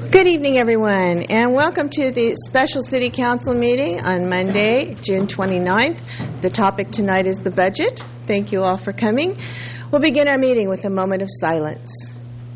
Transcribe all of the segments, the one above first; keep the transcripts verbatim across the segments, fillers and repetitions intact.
Good evening, everyone, and welcome to the special City Council meeting on Monday, June twenty-ninth. The topic tonight is the budget. Thank you all for coming. We'll begin our meeting with a moment of silence.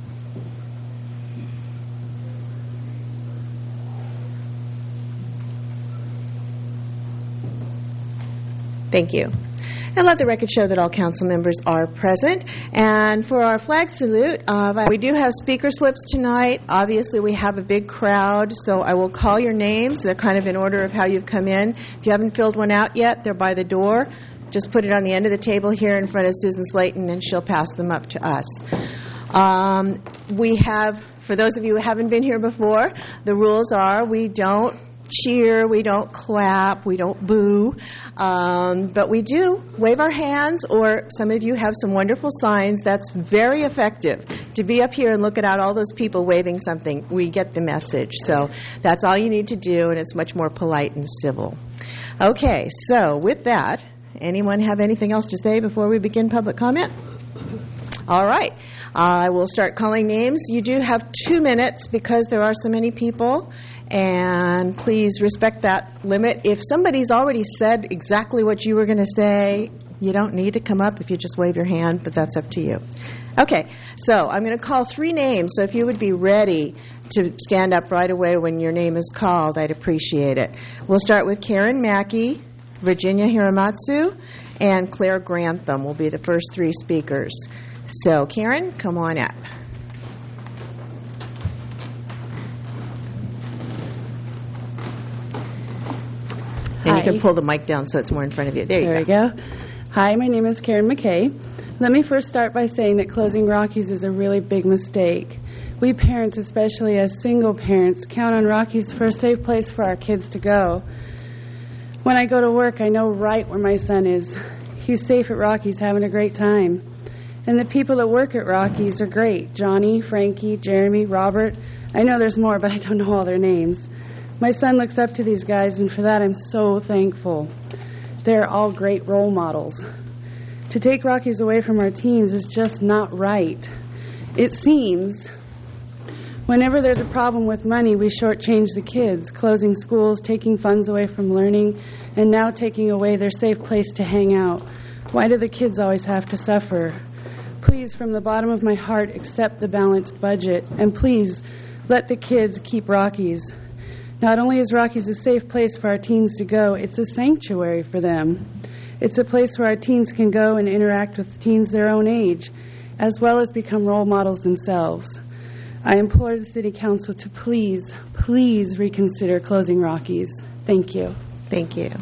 Thank you. And let the record show that all council members are present. And for our flag salute, uh, we do have speaker slips tonight. Obviously, we have a big crowd, so I will call your names. They're kind of in order of how you've come in. If you haven't filled one out yet, they're by the door. Just put it on the end of the table here in front of Susan Slayton, and she'll pass them up to us. Um, we have, for those of you who haven't been here before, the rules are we don't cheer, we don't clap, we don't boo, um, but we do wave our hands, or some of you have some wonderful signs. That's very effective. To be up here and look at out all those people waving something, we get the message. So that's all you need to do, and it's much more polite and civil. Okay, so with that, anyone have anything else to say before we begin public comment? All right. I will start calling names. You do have two minutes because there are so many people, and please respect that limit. If somebody's already said exactly what you were going to say, you don't need to come up if you just wave your hand, but that's up to you. Okay, so I'm going to call three names, so if you would be ready to stand up right away when your name is called, I'd appreciate it. We'll start with Karen Mackey, Virginia Hiramatsu, and Claire Grantham will be the first three speakers. So, Karen, come on up. And Hi. you can pull the mic down so it's more in front of you. There you there go. There we go. Hi, my name is Karen McKay. Let me first start by saying that closing Rockies is a really big mistake. We parents, especially as single parents, count on Rockies for a safe place for our kids to go. When I go to work, I know right where my son is. He's safe at Rockies, having a great time. And the people that work at Rockies are great. Johnny, Frankie, Jeremy, Robert. I know there's more, but I don't know all their names. My son looks up to these guys, and for that I'm so thankful. They're all great role models. To take Rockies away from our teens is just not right. It seems whenever there's a problem with money, we shortchange the kids, closing schools, taking funds away from learning, and now taking away their safe place to hang out. Why do the kids always have to suffer? Please, from the bottom of my heart, accept the balanced budget, and please let the kids keep Rockies. Not only is Rockies a safe place for our teens to go, it's a sanctuary for them. It's a place where our teens can go and interact with teens their own age, as well as become role models themselves. I implore the City Council to please, please reconsider closing Rockies. Thank you. Thank you.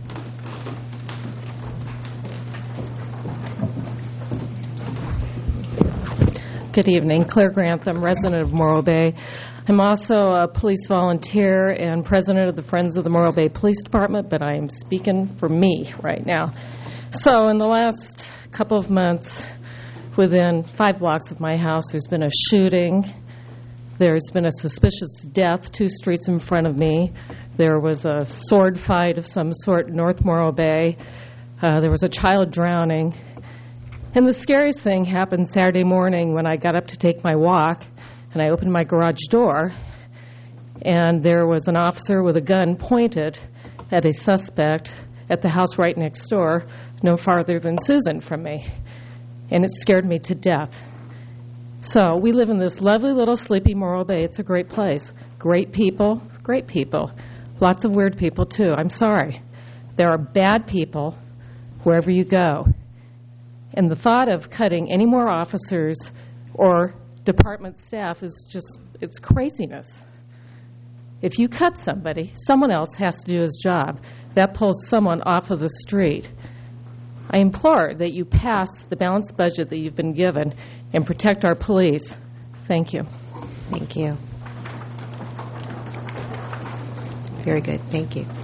Good evening. Claire Grantham, resident of Morro Bay. I'm also a police volunteer and president of the Friends of the Morro Bay Police Department, but I am speaking for me right now. So in the last couple of months, within five blocks of my house, there's been a shooting. There's been a suspicious death two streets in front of me. There was a sword fight of some sort in North Morro Bay. Uh, there was a child drowning. And the scariest thing happened Saturday morning when I got up to take my walk, and I opened my garage door, and there was an officer with a gun pointed at a suspect at the house right next door, no farther than Susan from me. And it scared me to death. So we live in this lovely little sleepy Morro Bay. It's a great place. Great people, great people. Lots of weird people, too. I'm sorry. There are bad people wherever you go. And the thought of cutting any more officers or department staff is just, it's craziness. If you cut somebody, someone else has to do his job. That pulls someone off of the street. I implore that you pass the balanced budget that you've been given and protect our police. Thank you. Thank you. Very good. Thank you.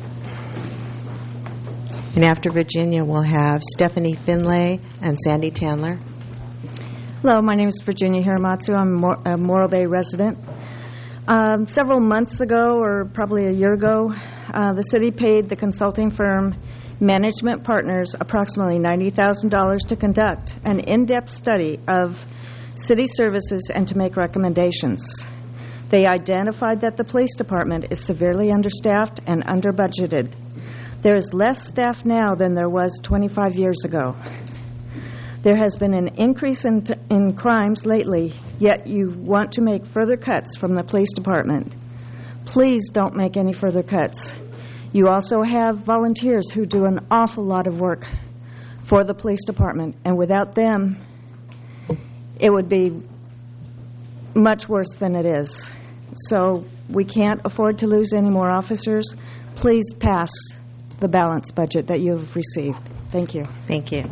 And after Virginia, we'll have Stephanie Finlay and Sandy Tandler. Hello, my name is Virginia Hiramatsu. I'm a, Mor- a Morro Bay resident. Um, several months ago, or probably a year ago, uh, the city paid the consulting firm Management Partners approximately ninety thousand dollars to conduct an in-depth study of city services and to make recommendations. They identified that the police department is severely understaffed and under-budgeted. There is less staff now than there was twenty-five years ago. There has been an increase in, t- in crimes lately, yet you want to make further cuts from the police department. Please don't make any further cuts. You also have volunteers who do an awful lot of work for the police department, and without them, it would be much worse than it is. So we can't afford to lose any more officers. Please pass the balanced budget that you've received. Thank you. Thank you.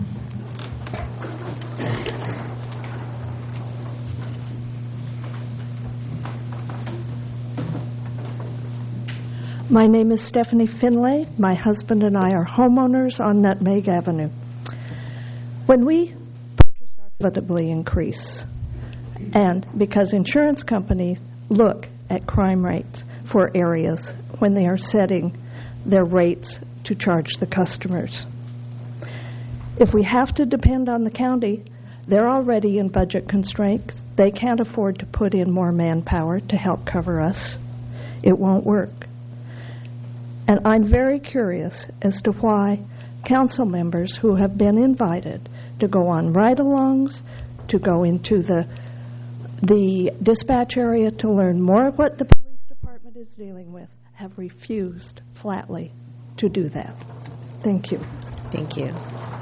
My name is Stephanie Finlay. My husband and I are homeowners on Nutmeg Avenue. When we purchased our inevitably increase, and because insurance companies look at crime rates for areas when they are setting their rates to charge the customers. If we have to depend on the county, they're already in budget constraints. They can't afford to put in more manpower to help cover us. It won't work. And I'm very curious as to why council members who have been invited to go on ride-alongs, to go into the the dispatch area to learn more of what the police department is dealing with, have refused flatly to do that. Thank you. Thank you.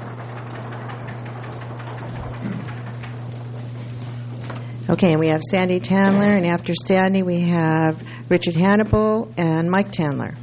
Okay, and we have Sandy Tandler, and after Sandy we have Richard Hannibal and Mike Tandler.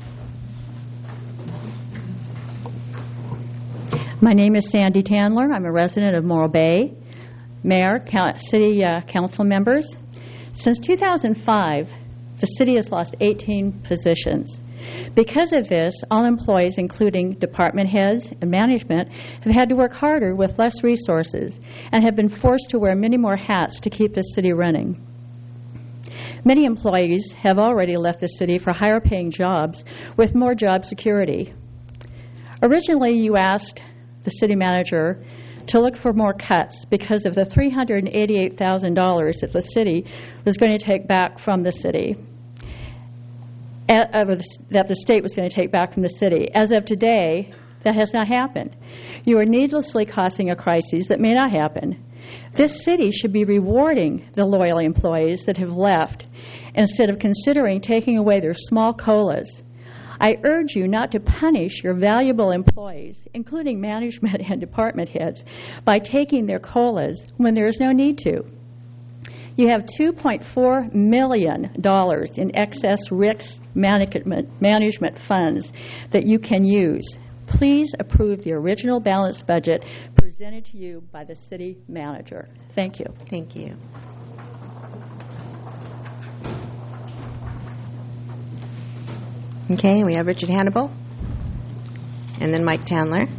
My name is Sandy Tandler. I'm a resident of Morro Bay. Mayor, city uh, council members. Since two thousand five, the city has lost eighteen positions. Because of this, all employees, including department heads and management, have had to work harder with less resources and have been forced to wear many more hats to keep the city running. Many employees have already left the city for higher paying jobs with more job security. Originally, you asked the city manager to look for more cuts because of the three hundred eighty-eight thousand dollars that the city was going to take back from the city, uh, that the state was going to take back from the city. As of today, that has not happened. You are needlessly causing a crisis that may not happen. This city should be rewarding the loyal employees that have left instead of considering taking away their small COLAs. I urge you not to punish your valuable employees, including management and department heads, by taking their COLAs when there is no need to. You have two point four million dollars in excess risk management, management funds that you can use. Please approve the original balanced budget presented to you by the city manager. Thank you. Thank you. Okay, we have Richard Hannibal, and then Mike Tandler.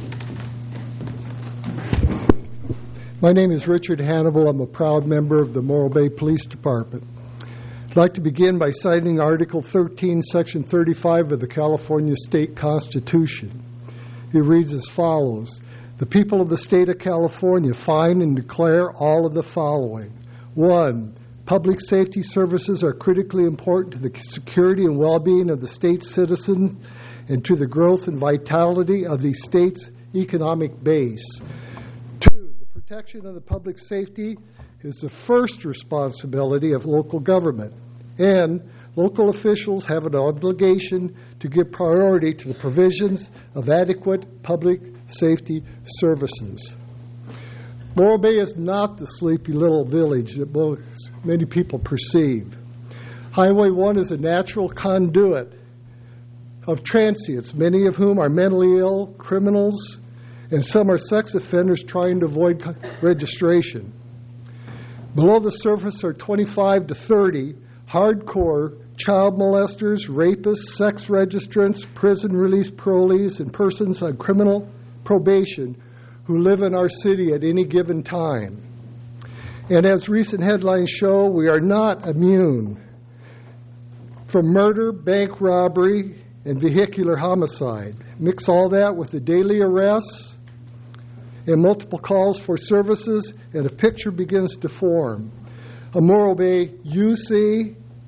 My name is Richard Hannibal. I'm a proud member of the Morro Bay Police Department. I'd like to begin by citing Article thirteen, Section thirty-five of the California State Constitution. It reads as follows: the people of the state of California find and declare all of the following. One, public safety services are critically important to the security and well-being of the state's citizens and to the growth and vitality of the state's economic base. Two, the protection of the public safety is the first responsibility of local government, and local officials have an obligation to give priority to the provisions of adequate public safety services. Morro Bay is not the sleepy little village that most, many people perceive. Highway one is a natural conduit of transients, many of whom are mentally ill, criminals, and some are sex offenders trying to avoid registration. Below the surface are twenty-five to thirty hardcore child molesters, rapists, sex registrants, prison release parolees, and persons on criminal probation who live in our city at any given time. And as recent headlines show, we are not immune from murder, bank robbery, and vehicular homicide. Mix all that with the daily arrests and multiple calls for services, and a picture begins to form. A Morro Bay U C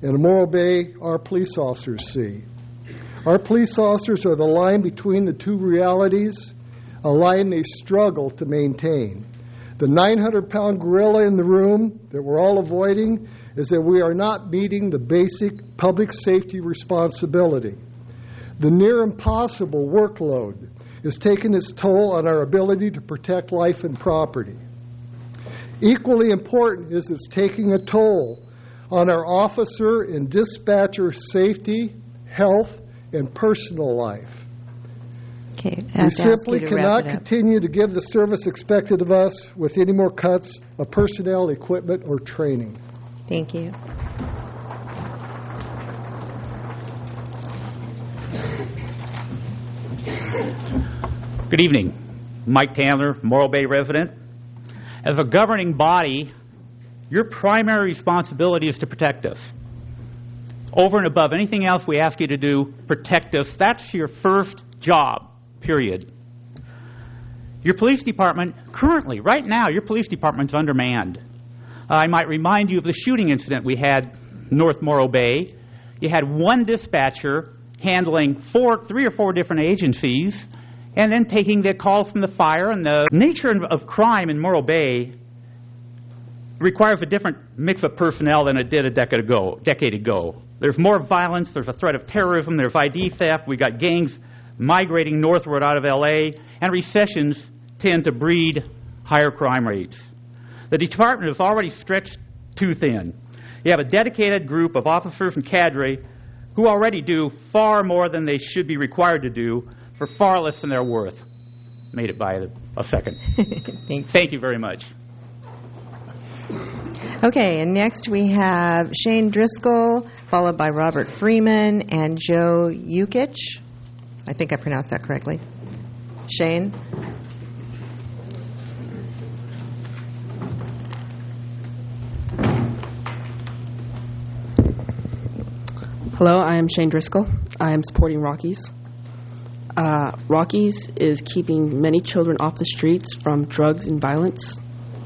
and in Morro Bay, our police officers see. Our police officers are the line between the two realities, a line they struggle to maintain. The nine hundred pound gorilla in the room that we're all avoiding is that we are not meeting the basic public safety responsibility. The near impossible workload is taking its toll on our ability to protect life and property. Equally important is it's taking a toll on our officer and dispatcher safety, health, and personal life. Okay, we simply cannot continue to give the service expected of us with any more cuts of personnel, equipment, or training. Thank you. Good evening. Mike Tanner, Morro Bay resident. As a governing body, your primary responsibility is to protect us. Over and above anything else we ask you to do, protect us. That's your first job, period. Your police department, currently, right now, your police department's undermanned. Uh, I might remind you of the shooting incident we had North Morro Bay. You had one dispatcher handling four, three or four different agencies, and then taking the calls from the fire. And the nature of crime in Morro Bay requires a different mix of personnel than it did a decade ago. Decade ago. There's more violence, there's a threat of terrorism, there's I D theft, we got gangs migrating northward out of L A, and recessions tend to breed higher crime rates. The department is already stretched too thin. You have a dedicated group of officers and cadre who already do far more than they should be required to do for far less than they're worth. Made it by a second. Thank you very much. Okay, and next we have Shane Driscoll, followed by Robert Freeman and Joe Yukich. I think I pronounced that correctly. Shane? Hello, I am Shane Driscoll. I am supporting Rockies. Uh, Rockies is keeping many children off the streets from drugs and violence.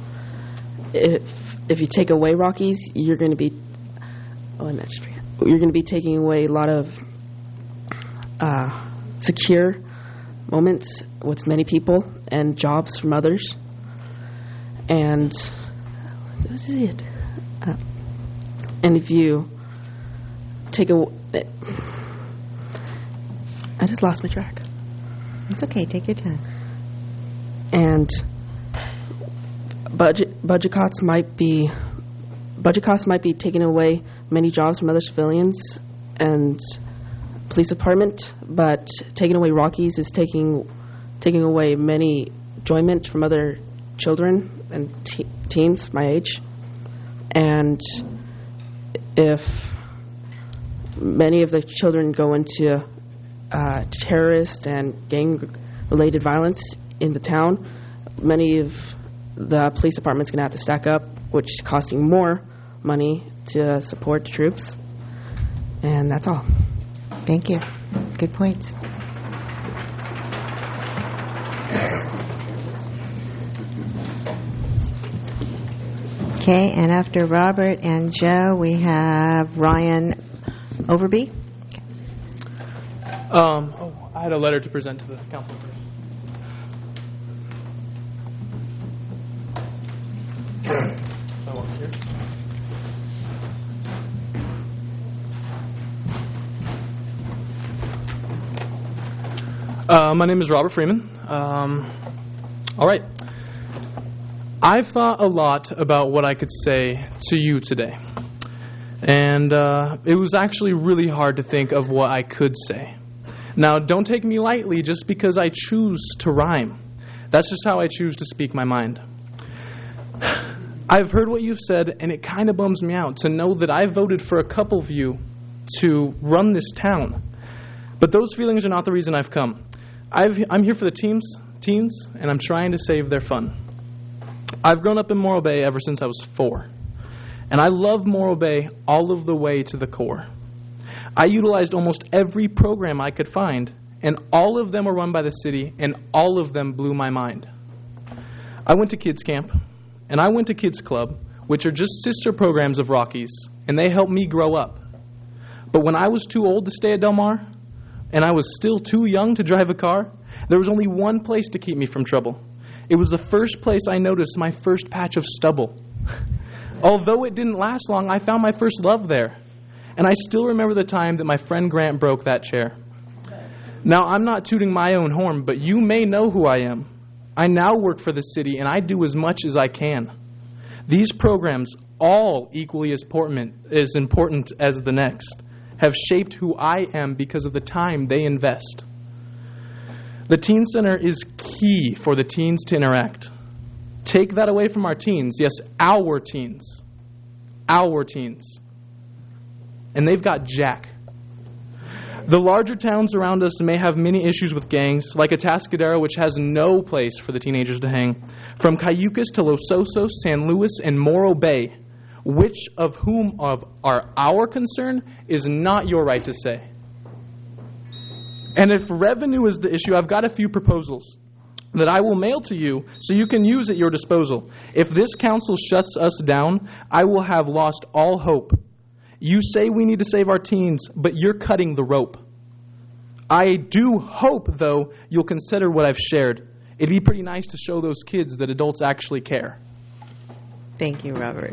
If if you take away Rockies, you're going to be oh, I mentioned you're going to be taking away a lot of uh, secure moments with many people and jobs from others. And what is it? Uh, and if you take a, I just lost my track. It's okay. Take your time. And budget budget cuts might be budget costs might be taking away many jobs from other civilians and police department, but taking away Rockies is taking taking away many enjoyment from other children and te- teens my age. And if many of the children go into uh, terrorist and gang-related violence in the town, many of the police department's going to have to stack up, which is costing more money to support the troops. And that's all. Thank you. Good points. Okay, and after Robert and Joe, we have Ryan Overby. Um, oh, I had a letter to present to the council first. So, here. Uh, my name is Robert Freeman. Um, all right. I've thought a lot about what I could say to you today. And uh, it was actually really hard to think of what I could say. Now, don't take me lightly just because I choose to rhyme. That's just how I choose to speak my mind. I've heard what you've said, and it kind of bums me out to know that I voted for a couple of you to run this town. But those feelings are not the reason I've come. I've, I'm here for the teams, teens, and I'm trying to save their fun. I've grown up in Morro Bay ever since I was four. And I love Morro Bay all of the way to the core. I utilized almost every program I could find, and all of them were run by the city, and all of them blew my mind. I went to Kids Camp, and I went to Kids Club, which are just sister programs of Rockies, and they helped me grow up. But when I was too old to stay at Del Mar, and I was still too young to drive a car, there was only one place to keep me from trouble. It was the first place I noticed my first patch of stubble. Although it didn't last long, I found my first love there. And I still remember the time that my friend Grant broke that chair. Now, I'm not tooting my own horn, but you may know who I am. I now work for the city, and I do as much as I can. These programs, all equally as important, as important as the next, have shaped who I am because of the time they invest. The Teen Center is key for the teens to interact. Take that away from our teens. Yes, our teens. Our teens. And they've got jack. The larger towns around us may have many issues with gangs, like Atascadero, which has no place for the teenagers to hang. From Cayucas to Los Osos, San Luis, and Morro Bay, which of whom of are our concern is not your right to say. And if revenue is the issue, I've got a few proposals that I will mail to you so you can use at your disposal. If this council shuts us down, I will have lost all hope. You say we need to save our teens, but you're cutting the rope. I do hope, though, you'll consider what I've shared. It'd be pretty nice to show those kids that adults actually care. Thank you, Robert.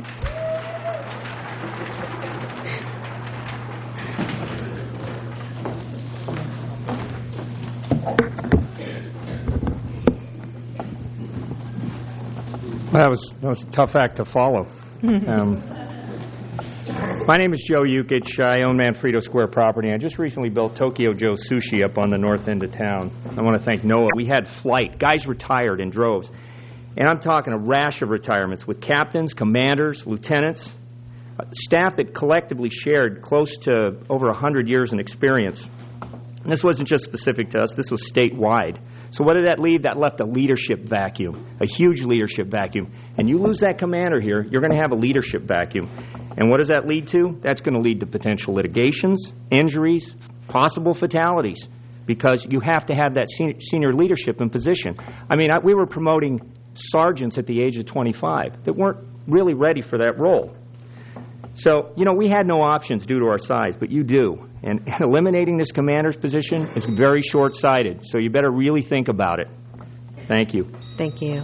That was, that was a tough act to follow. Um, my name is Joe Yukich. I own Manfredo Square property. I just recently built Tokyo Joe Sushi up on the north end of town. I want to thank Noah. We had flight. Guys retired in droves. And I'm talking a rash of retirements with captains, commanders, lieutenants, uh, staff that collectively shared close to over one hundred years in experience. And this wasn't just specific to us. This was statewide. So what did that leave? That left a leadership vacuum, a huge leadership vacuum. And you lose that commander here, you're going to have a leadership vacuum. And what does that lead to? That's going to lead to potential litigations, injuries, possible fatalities, because you have to have that senior, senior leadership in position. I mean, I, we were promoting sergeants at the age of twenty-five that weren't really ready for that role. So, you know, we had no options due to our size, but you do. And, and eliminating this commander's position is very short-sighted, so you better really think about it. Thank you. Thank you.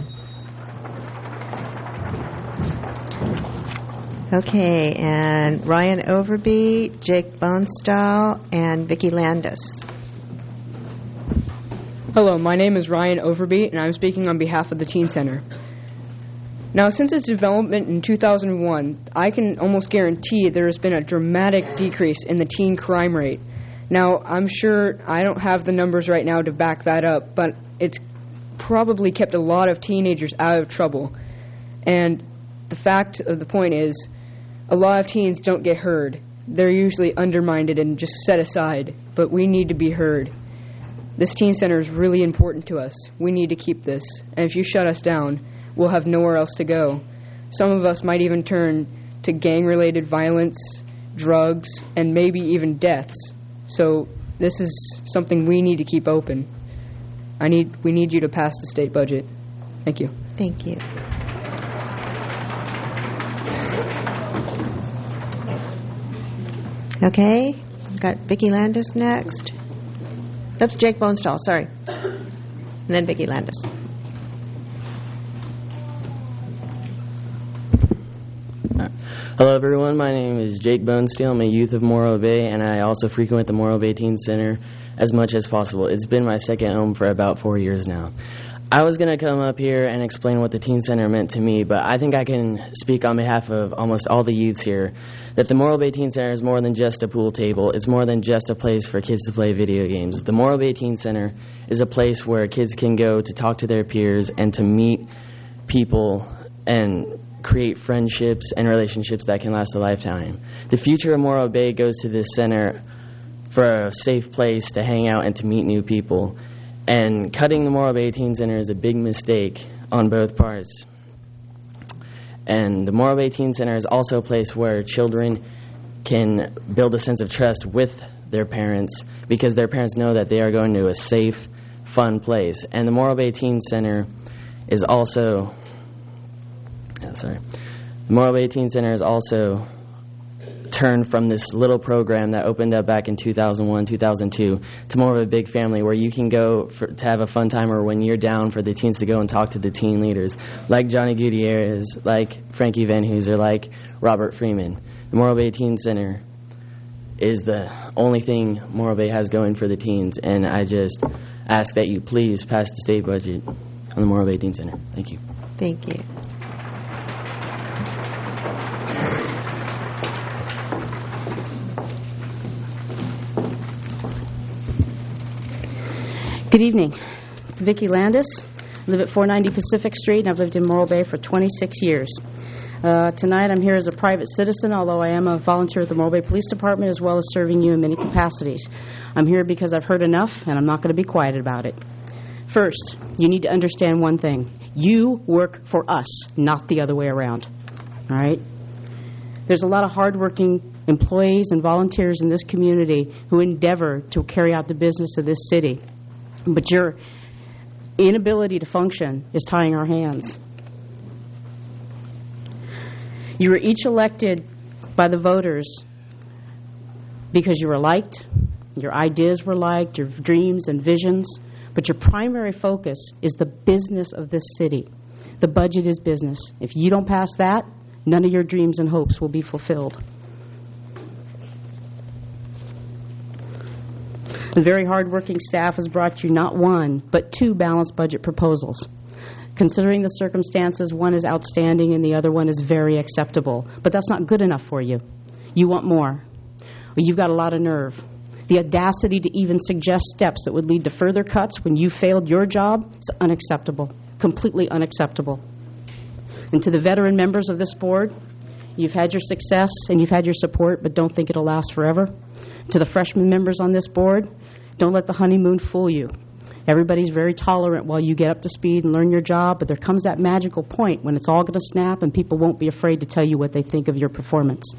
Okay, and Ryan Overby, Jake Bonestall, and Vicki Landis. Hello, my name is Ryan Overby, and I'm speaking on behalf of the Teen Center. Now, since its development in two thousand one, I can almost guarantee there has been a dramatic decrease in the teen crime rate. Now, I'm sure I don't have the numbers right now to back that up, but it's probably kept a lot of teenagers out of trouble. And the fact of the point is, a lot of teens don't get heard. They're usually undermined and just set aside, but we need to be heard. This teen center is really important to us. We need to keep this. And if you shut us down, we'll have nowhere else to go. Some of us might even turn to gang-related violence, drugs, and maybe even deaths. So this is something we need to keep open. I need, we need you to pass the state budget. Thank you. Thank you. Okay, we've got Vicki Landis next. Oops, Jake Bonestall, sorry. And then Vicki Landis. Hello, everyone. My name is Jake Bonestall. I'm a youth of Morro Bay, and I also frequent the Morro Bay Teen Center as much as possible. It's been my second home for about four years now. I was going to come up here and explain what the Teen Center meant to me, but I think I can speak on behalf of almost all the youths here that the Morro Bay Teen Center is more than just a pool table. It's more than just a place for kids to play video games. The Morro Bay Teen Center is a place where kids can go to talk to their peers and to meet people and create friendships and relationships that can last a lifetime. The future of Morro Bay goes to this center for a safe place to hang out and to meet new people. And cutting the Morro Bay Teen Center is a big mistake on both parts. And the Morro Bay Teen Center is also a place where children can build a sense of trust with their parents because their parents know that they are going to a safe, fun place. And the Morro Bay Teen Center is also... Oh, sorry. The Morro Bay Teen Center is also turn from this little program that opened up back in two thousand one, two thousand two to more of a big family where you can go for, to have a fun time, or when you're down for the teens to go and talk to the teen leaders like Johnny Gutierrez, like Frankie Van Hooser, like Robert Freeman. The Morro Bay Teen Center is the only thing Morro Bay has going for the teens, and I just ask that you please pass the state budget on the Morro Bay Teen Center. Thank you. Thank you. Good evening. Vicki Landis. I live at four ninety Pacific Street, and I've lived in Morro Bay for twenty-six years. Uh, tonight I'm here as a private citizen, although I am a volunteer at the Morro Bay Police Department, as well as serving you in many capacities. I'm here because I've heard enough, and I'm not going to be quiet about it. First, you need to understand one thing. You work for us, not the other way around. All right? There's a lot of hardworking employees and volunteers in this community who endeavor to carry out the business of this city. But your inability to function is tying our hands. You were each elected by the voters because you were liked, your ideas were liked, your dreams and visions, but your primary focus is the business of this city. The budget is business. If you don't pass that, none of your dreams and hopes will be fulfilled. The very hardworking staff has brought you not one, but two balanced budget proposals. Considering the circumstances, one is outstanding and the other one is very acceptable. But that's not good enough for you. You want more. Well, you've got a lot of nerve. The audacity to even suggest steps that would lead to further cuts when you failed your job is unacceptable, completely unacceptable. And to the veteran members of this board, you've had your success and you've had your support, but don't think it'll last forever. To the freshman members on this board, don't let the honeymoon fool you. Everybody's very tolerant while you get up to speed and learn your job, but there comes that magical point when it's all going to snap and people won't be afraid to tell you what they think of your performance.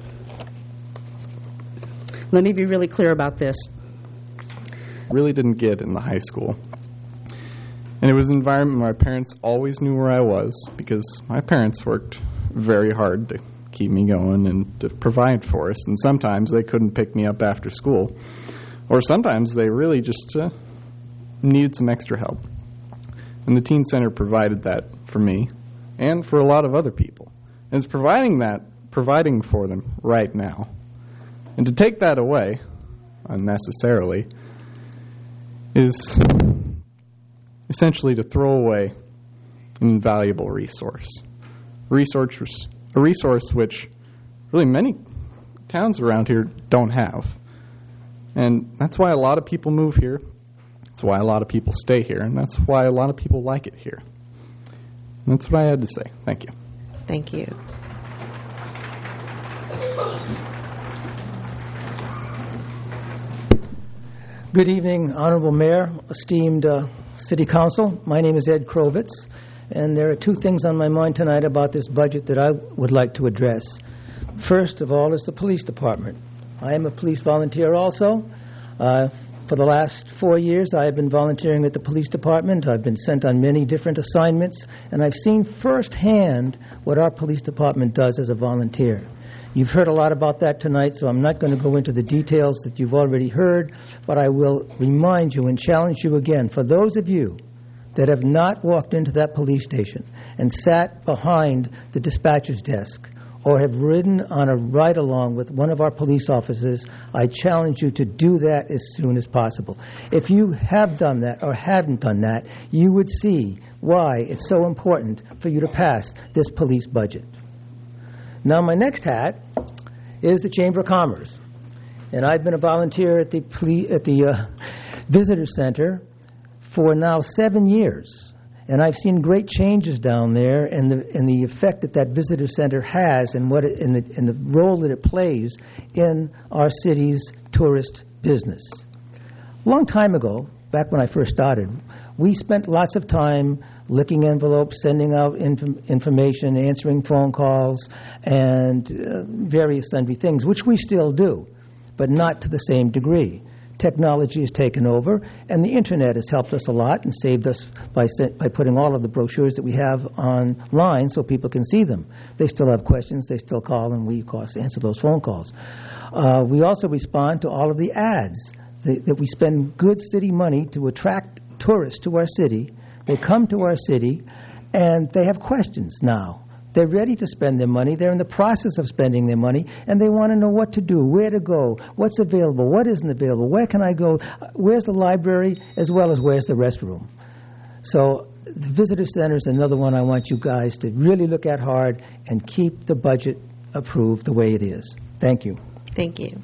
Let me be really clear about this. Really didn't get in the high school. And it was an environment where my parents always knew where I was because my parents worked very hard to keep me going and to provide for us. And sometimes they couldn't pick me up after school. Or sometimes they really just uh, needed some extra help. And the Teen Center provided that for me and for a lot of other people. And it's providing that, providing for them right now. And to take that away, unnecessarily, is essentially to throw away an invaluable resource. Resource, a resource which really many towns around here don't have. And that's why a lot of people move here. That's why a lot of people stay here. And that's why a lot of people like it here. And that's what I had to say. Thank you. Thank you. Good evening, Honorable Mayor, esteemed uh, City Council. My name is Ed Krovitz, and there are two things on my mind tonight about this budget that I would like to address. First of all is the police department. I am a police volunteer also. Uh, for the last four years, I have been volunteering at the police department. I've been sent on many different assignments, and I've seen firsthand what our police department does as a volunteer. You've heard a lot about that tonight, so I'm not going to go into the details that you've already heard, but I will remind you and challenge you again. For those of you that have not walked into that police station and sat behind the dispatcher's desk or have ridden on a ride-along with one of our police officers, I challenge you to do that as soon as possible. If you have done that or haven't done that, you would see why it's so important for you to pass this police budget. Now, my next hat is the Chamber of Commerce, and I've been a volunteer at the ple- at the uh, Visitor Center for now seven years, and I've seen great changes down there, and the and the effect that that Visitor Center has, and what it, and the and the role that it plays in our city's tourist business. A long time ago, back when I first started, we spent lots of time licking envelopes, sending out inf- information, answering phone calls, and uh, various sundry things, which we still do, but not to the same degree. technology has taken over, and the Internet has helped us a lot and saved us by se- by putting all of the brochures that we have online so people can see them. They still have questions, they still call, and we, of course, answer those phone calls. Uh, we also respond to all of the ads that, that we spend good city money to attract tourists to our city. They come to our city, and they have questions now. They're ready to spend their money. They're in the process of spending their money, and they want to know what to do, where to go, what's available, what isn't available, where can I go, where's the library, as well as where's the restroom. So the visitor center is another one I want you guys to really look at hard and keep the budget approved the way it is. Thank you. Thank you.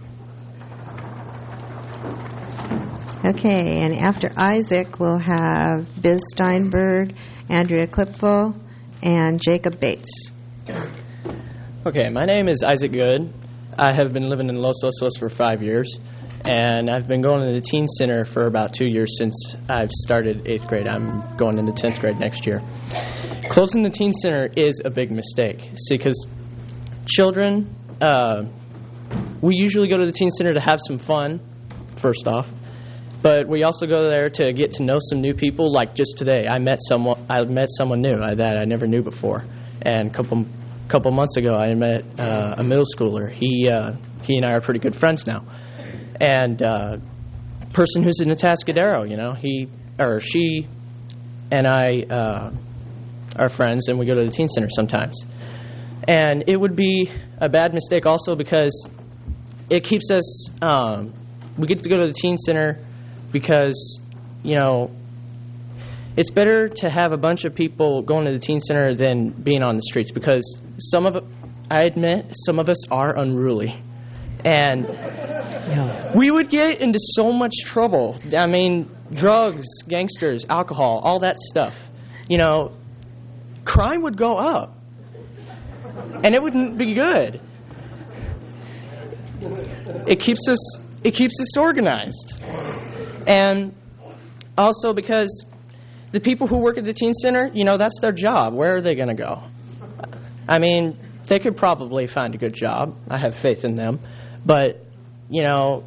Okay, and after Isaac, we'll have Biz Steinberg, Andrea Klipfel, and Jacob Bates. Okay, my name is Isaac Good. I have been living in Los Osos for five years, and I've been going to the teen center for about two years since I've started eighth grade. I'm going into tenth grade next year. Closing the teen center is a big mistake. See, because children, uh, we usually go to the teen center to have some fun, first off. But we also go there to get to know some new people. Like just today, I met someone. I met someone new that I never knew before. And a couple couple months ago, I met uh, a middle schooler. He uh, he and I are pretty good friends now. And uh, person who's in Atascadero, you know, he or she and I uh, are friends, and we go to the teen center sometimes. And it would be a bad mistake also because it keeps us. Um, we get to go to the teen center. Because, you know, it's better to have a bunch of people going to the teen center than being on the streets. Because some of, I admit, some of us are unruly. And yeah. we would get into so much trouble. I mean, drugs, gangsters, alcohol, all that stuff. You know, crime would go up. And it wouldn't be good. It keeps us, it keeps us organized. And also because the people who work at the teen center, you know, that's their job. Where are they going to go? I mean, they could probably find a good job. I have faith in them. But, you know,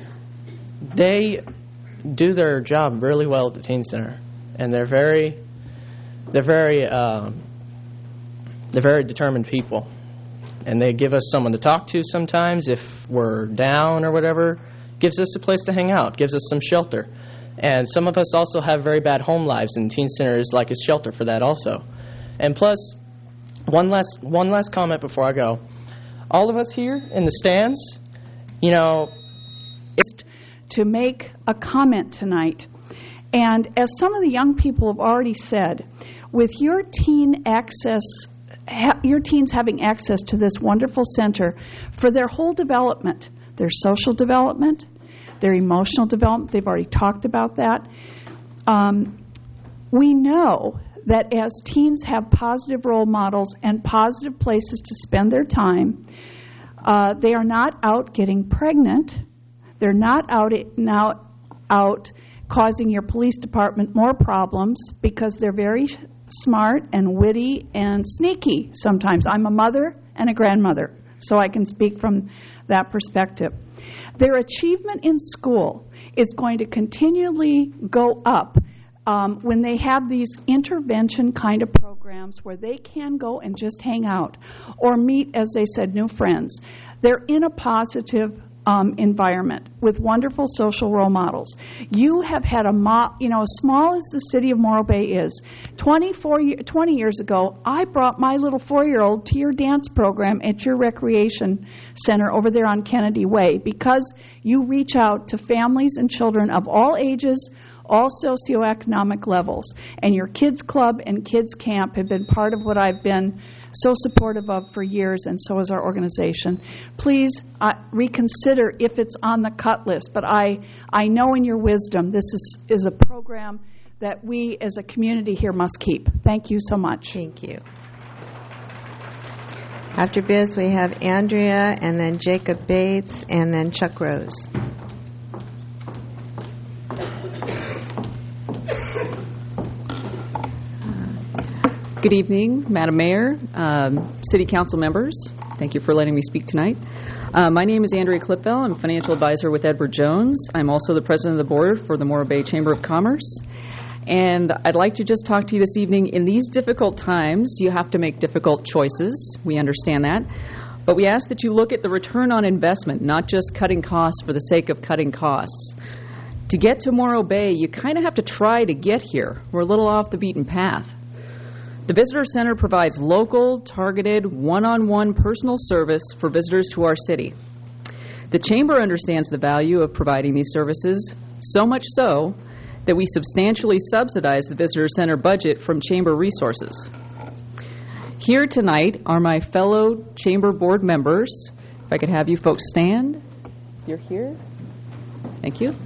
they do their job really well at the teen center. And they're very, they're very, um, they're very determined people. And they give us someone to talk to sometimes if we're down or whatever. Gives us a place to hang out, gives us some shelter. And some of us also have very bad home lives, and teen center is like a shelter for that also. And plus, one last one last comment before I go. All of us here in the stands, you know, it's to make a comment tonight. And as some of the young people have already said, with your teen access ha- your teens having access to this wonderful center for their whole development, their social development, their emotional development. They've already talked about that. Um, we know that as teens have positive role models and positive places to spend their time, uh, they are not out getting pregnant. They're not out now out causing your police department more problems because they're very smart and witty and sneaky sometimes. I'm a mother and a grandmother, so I can speak from that perspective. Their achievement in school is going to continually go up um, when they have these intervention kind of programs where they can go and just hang out or meet, as they said, new friends. They're in a positive um, environment with wonderful social role models. You have had a, mo- you know, as small as the city of Morro Bay is, twenty-four, twenty years ago, I brought my little four-year-old to your dance program at your recreation center over there on Kennedy Way because you reach out to families and children of all ages, all socioeconomic levels. And your kids club and kids camp have been part of what I've been so supportive of for years, and so is our organization. Please uh, reconsider if it's on the cut list. But I, I know in your wisdom this is, is a program that we as a community here must keep. Thank you so much. Thank you. After Biz, we have Andrea, and then Jacob Bates, and then Chuck Rose. Good evening, Madam Mayor, um, City Council members. Thank you for letting me speak tonight. Uh, my name is Andrea Klipfel. I'm a financial advisor with Edward Jones. I'm also the president of the board for the Morro Bay Chamber of Commerce. And I'd like to just talk to you this evening. In these difficult times, you have to make difficult choices. We understand that. But we ask that you look at the return on investment, not just cutting costs for the sake of cutting costs. To get to Morro Bay, you kind of have to try to get here. We're a little off the beaten path. The Visitor Center provides local, targeted, one-on-one personal service for visitors to our city. The Chamber understands the value of providing these services, so much so that we substantially subsidize the Visitor Center budget from Chamber resources. Here tonight are my fellow Chamber board members. If I could have you folks stand. You're here. Thank you.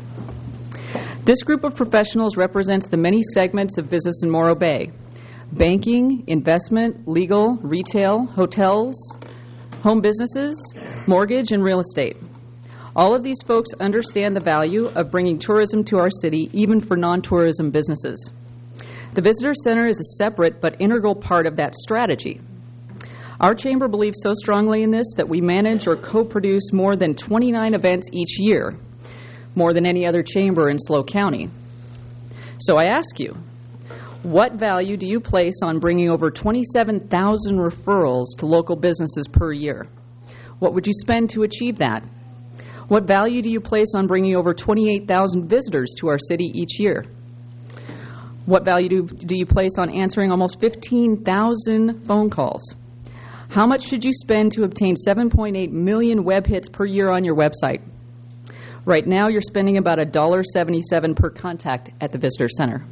This group of professionals represents the many segments of business in Morro Bay: banking, investment, legal, retail, hotels, home businesses, mortgage, and real estate. All of these folks understand the value of bringing tourism to our city, even for non-tourism businesses. The Visitor Center is a separate but integral part of that strategy. Our chamber believes so strongly in this that we manage or co-produce more than twenty-nine events each year, more than any other chamber in SLO County. So I ask you, what value do you place on bringing over twenty-seven thousand referrals to local businesses per year? What would you spend to achieve that? What value do you place on bringing over twenty-eight thousand visitors to our city each year? What value do, do you place on answering almost fifteen thousand phone calls? How much should you spend to obtain seven point eight million web hits per year on your website? Right now, you're spending about one dollar seventy-seven per contact at the Visitor Center.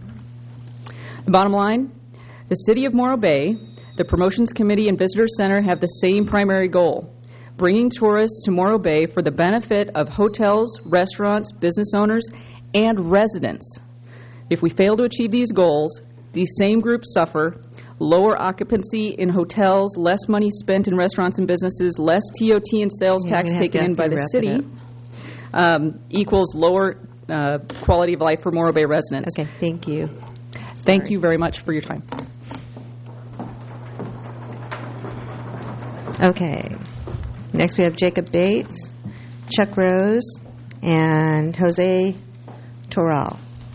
The bottom line, the City of Morro Bay, the Promotions Committee, and Visitor Center have the same primary goal: bringing tourists to Morro Bay for the benefit of hotels, restaurants, business owners, and residents. If we fail to achieve these goals, these same groups suffer: lower occupancy in hotels, less money spent in restaurants and businesses, less T O T and sales You're tax gonna have taken in to by the wrap it city, um, equals lower uh, quality of life for Morro Bay residents. Okay, thank you. Thank Sorry. you very much for your time. Okay. Next we have Jacob Bates, Chuck Rose, and Jose Toral.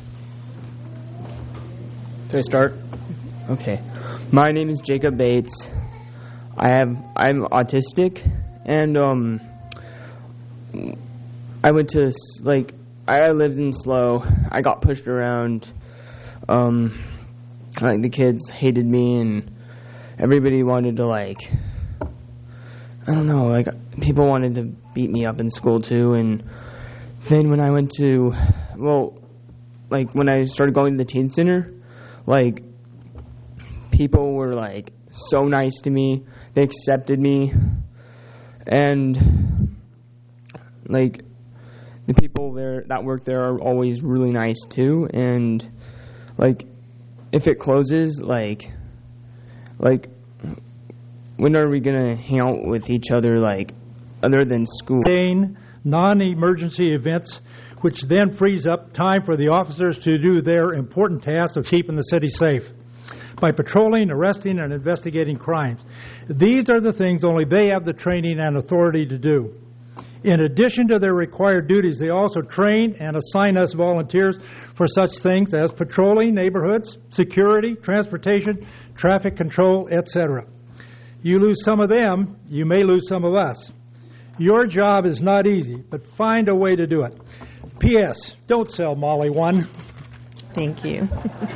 Should I start? Okay. My name is Jacob Bates. I have I'm autistic, and um, I went to like I lived in SLO. I got pushed around. Um, like the kids hated me, and everybody wanted to like I don't know, like people wanted to beat me up in school too. And then when I went to well, like when I started going to the teen center, like people were like so nice to me. They accepted me, and like the people there that work there are always really nice too. And like if it closes, like like when are we gonna hang out with each other, like other than school? Non-emergency events, which then frees up time for the officers to do their important task of keeping the city safe by patrolling, arresting, and investigating crimes. These are the things only they have the training and authority to do. In addition to their required duties, they also train and assign us volunteers for such things as patrolling neighborhoods, security, transportation, traffic control, et cetera. You lose some of them, you may lose some of us. Your job is not easy, but find a way to do it. P S. Don't sell Molly one. Thank you.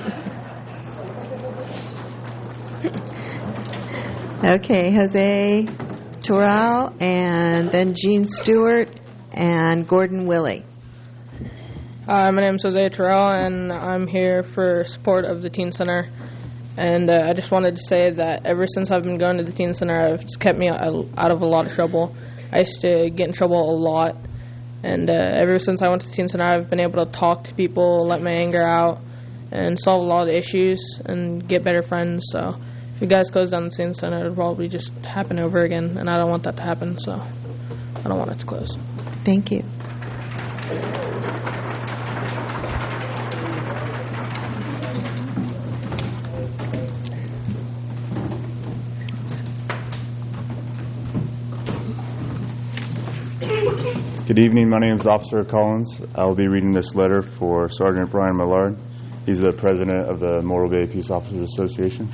Okay, Jose Toral, and then Gene Stewart and Gordon Willey. Hi, my name is Jose Terrell, and I'm here for support of the Teen Center. And uh, I just wanted to say that ever since I've been going to the Teen Center, it's kept me out of a lot of trouble. I used to get in trouble a lot, and uh, ever since I went to the Teen Center, I've been able to talk to people, let my anger out, and solve a lot of the issues, and get better friends. So if you guys close down the Teen Center, it'll probably just happen over again, and I don't want that to happen, so I don't want it to close. Thank you. Good evening. My name is Officer Collins. I will be reading this letter for Sergeant Brian Millard. He's the president of the Morro Bay Peace Officers Association.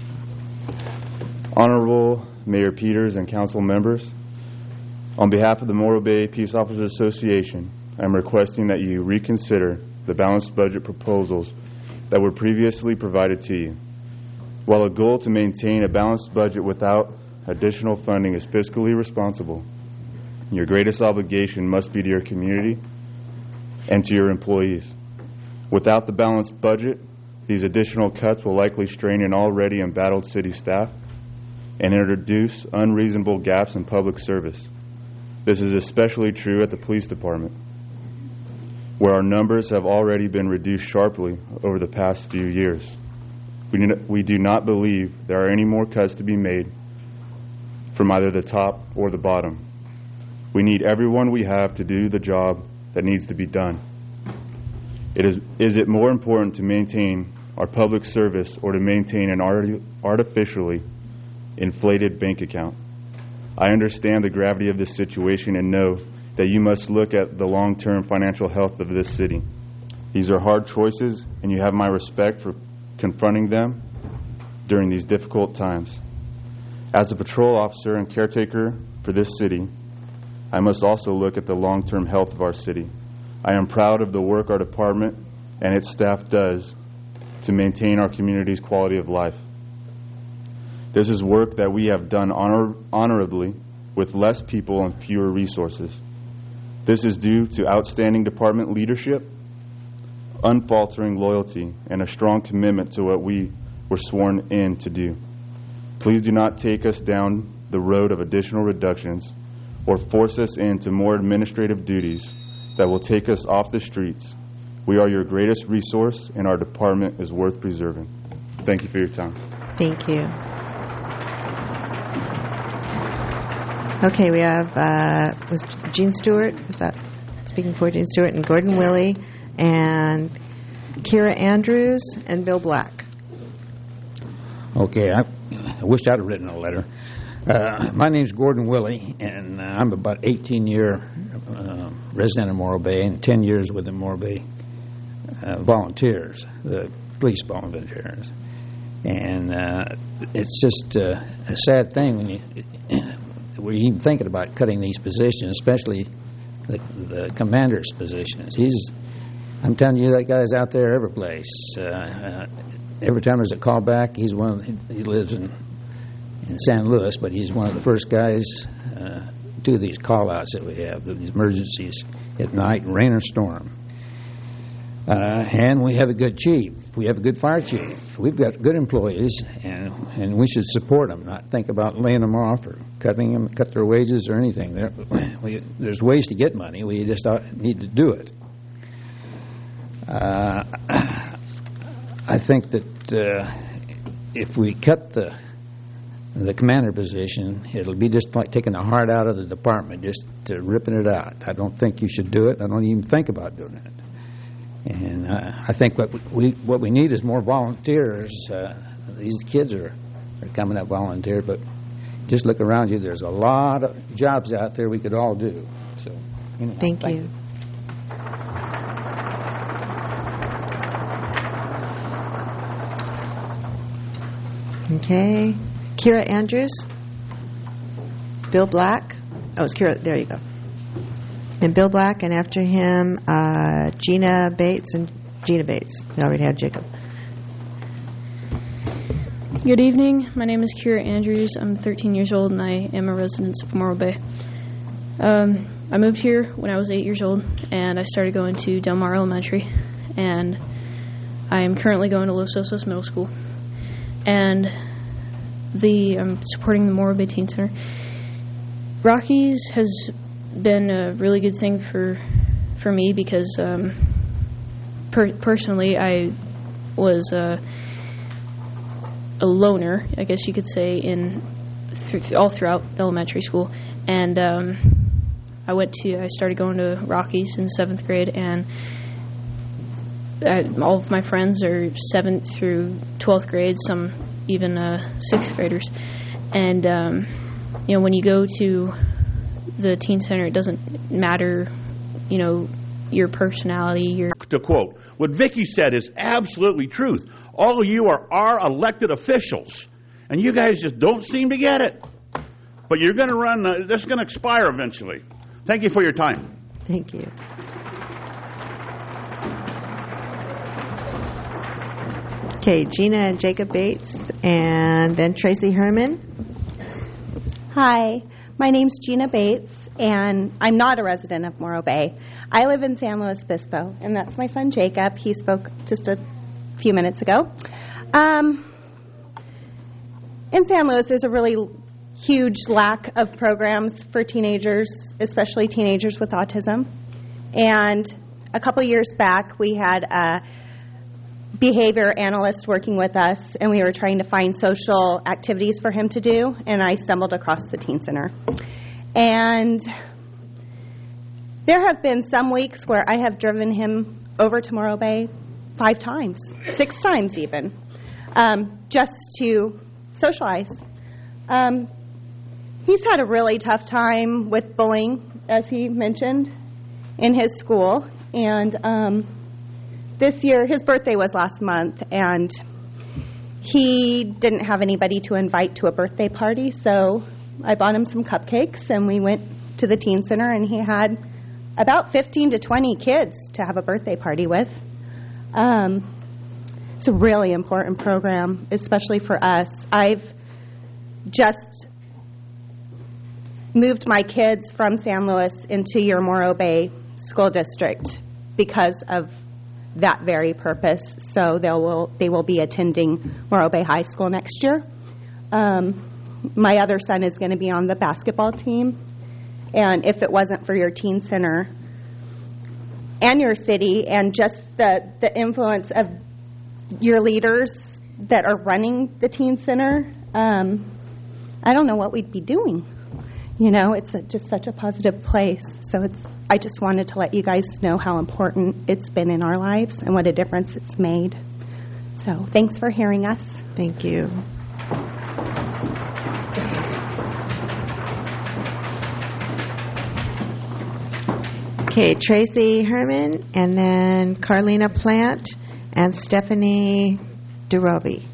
Honorable Mayor Peters and council members, on behalf of the Morro Bay Peace Officers Association, I am requesting that you reconsider the balanced budget proposals that were previously provided to you. While a goal to maintain a balanced budget without additional funding is fiscally responsible, your greatest obligation must be to your community and to your employees. Without the balanced budget, these additional cuts will likely strain an already embattled city staff and introduce unreasonable gaps in public service. This is especially true at the police department, where our numbers have already been reduced sharply over the past few years. We do not, we do not believe there are any more cuts to be made from either the top or the bottom. We need everyone we have to do the job that needs to be done. It is, is it more important to maintain our public service or to maintain an arti- artificially inflated bank account? I understand the gravity of this situation and know that you must look at the long-term financial health of this city. These are hard choices, and you have my respect for confronting them during these difficult times. As a patrol officer and caretaker for this city, I must also look at the long-term health of our city. I am proud of the work our department and its staff does to maintain our community's quality of life. This is work that we have done honor- honorably with less people and fewer resources. This is due to outstanding department leadership, unfaltering loyalty, and a strong commitment to what we were sworn in to do. Please do not take us down the road of additional reductions or force us into more administrative duties that will take us off the streets. We are your greatest resource, and our department is worth preserving. Thank you for your time. Thank you. Okay, we have uh, was Gene Stewart, was that speaking for Gene Stewart, and Gordon Willey, and Kira Andrews, and Bill Black. Okay, I, I wish I'd have written a letter. Uh, my name's Gordon Willey, and uh, I'm about eighteen-year uh, resident of Morro Bay and ten years with the Morro Bay uh, volunteers, the police volunteers. And uh, it's just uh, a sad thing when you we're even thinking about cutting these positions, especially the, the commander's positions. He's, I'm telling you, that guy's out there every place. Uh, uh, every time there's a call back, he's one. Of, he lives in in San Luis, but he's one of the first guys uh, to do these call-outs that we have, these emergencies at night, rain or storm. Uh, and we have a good chief. We have a good fire chief. We've got good employees, and and we should support them, not think about laying them off or cutting them, cut their wages or anything. There, we, there's ways to get money. We just need to do it. Uh, I think that uh, if we cut the the commander position, it'll be just like taking the heart out of the department, just uh, ripping it out. I don't think you should do it. I don't even think about doing it. And uh, I think what we what we need is more volunteers. Uh, these kids are, are coming up volunteer, but just look around you. There's a lot of jobs out there we could all do. So, anyhow, thank, thank you. you. Okay, Kira Andrews, Bill Black. Oh, it's Kira. There you go. And Bill Black, and after him, uh, Gina Bates and Gina Bates. We already had Jacob. Good evening. My name is Kira Andrews. I'm thirteen years old, and I am a resident of Morro Bay. Um, I moved here when I was eight years old, and I started going to Del Mar Elementary, and I am currently going to Los Osos Middle School. And the I'm supporting the Morro Bay Teen Center. Rockies has been a really good thing for for me because um, per- personally I was a, a loner, I guess you could say, in th- all throughout elementary school, and um, I went to I started going to Rockies in seventh grade, and I, all of my friends are seventh through twelfth grade, some even uh, sixth graders, and um, you know when you go to the teen center, it doesn't matter you know, your personality, your... To quote, what Vicki said is absolutely truth. All of you are our elected officials, and you guys just don't seem to get it. But you're going to run, uh, this is going to expire eventually. Thank you for your time. Thank you. Okay, Gina and Jacob Bates, and then Tracy Herman. Hi, my name's Gina Bates, and I'm not a resident of Morro Bay. I live in San Luis Obispo, and that's my son Jacob. He spoke just a few minutes ago. Um, in San Luis, there's a really huge lack of programs for teenagers, especially teenagers with autism. And a couple years back, we had a behavior analyst working with us, and we were trying to find social activities for him to do, and I stumbled across the Teen Center. And there have been some weeks where I have driven him over to Morro Bay five times, six times even, um, just to socialize. Um, he's had a really tough time with bullying, as he mentioned, in his school, and um, this year, his birthday was last month, and he didn't have anybody to invite to a birthday party, so I bought him some cupcakes, and we went to the Teen Center, and he had about fifteen to twenty kids to have a birthday party with. Um, it's a really important program, especially for us. I've just moved my kids from San Luis into your Morro Bay School District because of that very purpose. So they will they will be attending Morro Bay High School next year. Um, my other son is going to be on the basketball team, and if it wasn't for your Teen Center and your city and just the the influence of your leaders that are running the Teen Center, um, I don't know what we'd be doing. You know, it's a, just such a positive place. So it's. I just wanted to let you guys know how important it's been in our lives and what a difference it's made. So thanks for hearing us. Thank you. Okay, Tracy Herman, and then Carlina Plant, and Stephanie DeRoby.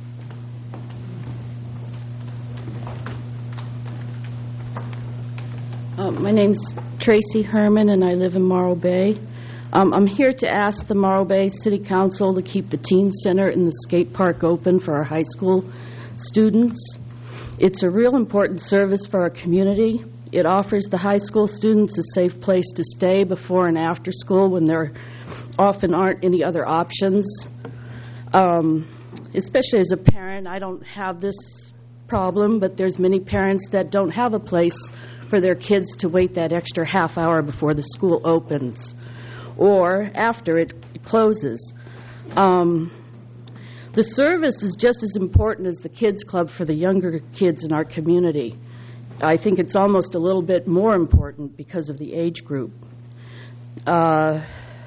Uh, my name's Tracy Herman, and I live in Morro Bay. Um, I'm here to ask the Morro Bay City Council to keep the Teen Center and the skate park open for our high school students. It's a real important service for our community. It offers the high school students a safe place to stay before and after school when there often aren't any other options. Um, especially as a parent, I don't have this problem, but there's many parents that don't have a place for their kids to wait that extra half hour before the school opens or after it closes. Um, the service is just as important as the kids club for the younger kids in our community. I think it's almost a little bit more important because of the age group. Uh,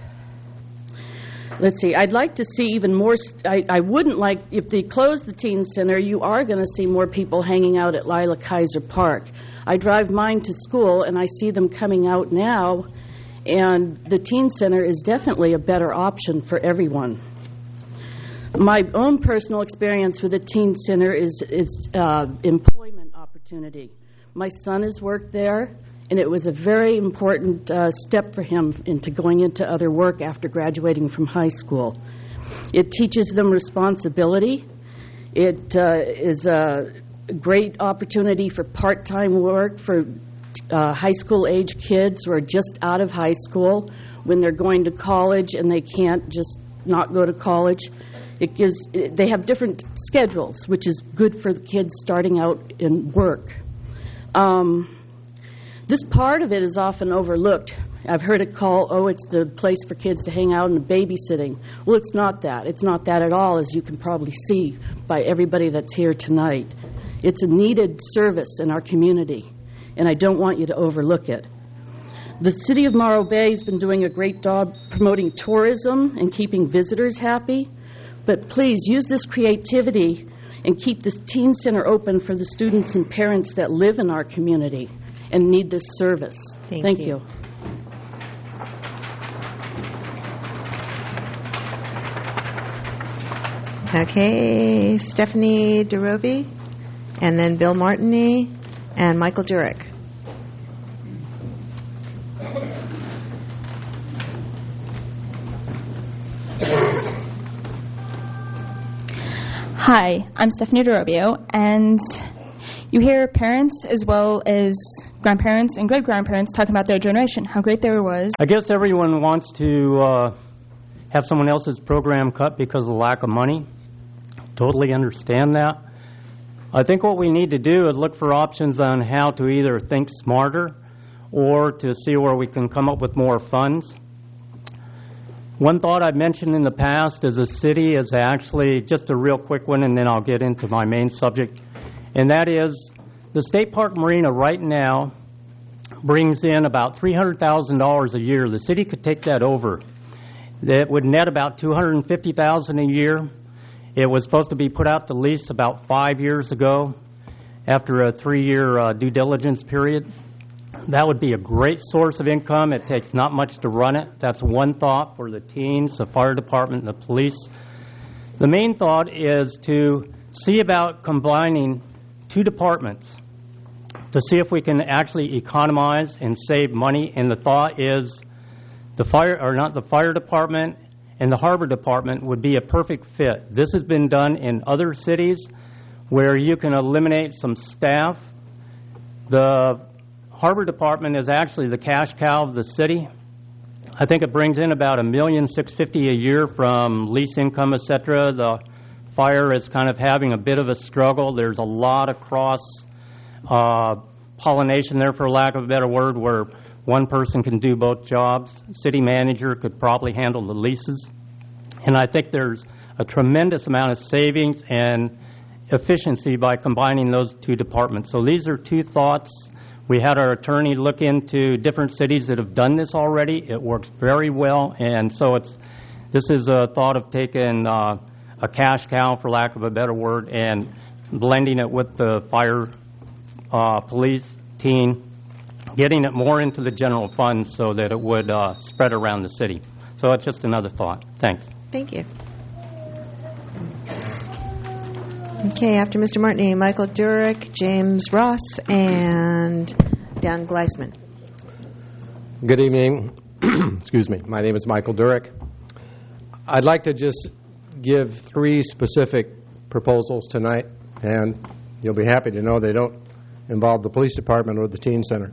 let's see, I'd like to see even more, I, I wouldn't like, if they close the Teen Center, you are going to see more people hanging out at Lila Kaiser Park. I drive mine to school, and I see them coming out now, and the Teen Center is definitely a better option for everyone. My own personal experience with the Teen Center is, is uh, employment opportunity. My son has worked there, and it was a very important uh, step for him into going into other work after graduating from high school. It teaches them responsibility. It uh, is a great opportunity for part-time work for uh, high school age kids who are just out of high school when they're going to college and they can't just not go to college. It gives, they have different schedules, which is good for the kids starting out in work. Um, this part of it is often overlooked. I've heard it called, oh, it's the place for kids to hang out and babysitting. Well, it's not that. It's not that at all, as you can probably see by everybody that's here tonight. It's a needed service in our community, and I don't want you to overlook it. The City of Morro Bay has been doing a great job promoting tourism and keeping visitors happy, but please use this creativity and keep the Teen Center open for the students and parents that live in our community and need this service. Thank Thank you. you. Okay, Stephanie DeRoby, and then Bill Martini, and Michael Jurek. Hi, I'm Stephanie DeRobio, and you hear parents as well as grandparents and great-grandparents talking about their generation, how great there was. I guess everyone wants to uh, have someone else's program cut because of lack of money. Totally understand that. I think what we need to do is look for options on how to either think smarter or to see where we can come up with more funds. One thought I've mentioned in the past as a city is actually just a real quick one, and then I'll get into my main subject, and that is the State Park Marina right now brings in about three hundred thousand dollars a year. The city could take that over. That would net about two hundred fifty thousand dollars a year. It was supposed to be put out to lease about five years ago after a three-year uh, due diligence period. That would be a great source of income. It takes not much to run it. That's one thought for the teens, the fire department, and the police. The main thought is to see about combining two departments to see if we can actually economize and save money. And the thought is the fire, or not the fire department, and the harbor department would be a perfect fit. This has been done in other cities where you can eliminate some staff. The harbor department is actually the cash cow of the city. I think it brings in about a million six fifty a year from lease income, et cetera. The fire is kind of having a bit of a struggle. There's a lot of cross uh, pollination there, for lack of a better word, where one person can do both jobs. City manager could probably handle the leases. And I think there's a tremendous amount of savings and efficiency by combining those two departments. So these are two thoughts. We had our attorney look into different cities that have done this already. It works very well. And so it's this is a thought of taking uh, a cash cow, for lack of a better word, and blending it with the fire, uh, police, teen, getting it more into the general fund so that it would uh, spread around the city. So it's just another thought. Thanks. Thank you. Okay, after Mister Martini, Michael Durick, James Ross, and Dan Gleisman. Good evening. Excuse me. My name is Michael Durick. I'd like to just give three specific proposals tonight, and you'll be happy to know they don't involve the police department or the teen center.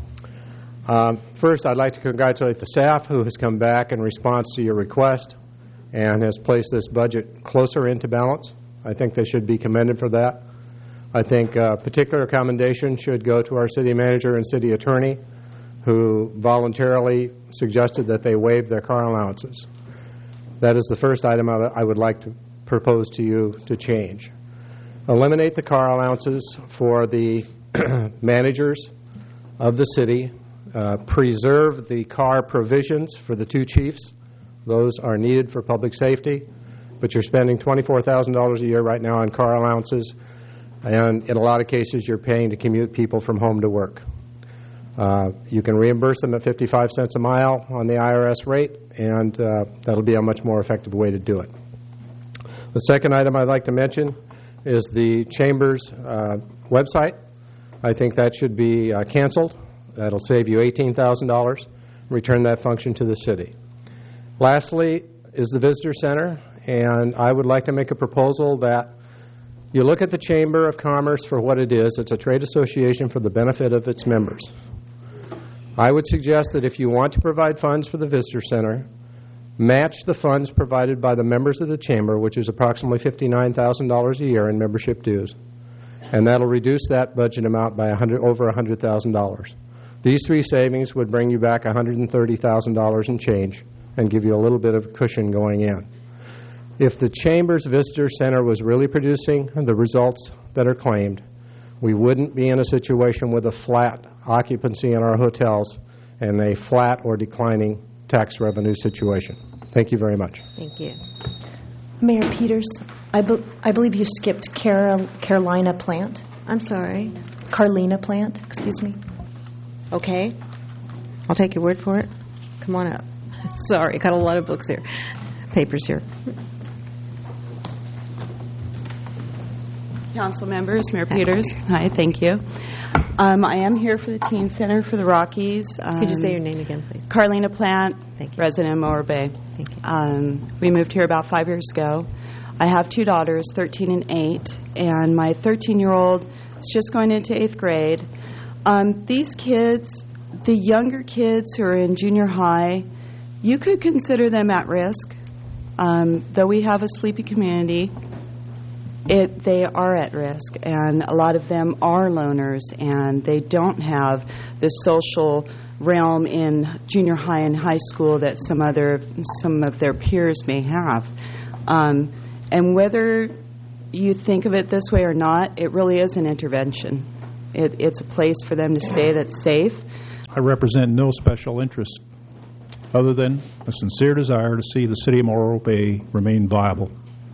Um, first, I'd like to congratulate the staff who has come back in response to your request and has placed this budget closer into balance. I think they should be commended for that. I think a particular commendation should go to our city manager and city attorney who voluntarily suggested that they waive their car allowances. That is the first item I would like to propose to you to change. Eliminate the car allowances for the managers of the city. Uh, preserve the car provisions for the two chiefs. Those are needed for public safety. But you're spending twenty-four thousand dollars a year right now on car allowances, and in a lot of cases you're paying to commute people from home to work. Uh, you can reimburse them at fifty-five cents a mile on the I R S rate, and uh, that'll be a much more effective way to do it. The second item I'd like to mention is the Chamber's uh, website. I think that should be uh, canceled. That'll save you eighteen thousand dollars. Return that function to the city. Lastly is the Visitor Center, and I would like to make a proposal that you look at the Chamber of Commerce for what it is. It's a trade association for the benefit of its members. I would suggest that if you want to provide funds for the Visitor Center, match the funds provided by the members of the Chamber, which is approximately fifty-nine thousand dollars a year in membership dues, and that'll reduce that budget amount by one hundred, over one hundred thousand dollars. These three savings would bring you back one hundred thirty thousand dollars in change and give you a little bit of cushion going in. If the Chamber's Visitor Center was really producing the results that are claimed, we wouldn't be in a situation with a flat occupancy in our hotels and a flat or declining tax revenue situation. Thank you very much. Thank you. Mayor Peters, I, be- I believe you skipped Carol- Carolina Plant. I'm sorry. Carlina Plant, excuse me. Okay. I'll take your word for it. Come on up. Sorry, got a lot of books here, papers here. Council members, Mayor Peters. Hi, thank you. Um, I am here for the Teen Center for the Rockies. Um, Could you say your name again, please? Carlina Plant, Thank you. resident of Morro Bay. Thank you. Um, we moved here about five years ago. I have two daughters, thirteen and eight, and my thirteen-year-old is just going into eighth grade. Um, these kids, the younger kids who are in junior high, you could consider them at risk. Um, though we have a sleepy community, It, they are at risk, and a lot of them are loners, and they don't have the social realm in junior high and high school that some other some of their peers may have. Um, and whether you think of it this way or not, it really is an intervention. It, it's a place for them to stay that's safe. I represent no special interest other than a sincere desire to see the city of Morro Bay remain viable.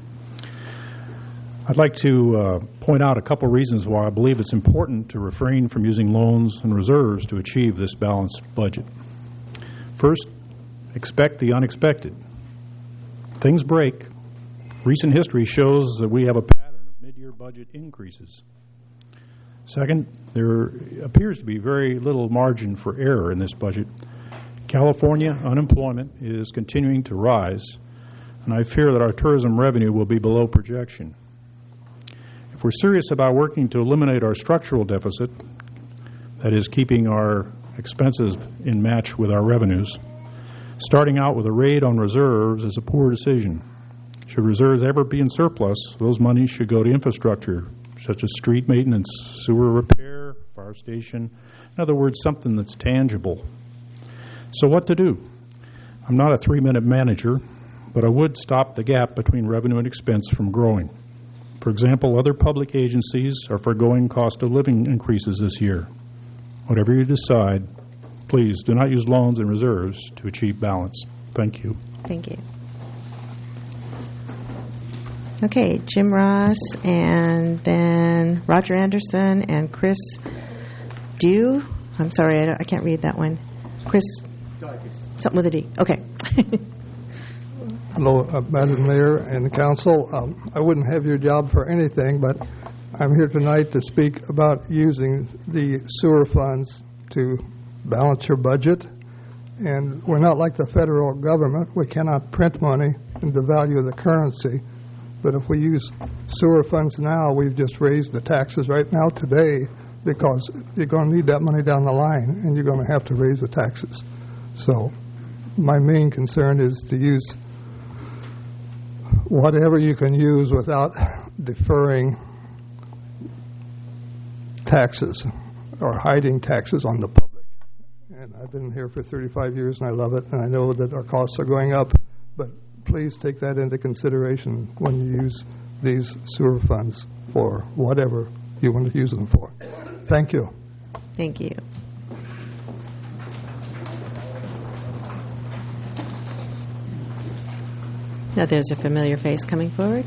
I'd like to uh, point out a couple reasons why I believe it's important to refrain from using loans and reserves to achieve this balanced budget. First, expect the unexpected. Things break. Recent history shows that we have a pattern of mid-year budget increases. Second, there appears to be very little margin for error in this budget. California unemployment is continuing to rise, and I fear that our tourism revenue will be below projection. If we're serious about working to eliminate our structural deficit, that is, keeping our expenses in match with our revenues, starting out with a raid on reserves is a poor decision. Should reserves ever be in surplus, those monies should go to infrastructure, such as street maintenance, sewer repair, fire station. In other words, something that's tangible. So what to do? I'm not a three-minute manager, but I would stop the gap between revenue and expense from growing. For example, other public agencies are foregoing cost of living increases this year. Whatever you decide, please do not use loans and reserves to achieve balance. Thank you. Thank you. Okay, Jim Ross, and then Roger Anderson and Chris Dew. I'm sorry, I, don't, I can't read that one. Chris, something with a D. Okay. Hello, uh, Madam Mayor and the Council. Um, I wouldn't have your job for anything, but I'm here tonight to speak about using the sewer funds to balance your budget. And we're not like the federal government. We cannot print money and devalue the currency. But if we use sewer funds now, we've just raised the taxes right now today because you're going to need that money down the line, and you're going to have to raise the taxes. So my main concern is to use whatever you can use without deferring taxes or hiding taxes on the public. And I've been here for thirty-five years, and I love it, and I know that our costs are going up, but please take that into consideration when you use these sewer funds for whatever you want to use them for. Thank you. Thank you. Now there's a familiar face coming forward.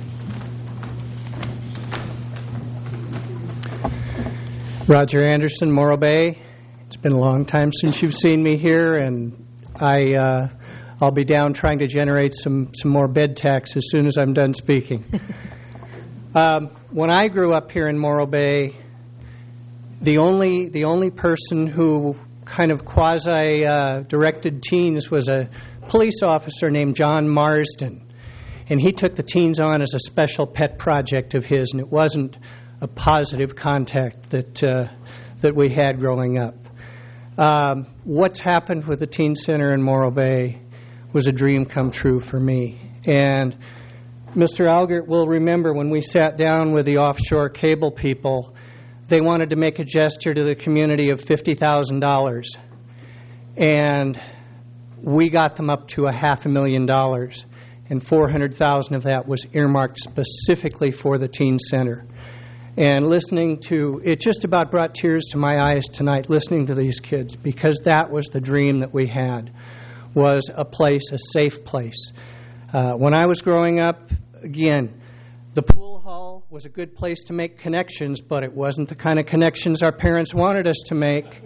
Roger Anderson, Morro Bay. It's been a long time since you've seen me here, and I, uh, I'll be down trying to generate some, some more bed tax as soon as I'm done speaking. um, when I grew up here in Morro Bay, the only the only person who kind of quasi uh, directed teens was a police officer named John Marsden. And he took the teens on as a special pet project of his, and it wasn't a positive contact that uh, that we had growing up. Um, what's happened with the Teen Center in Morro Bay was a dream come true for me. And Mister Algert will remember when we sat down with the offshore cable people, they wanted to make a gesture to the community of fifty thousand dollars. And we got them up to a half a million dollars. And four hundred thousand dollars of that was earmarked specifically for the Teen Center. And listening to, it just about brought tears to my eyes tonight, listening to these kids, because that was the dream that we had, was a place, a safe place. Uh, when I was growing up, again, the pool hall was a good place to make connections, but it wasn't the kind of connections our parents wanted us to make.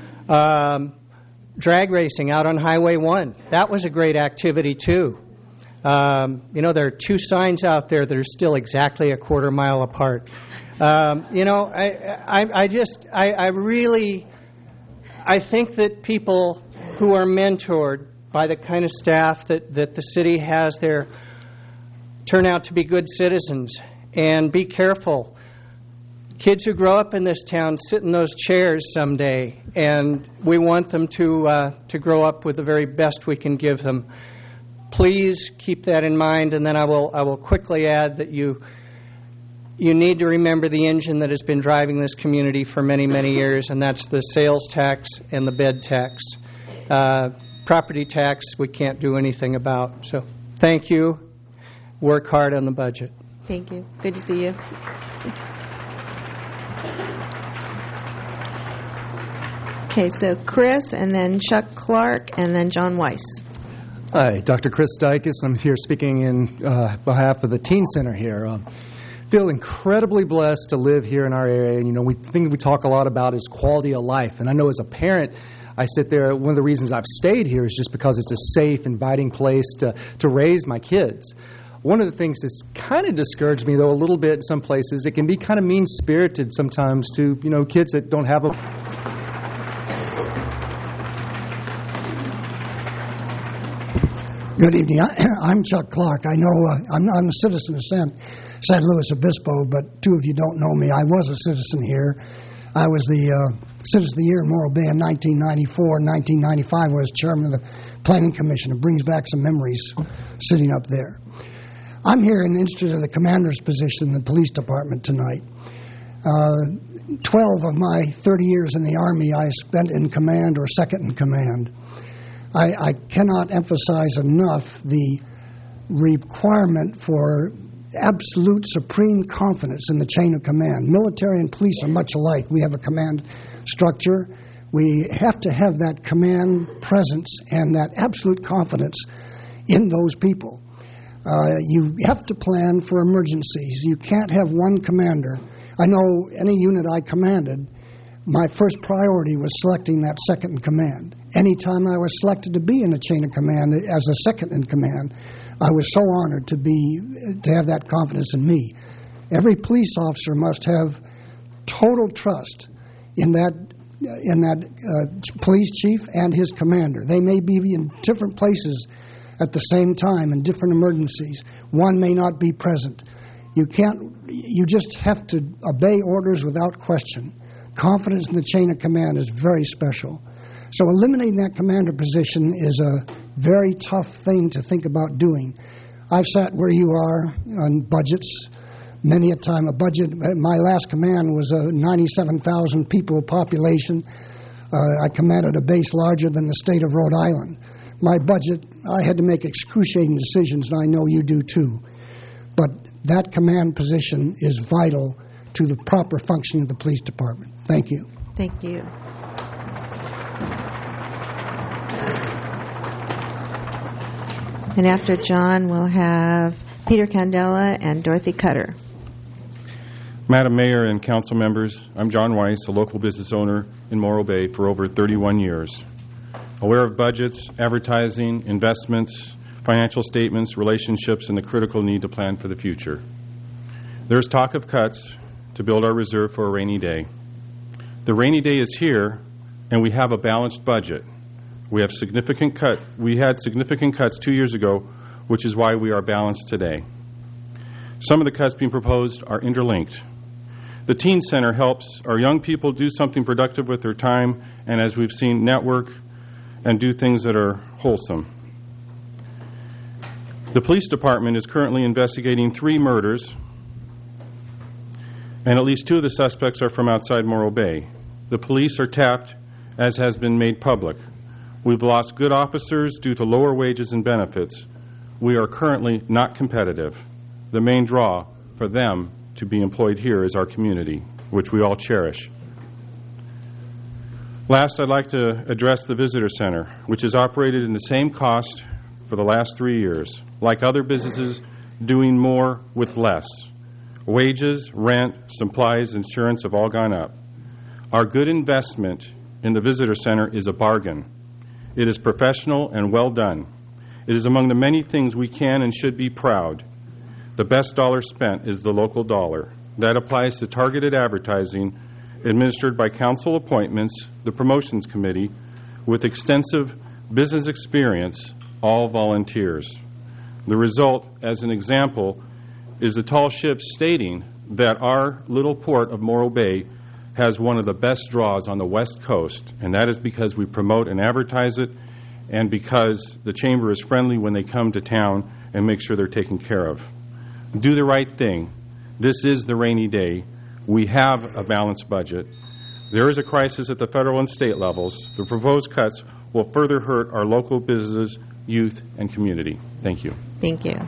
Um, drag racing out on Highway one, that was a great activity too. Um, you know, there are two signs out there that are still exactly a quarter mile apart. Um, you know, I, I, I just, I, I really, I think that people who are mentored by the kind of staff that, that the city has there turn out to be good citizens. And be careful. Kids who grow up in this town sit in those chairs someday, and we want them to uh, to grow up with the very best we can give them. Please keep that in mind, and then I will I will quickly add that you you need to remember the engine that has been driving this community for many, many years, and that's the sales tax and the bed tax. Uh, property tax we can't do anything about. So thank you. Work hard on the budget. Thank you. Good to see you. Okay, so Chris, and then Chuck Clark, and then John Weiss. Hi, Doctor Chris Dykes. I'm here speaking in uh, behalf of the Teen Center here. Um, feel incredibly blessed to live here in our area. And, you know, we think we talk a lot about is quality of life. And I know as a parent, I sit there, one of the reasons I've stayed here is just because it's a safe, inviting place to, to raise my kids. One of the things that's kind of discouraged me, though, a little bit in some places, it can be kind of mean-spirited sometimes to, you know, kids that don't have a... Good evening. I, I'm Chuck Clark. I know uh, I'm, I'm a citizen of San, San Luis Obispo, but two of you don't know me. I was a citizen here. I was the uh, Citizen of the Year in Morro Bay in nineteen ninety-four. In nineteen ninety-five, I was chairman of the Planning Commission. It brings back some memories sitting up there. I'm here in the interest of the commander's position in the police department tonight. Uh, Twelve of my thirty years in the Army I spent in command or second in command. I, I cannot emphasize enough the requirement for absolute supreme confidence in the chain of command. Military and police are much alike. We have a command structure. We have to have that command presence and that absolute confidence in those people. Uh, you have to plan for emergencies. You can't have one commander. I know any unit I commanded, my first priority was selecting that second in command. Anytime I was selected to be in a chain of command as a second in command, I was so honored to be to have that confidence in me. Every police officer must have total trust in that in that uh, police chief and his commander. They may be in different places at the same time in different emergencies. One may not be present. You can't. You just have to obey orders without question. Confidence in the chain of command is very special. So eliminating that commander position is a very tough thing to think about doing. I've sat where you are on budgets many a time. A budget, my last command was a ninety-seven thousand people population. Uh, I commanded a base larger than the state of Rhode Island. My budget, I had to make excruciating decisions, and I know you do too. But that command position is vital to the proper functioning of the police department. Thank you. Thank you. And after John, we'll have Peter Candela and Dorothy Cutter. Madam Mayor and council members, I'm John Weiss, a local business owner in Morro Bay for over thirty-one years. Aware of budgets, advertising, investments, financial statements, relationships, and the critical need to plan for the future. There's talk of cuts to build our reserve for a rainy day. The rainy day is here, and we have a balanced budget. We have significant cut. We had significant cuts two years ago, which is why we are balanced today. Some of the cuts being proposed are interlinked. The Teen Center helps our young people do something productive with their time, and as we've seen, network and do things that are wholesome. The police department is currently investigating three murders, and at least two of the suspects are from outside Morro Bay. The police are tapped, as has been made public. We've lost good officers due to lower wages and benefits. We are currently not competitive. The main draw for them to be employed here is our community, which we all cherish. Last, I'd like to address the visitor center, which has operated in the same cost for the last three years. Like other businesses, doing more with less. Wages, rent, supplies, insurance have all gone up. Our good investment in the visitor center is a bargain. It is professional and well done. It is among the many things we can and should be proud. The best dollar spent is the local dollar. That applies to targeted advertising administered by council appointments, the promotions committee, with extensive business experience, all volunteers. The result, as an example, is the tall ship stating that our little port of Morro Bay has one of the best draws on the West Coast, and that is because we promote and advertise it, and because the chamber is friendly when they come to town and make sure they're taken care of. Do the right thing. This is the rainy day. We have a balanced budget. There is a crisis at the federal and state levels. The proposed cuts will further hurt our local businesses, youth, and community. Thank you. Thank you.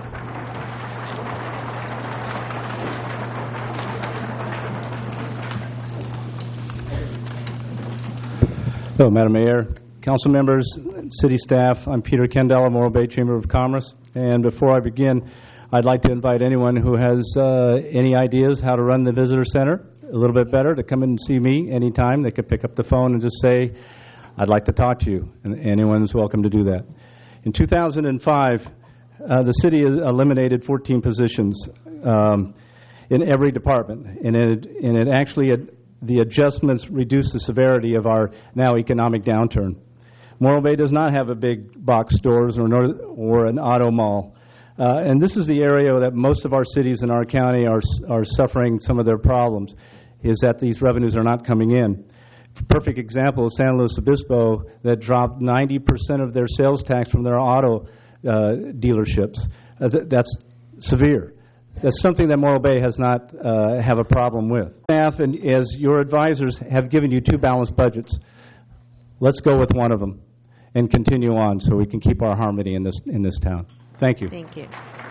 Hello, Madam Mayor, council members, city staff. I'm Peter Kendall of Morro Bay Chamber of Commerce. And before I begin, I'd like to invite anyone who has uh, any ideas how to run the visitor center a little bit better to come in and see me anytime. They could pick up the phone and just say, I'd like to talk to you. And anyone's welcome to do that. In two thousand five, uh, the city eliminated fourteen positions um, in every department. And it, and it actually, had, the adjustments reduced the severity of our now economic downturn. Morro Bay does not have a big box stores or, or an auto mall. Uh, and this is the area that most of our cities in our county are are suffering some of their problems, is that these revenues are not coming in. Perfect example is San Luis Obispo, that dropped ninety percent of their sales tax from their auto uh, dealerships. Uh, th- that's severe. That's something that Morro Bay has not uh, have a problem with. Staff and as your advisors have given you two balanced budgets. Let's go with one of them and continue on so we can keep our harmony in this in this town. Thank you. Thank you.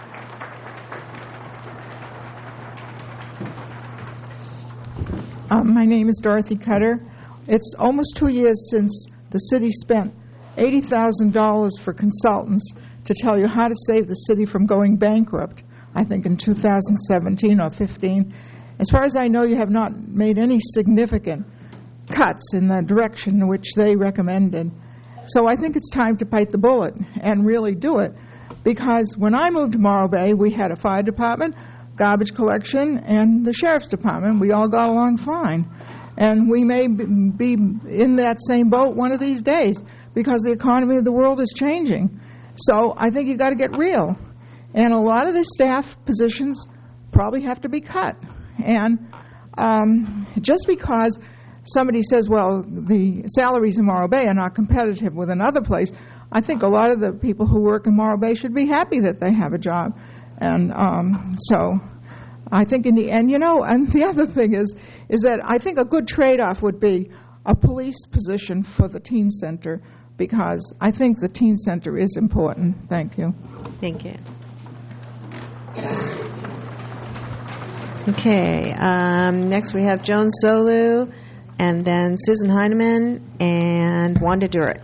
Um, my name is Dorothy Cutter. It's almost two years since the city spent eighty thousand dollars for consultants to tell you how to save the city from going bankrupt, I think in two thousand seventeen or fifteen. As far as I know, you have not made any significant cuts in the direction in which they recommended. So I think it's time to bite the bullet and really do it. Because when I moved to Morro Bay, we had a fire department, garbage collection, and the sheriff's department. We all got along fine. And we may be in that same boat one of these days because the economy of the world is changing. So I think you've got to get real. And a lot of the staff positions probably have to be cut. And um, just because somebody says, well, the salaries in Morro Bay are not competitive with another place, I think a lot of the people who work in Morro Bay should be happy that they have a job. And um, so I think in the end, you know, and the other thing is, is that I think a good trade-off would be a police position for the teen center, because I think the teen center is important. Thank you. Thank you. Okay, um, next we have Joan Solu, and then Susan Heineman, and Wanda Durick.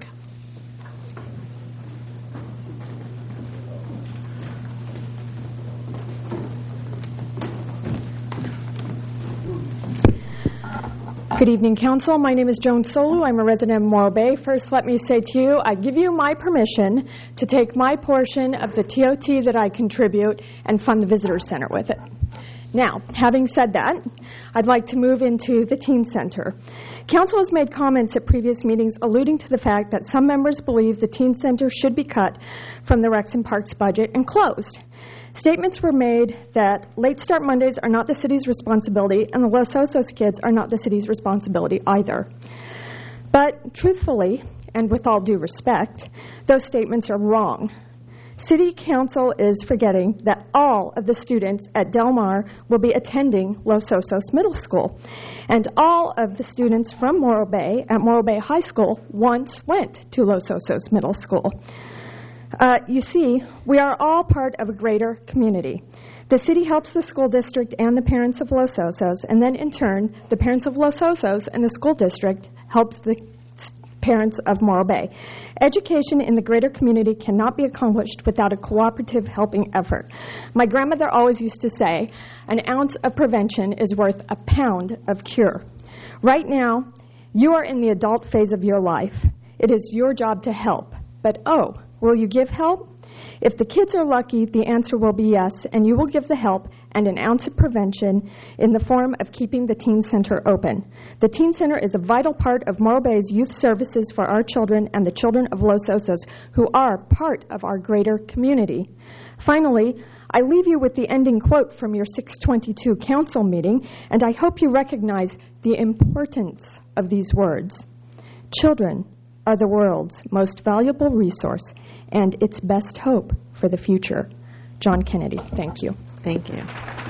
Good evening, Council. My name is Joan Solu. I'm a resident of Morro Bay. First, let me say to you, I give you my permission to take my portion of the T O T that I contribute and fund the Visitor Center with it. Now, having said that, I'd like to move into the Teen Center. Council has made comments at previous meetings alluding to the fact that some members believe the Teen Center should be cut from the Recs and Parks budget and closed. Statements were made that Late Start Mondays are not the city's responsibility and the Los Osos kids are not the city's responsibility either. But truthfully, and with all due respect, those statements are wrong. City Council is forgetting that all of the students at Del Mar will be attending Los Osos Middle School. And all of the students from Morro Bay at Morro Bay High School once went to Los Osos Middle School. Uh, you see, we are all part of a greater community. The city helps the school district and the parents of Los Osos, and then in turn, the parents of Los Osos and the school district helps the parents of Morro Bay. Education in the greater community cannot be accomplished without a cooperative helping effort. My grandmother always used to say, an ounce of prevention is worth a pound of cure. Right now, you are in the adult phase of your life. It is your job to help. But oh, will you give help? If the kids are lucky, the answer will be yes, and you will give the help and an ounce of prevention in the form of keeping the Teen Center open. The Teen Center is a vital part of Morro Bay's youth services for our children and the children of Los Osos, who are part of our greater community. Finally, I leave you with the ending quote from your six twenty-two council meeting, and I hope you recognize the importance of these words. Children are the world's most valuable resource and its best hope for the future. John Kennedy, thank you. Thank you.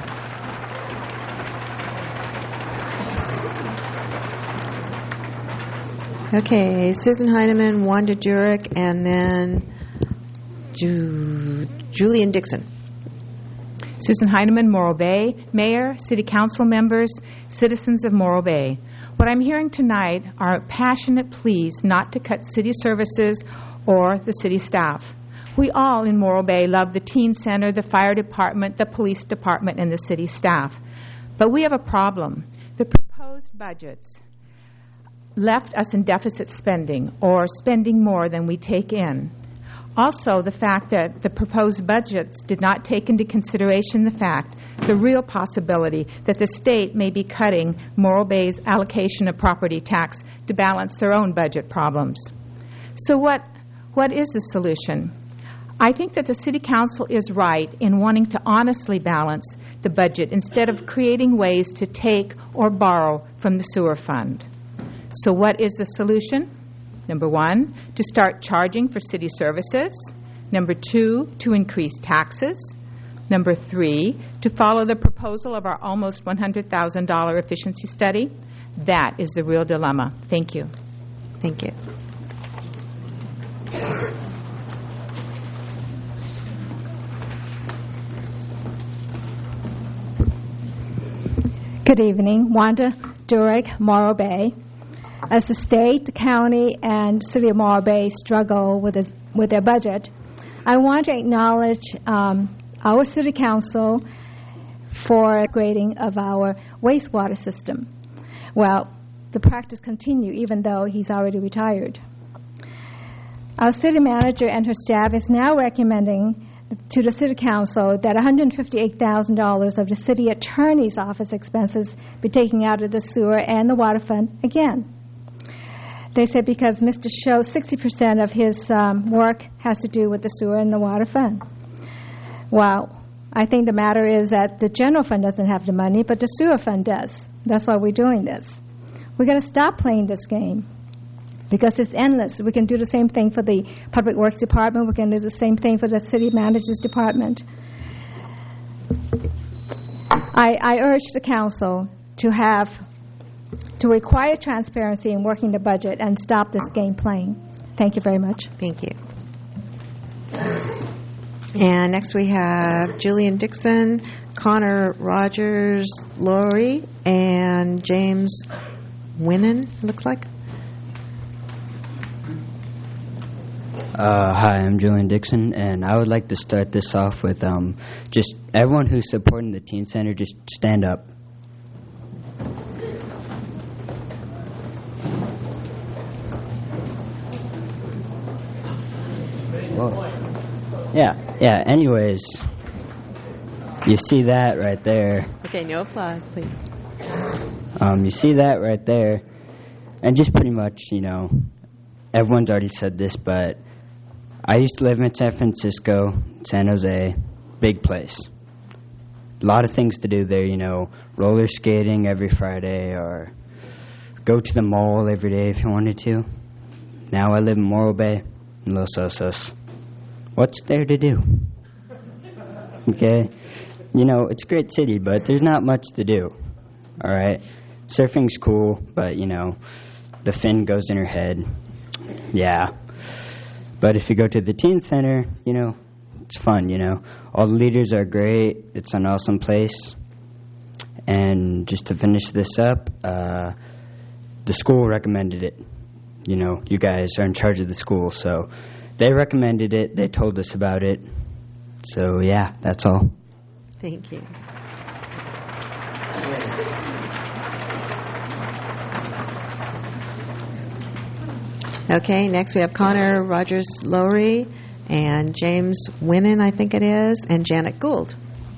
Okay, Susan Heineman, Wanda Jurek, and then Ju- Julian Dixon. Susan Heineman, Morro Bay, Mayor, City Council members, citizens of Morro Bay. What I'm hearing tonight are passionate pleas not to cut city services or the city staff. We all in Morro Bay love the teen center, the fire department, the police department, and the city staff. But we have a problem. The proposed budgets left us in deficit spending or spending more than we take in. Also, the fact that the proposed budgets did not take into consideration the fact, the real possibility that the state may be cutting Morro Bay's allocation of property tax to balance their own budget problems. So what, what is the solution? I think that the City Council is right in wanting to honestly balance the budget instead of creating ways to take or borrow from the sewer fund. So what is the solution? Number one, to start charging for city services. Number two, to increase taxes. Number three, to follow the proposal of our almost one hundred thousand dollars efficiency study. That is the real dilemma. Thank you. Thank you. Good evening. Wanda Durek, Morro Bay. As the state, the county, and city of Morro Bay struggle with, this, with their budget, I want to acknowledge um, our city council for upgrading of our wastewater system. Well, the practice continues even though he's already retired. Our city manager and her staff is now recommending to the City Council that one hundred fifty-eight thousand dollars of the City Attorney's Office expenses be taken out of the sewer and the water fund again. They said because Mister Show, sixty percent of his um, work has to do with the sewer and the water fund. Well, I think the matter is that the general fund doesn't have the money, but the sewer fund does. That's why we're doing this. We've got to stop playing this game because it's endless. We can do the same thing for the Public Works Department. We can do the same thing for the City Manager's Department. I, I urge the Council to have to require transparency in working the budget and stop this game playing. Thank you very much. Thank you. And next we have Julian Dixon, Connor Rogers, Lori, and James Winnan, looks like. Uh, hi, I'm Julian Dixon, and I would like to start this off with um, just everyone who's supporting the Teen Center, just stand up. Whoa. Yeah, yeah, anyways, you see that right there. Okay, no applause, please. Um, you see that right there, and just pretty much, you know, everyone's already said this, but I used to live in San Francisco, San Jose, big place. A lot of things to do there, you know, roller skating every Friday or go to the mall every day if you wanted to. Now I live in Morro Bay, in Los Osos. What's there to do? Okay? You know, it's a great city, but there's not much to do. All right? Surfing's cool, but, you know, the fin goes in her head. Yeah. But if you go to the teen center, you know, it's fun, you know. All the leaders are great. It's an awesome place. And just to finish this up, uh, the school recommended it. You know, you guys are in charge of the school, so they recommended it. They told us about it. So, yeah, that's all. Thank you. Okay, next we have Connor Rogers Lowry, and James Winnan, I think it is, and Janet Gould.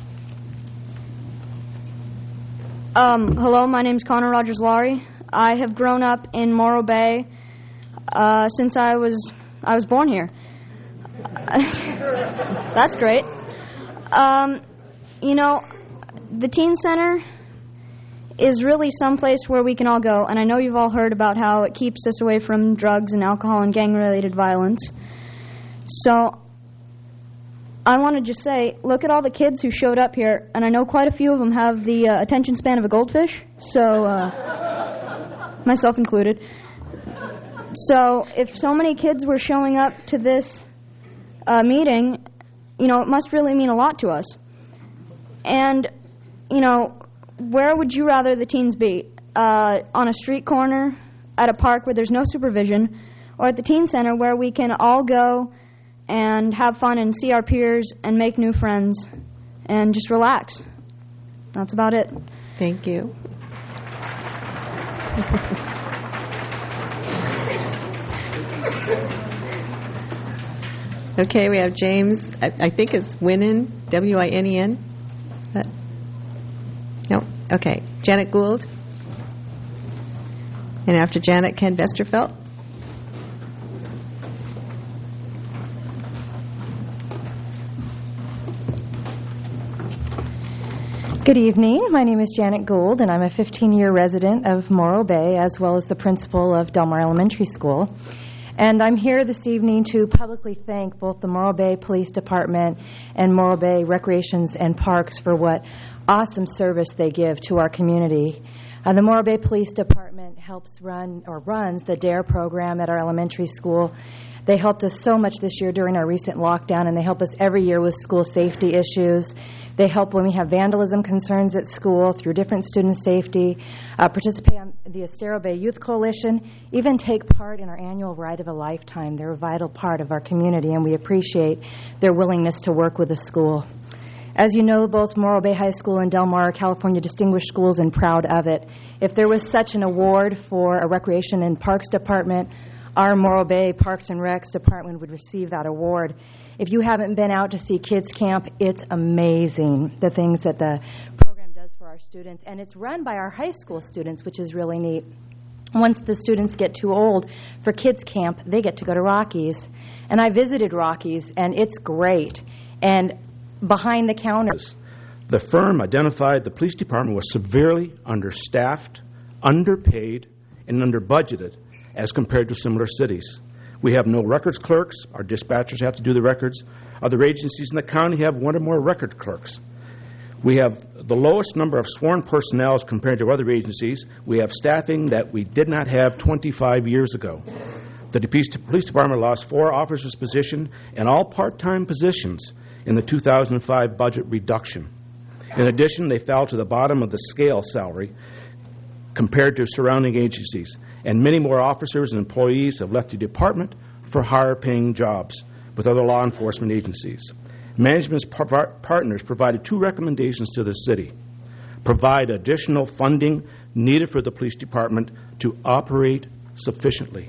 Um, hello, my name's Connor Rogers Laurie. I have grown up in Morro Bay uh, since I was I was born here. That's great. Um, you know, the teen center is really some place where we can all go, and I know you've all heard about how it keeps us away from drugs and alcohol and gang-related violence. So I want to just say, look at all the kids who showed up here, and I know quite a few of them have the uh, attention span of a goldfish, so uh, myself included. So if so many kids were showing up to this uh, meeting, you know, it must really mean a lot to us. And, you know, where would you rather the teens be? Uh, on a street corner, at a park where there's no supervision, or at the teen center where we can all go and have fun and see our peers and make new friends and just relax. That's about it. Thank you. Okay, we have James, I, I think it's Winnan, W I N E N. Uh, no, okay. Janet Gould. And after Janet, Ken Vesterfelt. Good evening. My name is Janet Gould, and I'm a fifteen-year resident of Morro Bay, as well as the principal of Del Mar Elementary School. And I'm here this evening to publicly thank both the Morro Bay Police Department and Morro Bay Recreations and Parks for what awesome service they give to our community. Uh, the Morro Bay Police Department helps run or runs the DARE program at our elementary school. They helped us so much this year during our recent lockdown, and they help us every year with school safety issues. They help when we have vandalism concerns at school through different student safety, uh, participate on the Estero Bay Youth Coalition, even take part in our annual Ride of a Lifetime. They're a vital part of our community, and we appreciate their willingness to work with the school. As you know, both Morro Bay High School and Del Mar are California Distinguished Schools and proud of it. If there was such an award for a Recreation and Parks Department, our Morro Bay Parks and Recs Department would receive that award. If you haven't been out to see Kids Camp, it's amazing, the things that the program does for our students. And it's run by our high school students, which is really neat. Once the students get too old for Kids Camp, they get to go to Rockies. And I visited Rockies, and it's great. And behind the counter, the firm identified the police department was severely understaffed, underpaid, and under-budgeted as compared to similar cities. We have no records clerks. Our dispatchers have to do the records. Other agencies in the county have one or more record clerks. We have the lowest number of sworn personnel as compared to other agencies. We have staffing that we did not have twenty-five years ago. The police department lost four officers' positions and all part-time positions in the two thousand five budget reduction. In addition, they fell to the bottom of the scale salary compared to surrounding agencies, and many more officers and employees have left the department for higher-paying jobs with other law enforcement agencies. Management's par- partners provided two recommendations to the city. Provide additional funding needed for the police department to operate sufficiently.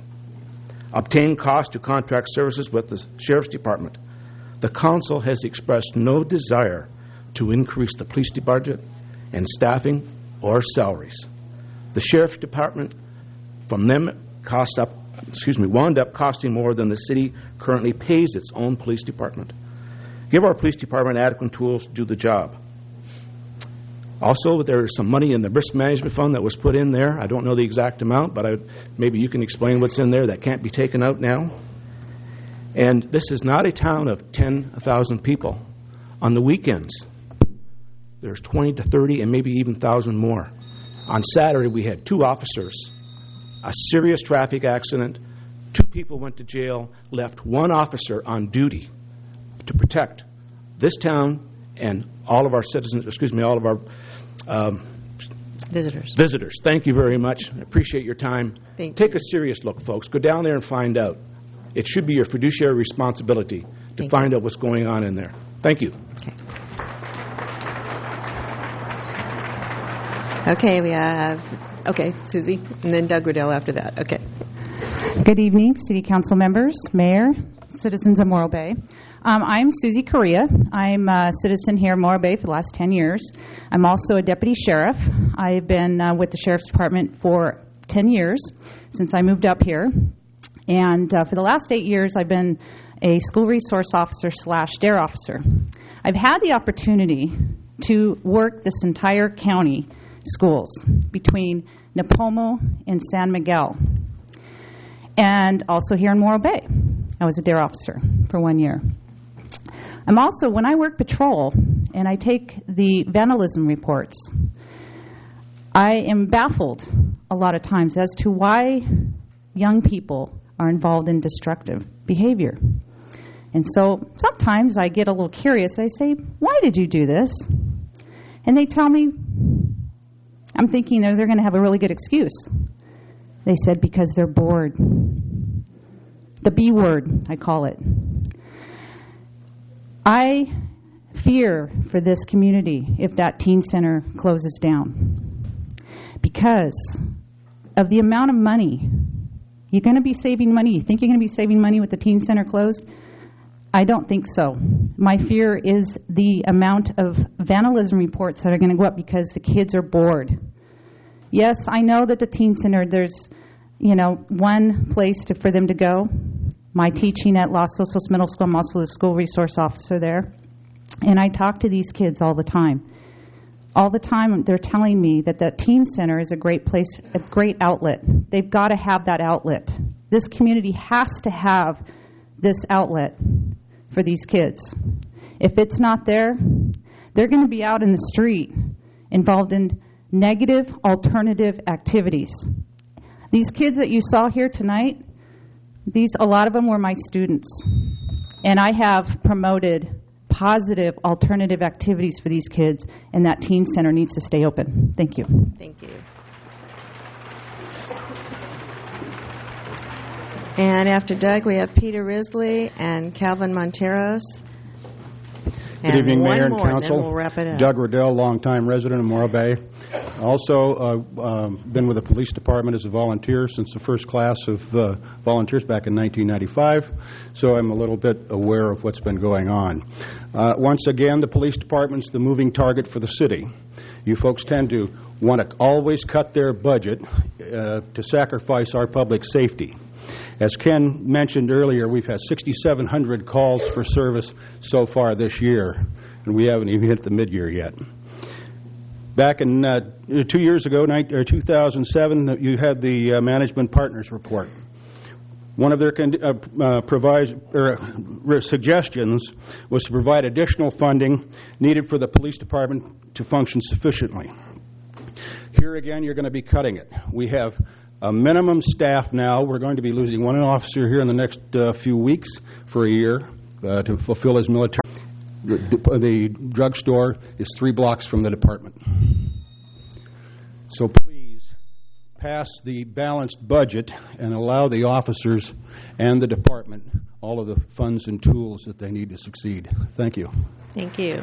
Obtain cost to contract services with the sheriff's department. The council has expressed no desire to increase the police budget and staffing or salaries. The sheriff's department, from them, cost up, excuse me, wound up costing more than the city currently pays its own police department. Give our police department adequate tools to do the job. Also, there is some money in the risk management fund that was put in there. I don't know the exact amount, but I, maybe you can explain what's in there that can't be taken out now. And this is not a town of ten thousand people. On the weekends, there's twenty to thirty and maybe even one thousand more. On Saturday, we had two officers, a serious traffic accident, two people went to jail, left one officer on duty to protect this town and all of our citizens, excuse me, all of our um, visitors. Visitors. Thank you very much. I appreciate your time. Thank Take a serious look, folks. Go down there and find out. It should be your fiduciary responsibility to Thank find you. out what's going on in there. Thank you. Okay. Okay, we have, okay, Susie, and then Doug Riddell after that. Okay. Good evening, City Council members, Mayor, citizens of Morro Bay. Um, I'm Susie Correa. I'm a citizen here in Morro Bay for the last ten years. I'm also a deputy sheriff. I've been uh, with the Sheriff's Department for ten years since I moved up here. And uh, for the last eight years, I've been a school resource officer slash dare officer. I've had the opportunity to work this entire county schools between Nipomo and San Miguel, and also here in Morro Bay. I was a dare officer for one year. I'm also, when I work patrol and I take the vandalism reports, I am baffled a lot of times as to why young people are involved in destructive behavior. And so sometimes I get a little curious. I say, why did you do this? And they tell me, I'm thinking they're going to have a really good excuse. They said because they're bored. The B word, I call it. I fear for this community if that teen center closes down because of the amount of money. You're going to be saving money. You think you're going to be saving money with the teen center closed? I don't think so. My fear is the amount of vandalism reports that are going to go up because the kids are bored. Yes, I know that the teen center, there's, you know, one place to, for them to go. My teaching at Los Osos Middle School, I'm also the school resource officer there. And I talk to these kids all the time. All the time they're telling me that the teen center is a great place, a great outlet. They've got to have that outlet. This community has to have this outlet for these kids. If it's not there, they're going to be out in the street involved in negative alternative activities. These kids that you saw here tonight, these a lot of them were my students. And I have promoted positive alternative activities for these kids, and that teen center needs to stay open. Thank you. Thank you. And after Doug, we have Peter Risley and Calvin Monteros. Good evening, one Mayor and more, Council. Then we'll wrap it up. Doug Riddell, longtime resident of Morro Bay. Also, uh, uh, been with the police department as a volunteer since the first class of uh, volunteers back in nineteen ninety-five, so I'm a little bit aware of what's been going on. Uh, once again, the police department's the moving target for the city. You folks tend to want to always cut their budget uh, to sacrifice our public safety. As Ken mentioned earlier, we've had six thousand seven hundred calls for service so far this year, and we haven't even hit the mid-year yet. Back in uh, two years ago, or two thousand seven, you had the uh, Management Partners Report. One of their con- uh, uh, provides, or, uh, suggestions was to provide additional funding needed for the police department to function sufficiently. Here again, you're going to be cutting it. We have a minimum staff now. We're going to be losing one officer here in the next uh, few weeks for a year uh, to fulfill his military. The, the drugstore is three blocks from the department. So please pass the balanced budget and allow the officers and the department all of the funds and tools that they need to succeed. Thank you. Thank you.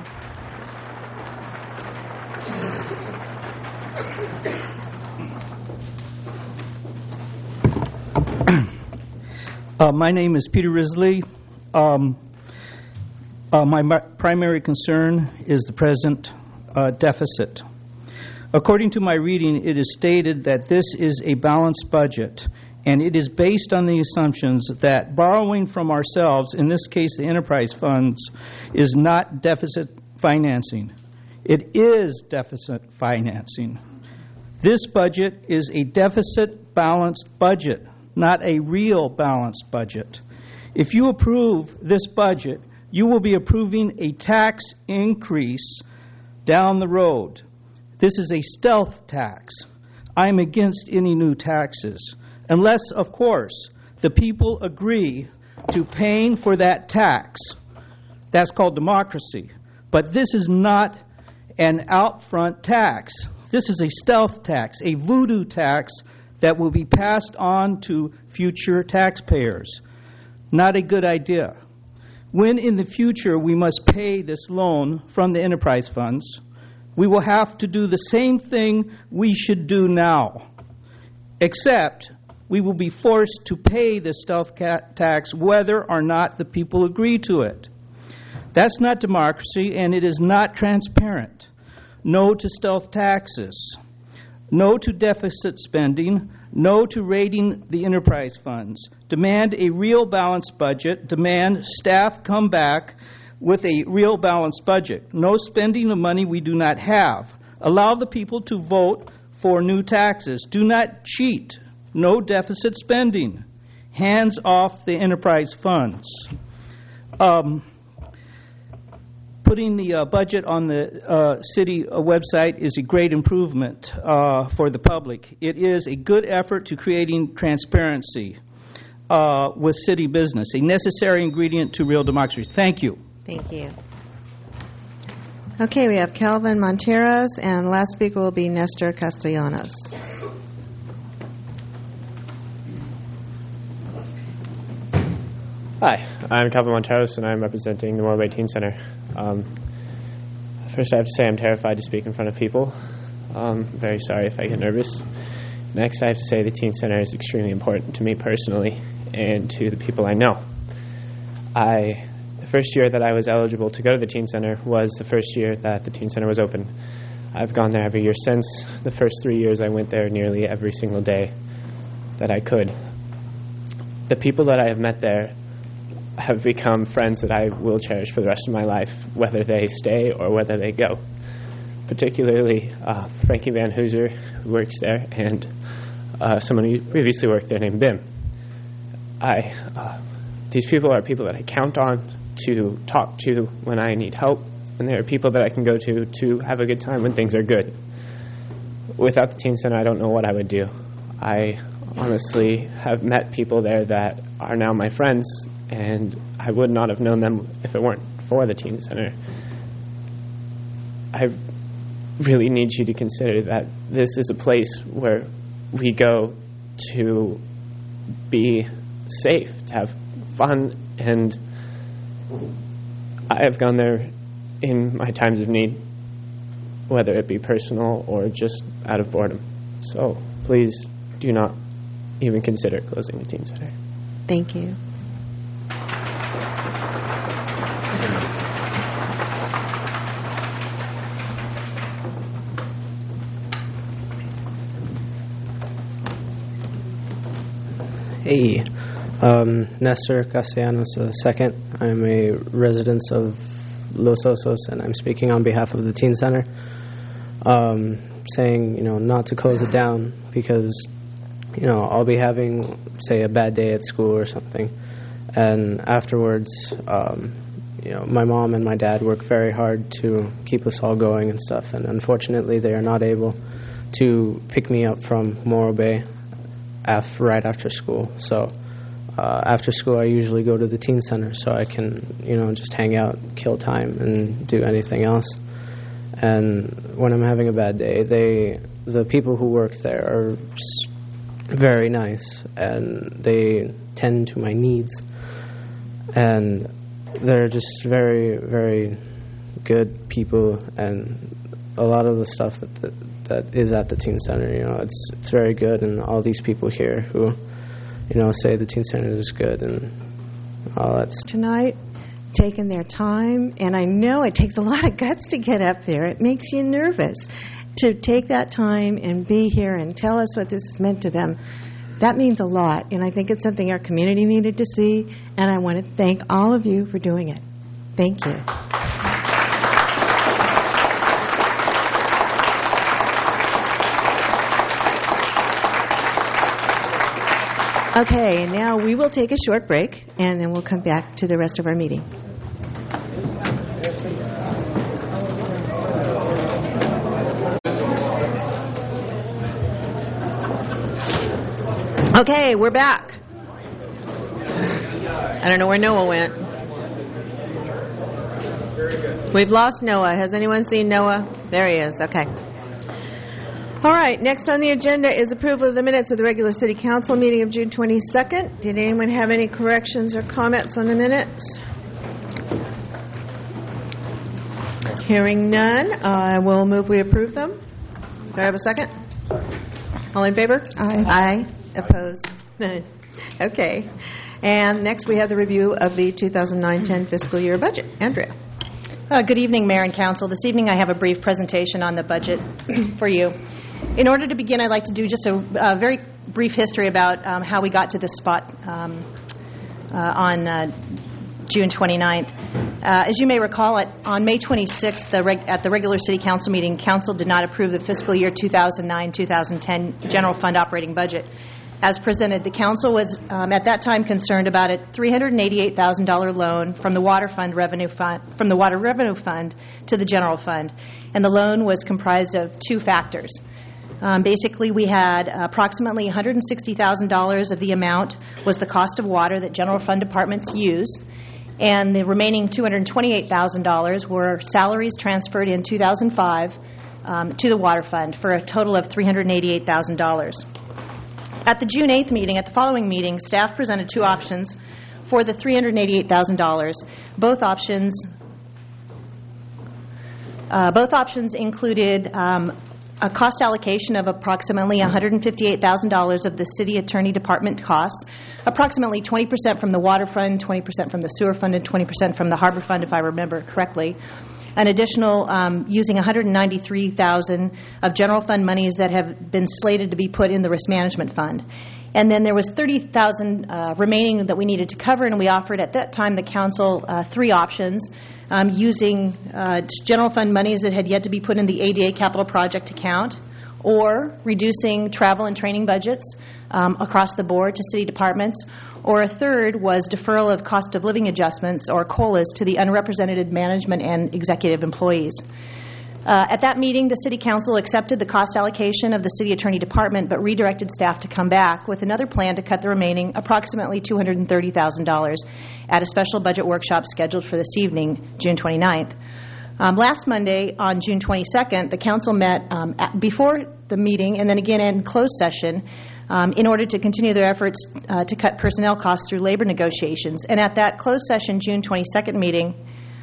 Uh, my name is Peter Risley. Um, uh, my ma- primary concern is the present uh, deficit. According to my reading, it is stated that this is a balanced budget, and it is based on the assumptions that borrowing from ourselves, in this case the enterprise funds, is not deficit financing. It is deficit financing. This budget is a deficit balanced budget, not a real balanced budget. If you approve this budget, you will be approving a tax increase down the road. This is a stealth tax. I'm against any new taxes, unless, of course, the people agree to paying for that tax. That's called democracy. But this is not an out-front tax. This is a stealth tax, a voodoo tax that will be passed on to future taxpayers. Not a good idea. When in the future we must pay this loan from the enterprise funds, we will have to do the same thing we should do now, except we will be forced to pay the stealth tax whether or not the people agree to it. That's not democracy, and it is not transparent. No to stealth taxes. No to deficit spending. No to raiding the enterprise funds. Demand a real balanced budget. Demand staff come back with a real balanced budget. No spending of money we do not have. Allow the people to vote for new taxes. Do not cheat. No deficit spending. Hands off the enterprise funds. Um, putting the uh, budget on the uh, city uh, website is a great improvement uh, for the public. It is a good effort to creating transparency uh, with city business, a necessary ingredient to real democracy. Thank you. Thank you. Okay, we have Calvin Monteros, and the last speaker will be Nestor Castellanos. Hi, I'm Calvin Monteros, and I'm representing the Morro Bay Teen Center. Um, first, I have to say I'm terrified to speak in front of people. Um, very sorry if I get nervous. Next, I have to say the Teen Center is extremely important to me personally and to the people I know. I, the first year that I was eligible to go to the Teen Center was the first year that the Teen Center was open. I've gone there every year since. The first three years I went there nearly every single day that I could. The people that I have met there have become friends that I will cherish for the rest of my life, whether they stay or whether they go. Particularly uh, Frankie Van Hooser, who works there, and uh, someone who previously worked there named Bim. I, uh, these people are people that I count on to talk to when I need help, and they are people that I can go to to have a good time when things are good. Without the Teen Center, I don't know what I would do. I honestly have met people there that are now my friends, and I would not have known them if it weren't for the Teen Center. I really need you to consider that this is a place where we go to be safe, to have fun, and I have gone there in my times of need, whether it be personal or just out of boredom. So please do not even consider closing the Teen Center. Thank you. Hey, um, Nestor Castellanos the second. I'm a resident of Los Osos, and I'm speaking on behalf of the Teen Center, um, saying, you know, not to close it down because, you know, I'll be having, say, a bad day at school or something, and afterwards, um, you know, my mom and my dad work very hard to keep us all going and stuff, and unfortunately they are not able to pick me up from Morro Bay after, right after school. So uh, after school I usually go to the Teen Center so I can, you know, just hang out, kill time, and do anything else. And when I'm having a bad day, they, the people who work there are very nice, and they tend to my needs, and they're just very, very good people. And a lot of the stuff that the, that is at the Teen Center, you know, it's it's very good, and all these people here who, you know, say the Teen Center is good and all that stuff. Tonight, taking their time, and I know it takes a lot of guts to get up there. It makes you nervous to take that time and be here and tell us what this has meant to them. That means a lot, and I think it's something our community needed to see, and I want to thank all of you for doing it. Thank you. Okay, and now we will take a short break, and then we'll come back to the rest of our meeting. Okay, we're back. I don't know where Noah went. We've lost Noah. Has anyone seen Noah? There he is. Okay. All right, next on the agenda is approval of the minutes of the regular City Council meeting of June twenty-second. Did anyone have any corrections or comments on the minutes? Hearing none, I will move we approve them. Do I have a second? All in favor? Aye. Aye. Opposed? Okay. And next we have the review of the two thousand nine ten fiscal year budget. Andrea. Uh, good evening, Mayor and Council. This evening I have a brief presentation on the budget for you. In order to begin, I'd like to do just a, a very brief history about um, how we got to this spot um, uh, on uh, June twenty-ninth. Uh, as you may recall, at, on May twenty-sixth, the reg, at the regular City Council meeting, Council did not approve the fiscal year two thousand nine two thousand ten General Fund operating budget. As presented, the Council was um, at that time concerned about a three hundred eighty-eight thousand dollars loan from the Water Fund Revenue Fund from the Water Revenue Fund to the General Fund, and the loan was comprised of two factors. Um, basically, we had approximately one hundred sixty thousand dollars of the amount was the cost of water that General Fund departments use, and the remaining two hundred twenty-eight thousand dollars were salaries transferred in two thousand five um, to the Water Fund for a total of three hundred eighty-eight thousand dollars. At the June eighth meeting, at the following meeting, staff presented two options for the three hundred eighty-eight thousand dollars. Both options, uh, both options included um, a cost allocation of approximately one hundred fifty-eight thousand dollars of the City Attorney Department costs, approximately twenty percent from the Water Fund, twenty percent from the Sewer Fund, and twenty percent from the Harbor Fund, if I remember correctly. An additional um, using one hundred ninety-three thousand dollars of general fund monies that have been slated to be put in the Risk Management Fund. And then there was thirty thousand dollars uh, remaining that we needed to cover, and we offered at that time the Council uh, three options, um, using uh, general fund monies that had yet to be put in the A D A capital project account, or reducing travel and training budgets um, across the board to city departments, or a third was deferral of cost of living adjustments, or COLAs, to the unrepresented management and executive employees. Uh, at that meeting, the City Council accepted the cost allocation of the City Attorney Department, but redirected staff to come back with another plan to cut the remaining approximately two hundred thirty thousand dollars at a special budget workshop scheduled for this evening, June twenty-ninth. Um, last Monday, on June twenty-second, the Council met um, at, before the meeting and then again in closed session um, in order to continue their efforts uh, to cut personnel costs through labor negotiations. And at that closed session, June twenty-second meeting,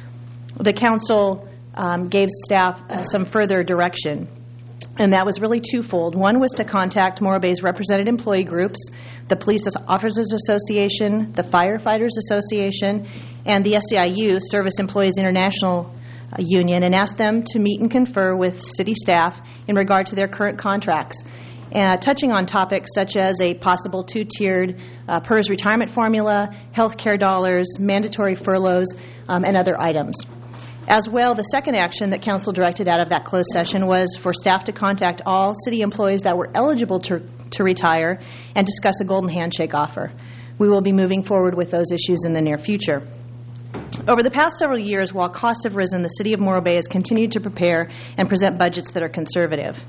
the Council um, gave staff uh, some further direction. And that was really twofold. One was to contact Morro Bay's represented employee groups, the Police Officers Association, the Firefighters Association, and the S E I U, Service Employees International Union, and ask them to meet and confer with city staff in regard to their current contracts, uh, touching on topics such as a possible two-tiered uh, PERS retirement formula, health care dollars, mandatory furloughs, um, and other items. As well, the second action that Council directed out of that closed session was for staff to contact all city employees that were eligible to, to retire and discuss a golden handshake offer. We will be moving forward with those issues in the near future. Over the past several years, while costs have risen, the City of Morro Bay has continued to prepare and present budgets that are conservative.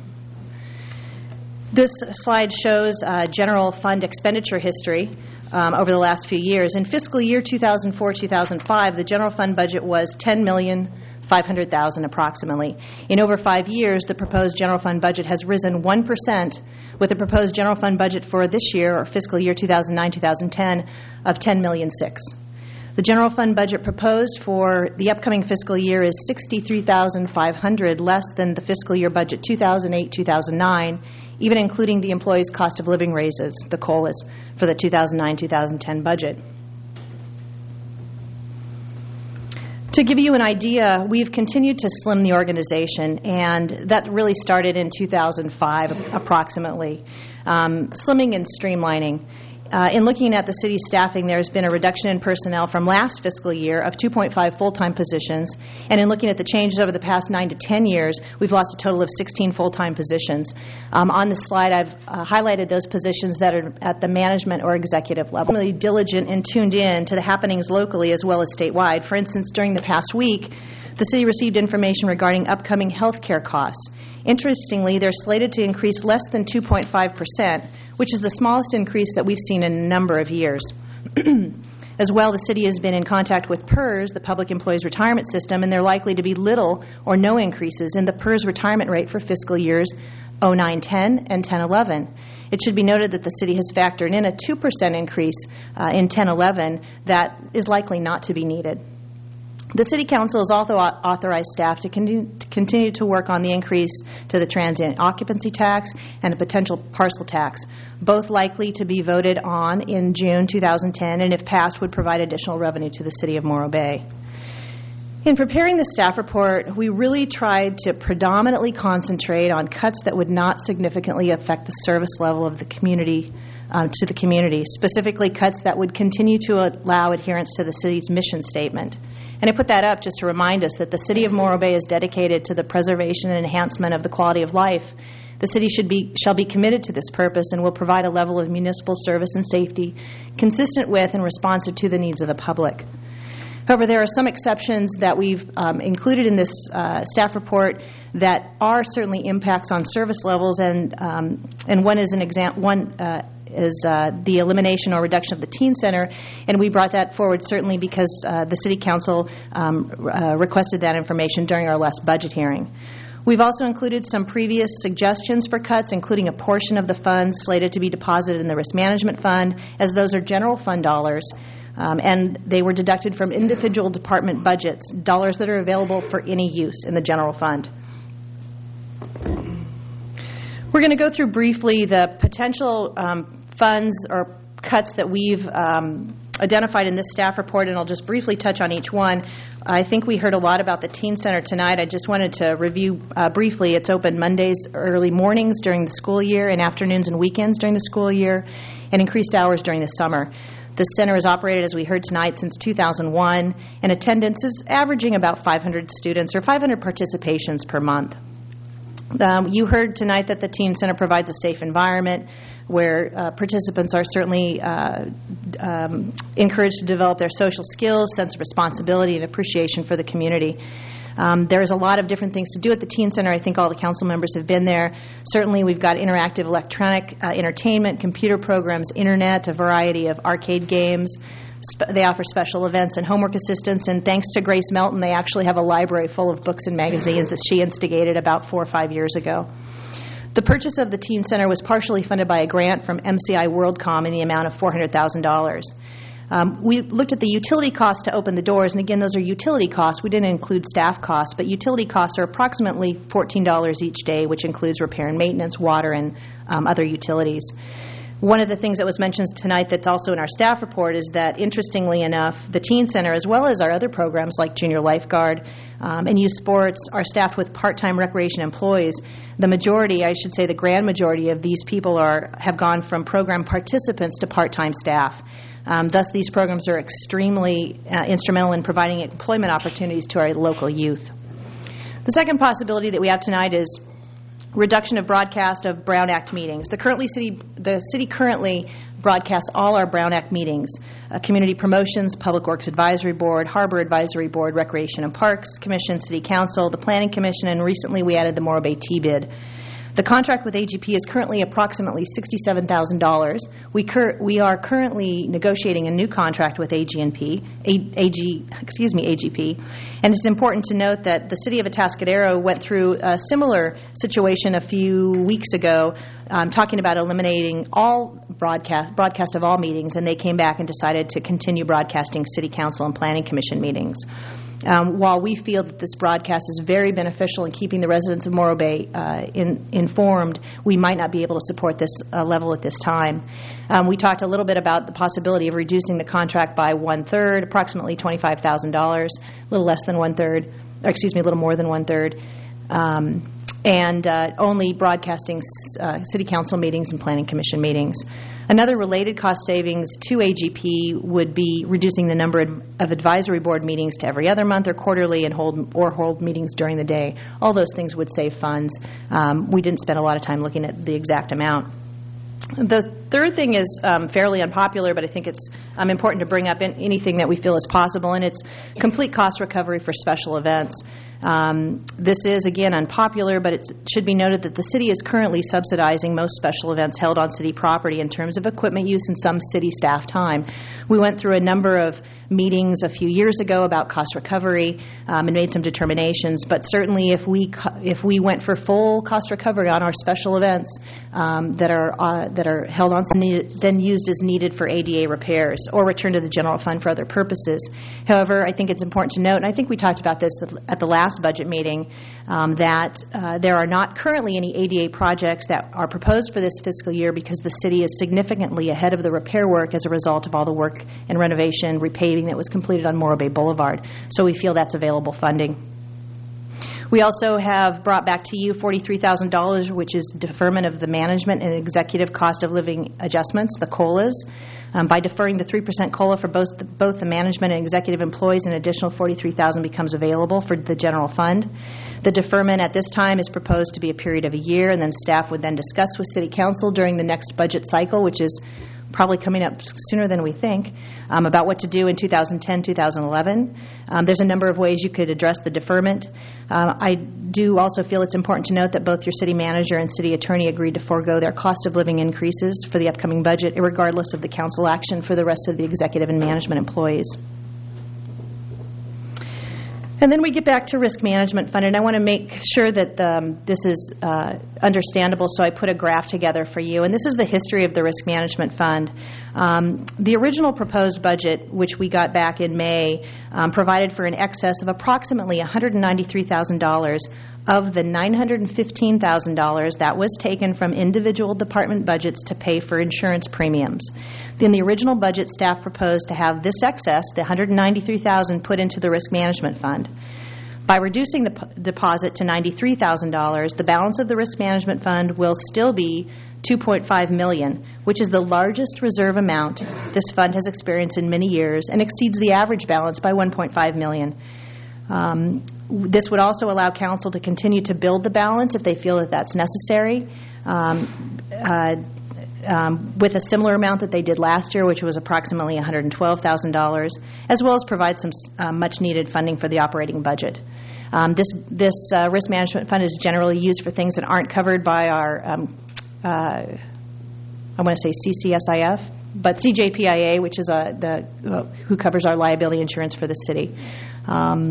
This slide shows uh, general fund expenditure history um, over the last few years. In fiscal year two thousand four to two thousand five, the general fund budget was ten million five hundred thousand dollars approximately. In over five years, the proposed general fund budget has risen one percent, with the proposed general fund budget for this year, or fiscal year two thousand nine to two thousand ten, of ten million six hundred thousand dollars. The general fund budget proposed for the upcoming fiscal year is sixty-three thousand five hundred dollars less than the fiscal year budget two thousand eight to two thousand nine, even including the employees' cost of living raises, the COLAs, for the two thousand nine to two thousand ten budget. To give you an idea, we've continued to slim the organization, and that really started in two thousand five approximately. Um, slimming and streamlining. Uh, in looking at the city's staffing, there's been a reduction in personnel from last fiscal year of two point five full-time positions. And in looking at the changes over the past nine to ten years, we've lost a total of sixteen full-time positions. Um, on this slide, I've uh, highlighted those positions that are at the management or executive level. Really diligent and tuned in to the happenings locally as well as statewide. For instance, during the past week, the city received information regarding upcoming health care costs. Interestingly, they're slated to increase less than two point five percent, which is the smallest increase that we've seen in a number of years. As well, the city has been in contact with PERS, the Public Employees Retirement System, and they're likely to be little or no increases in the PERS retirement rate for fiscal years oh nine ten and ten eleven. It should be noted that the city has factored in a two percent increase uh, in ten eleven that is likely not to be needed. The City Council has also authorized staff to continue, to continue to work on the increase to the transient occupancy tax and a potential parcel tax, both likely to be voted on in June two thousand ten, and if passed, would provide additional revenue to the City of Morro Bay. In preparing the staff report, we really tried to predominantly concentrate on cuts that would not significantly affect the service level of the community, uh, to the community, specifically cuts that would continue to allow adherence to the city's mission statement. And I put that up just to remind us that the City of Morro Bay is dedicated to the preservation and enhancement of the quality of life. The city should be shall be committed to this purpose and will provide a level of municipal service and safety consistent with and responsive to the needs of the public. However, there are some exceptions that we've um, included in this uh, staff report that are certainly impacts on service levels, and um, and one is an exam- one uh, is uh, the elimination or reduction of the teen center, and we brought that forward certainly because uh, the City Council um, uh, requested that information during our last budget hearing. We've also included some previous suggestions for cuts, including a portion of the funds slated to be deposited in the Risk Management Fund, as those are general fund dollars, um, and they were deducted from individual department budgets, dollars that are available for any use in the general fund. We're going to go through briefly the potential um, funds or cuts that we've um, identified in this staff report, and I'll just briefly touch on each one. I think we heard a lot about the Teen Center tonight. I just wanted to review uh, briefly. It's open Mondays early mornings during the school year and afternoons and weekends during the school year, and increased hours during the summer. The center has operated, as we heard tonight, since two thousand one, and attendance is averaging about five hundred students or five hundred participations per month. Um, you heard tonight that the Teen Center provides a safe environment where uh, participants are certainly uh, um, encouraged to develop their social skills, sense of responsibility, and appreciation for the community. Um, there's a lot of different things to do at the Teen Center. I think all the council members have been there. Certainly we've got interactive electronic uh, entertainment, computer programs, internet, a variety of arcade games. Sp- they offer special events and homework assistance, and thanks to Grace Melton, they actually have a library full of books and magazines that she instigated about four or five years ago. The purchase of the Teen Center was partially funded by a grant from M C I WorldCom in the amount of four hundred thousand dollars. Um, we looked at the utility costs to open the doors, and again, those are utility costs. We didn't include staff costs, but utility costs are approximately fourteen dollars each day, which includes repair and maintenance, water, and um, other utilities. One of the things that was mentioned tonight that's also in our staff report is that, interestingly enough, the Teen Center, as well as our other programs like Junior Lifeguard um, and youth sports, are staffed with part-time recreation employees. The majority, I should say the grand majority of these people are have gone from program participants to part-time staff. Um, thus, these programs are extremely uh, instrumental in providing employment opportunities to our local youth. The second possibility that we have tonight is reduction of broadcast of Brown Act meetings. The currently city, the city currently broadcasts all our Brown Act meetings: uh, Community Promotions, Public Works Advisory Board, Harbor Advisory Board, Recreation and Parks Commission, City Council, the Planning Commission, and recently we added the Morro Bay T-Bid. The contract with A G P is currently approximately sixty-seven thousand dollars. We cur- we are currently negotiating a new contract with A G and P, A- AG, excuse me, A G P. And it's important to note that the city of Atascadero went through a similar situation a few weeks ago, um, talking about eliminating all broadcast broadcast of all meetings, and they came back and decided to continue broadcasting City Council and Planning Commission meetings. Um, while we feel that this broadcast is very beneficial in keeping the residents of Morro Bay uh, in, informed, we might not be able to support this uh, level at this time. Um, we talked a little bit about the possibility of reducing the contract by one-third, approximately twenty-five thousand dollars, a little less than one-third, or excuse me, a little more than one-third, um, and uh, only broadcasting uh, City Council meetings and Planning Commission meetings. Another related cost savings to A G P would be reducing the number of advisory board meetings to every other month or quarterly, and hold or hold meetings during the day. All those things would save funds. Um, we didn't spend a lot of time looking at the exact amount. The third thing is um, fairly unpopular, but I think it's um, important to bring up in anything that we feel is possible, and it's complete cost recovery for special events. Um, this is, again, unpopular, but it should be noted that the city is currently subsidizing most special events held on city property in terms of equipment use and some city staff time. We went through a number of meetings a few years ago about cost recovery um, and made some determinations, but certainly if we co- if we went for full cost recovery on our special events um, that are uh, that are held on balance and then used as needed for A D A repairs or returned to the general fund for other purposes. However, I think it's important to note, and I think we talked about this at the last budget meeting, um, that uh, there are not currently any A D A projects that are proposed for this fiscal year because the city is significantly ahead of the repair work as a result of all the work and renovation, repaving that was completed on Morro Bay Boulevard. So we feel that's available funding. We also have brought back to you forty-three thousand dollars, which is deferment of the management and executive cost of living adjustments, the COLAs. Um, by deferring the three percent COLA for both the, both the management and executive employees, an additional forty-three thousand dollars becomes available for the general fund. The deferment at this time is proposed to be a period of a year, and then staff would then discuss with City Council during the next budget cycle, which is probably coming up sooner than we think, um, about what to do in two thousand ten, two thousand eleven. Um, there's a number of ways you could address the deferment. Uh, I do also feel it's important to note that both your city manager and city attorney agreed to forego their cost of living increases for the upcoming budget, regardless of the council action for the rest of the executive and management employees. And then we get back to risk management fund, and I want to make sure that um, this is uh, understandable, so I put a graph together for you. And this is the history of the risk management fund. Um, the original proposed budget, which we got back in May, um, provided for an excess of approximately one hundred ninety-three thousand dollars of the nine hundred fifteen thousand dollars that was taken from individual department budgets to pay for insurance premiums. In the original budget, staff proposed to have this excess, the one hundred ninety-three thousand dollars, put into the risk management fund. By reducing the p- deposit to ninety-three thousand dollars, the balance of the risk management fund will still be two point five million dollars, which is the largest reserve amount this fund has experienced in many years and exceeds the average balance by one point five million dollars. Um, this would also allow council to continue to build the balance if they feel that that's necessary, um, uh, um, with a similar amount that they did last year, which was approximately one hundred twelve thousand dollars, as well as provide some uh, much-needed funding for the operating budget. Um, this this uh, risk management fund is generally used for things that aren't covered by our, um, uh, I want to say C C S I F, but C J P I A, which is a, the uh, who covers our liability insurance for the city. Um,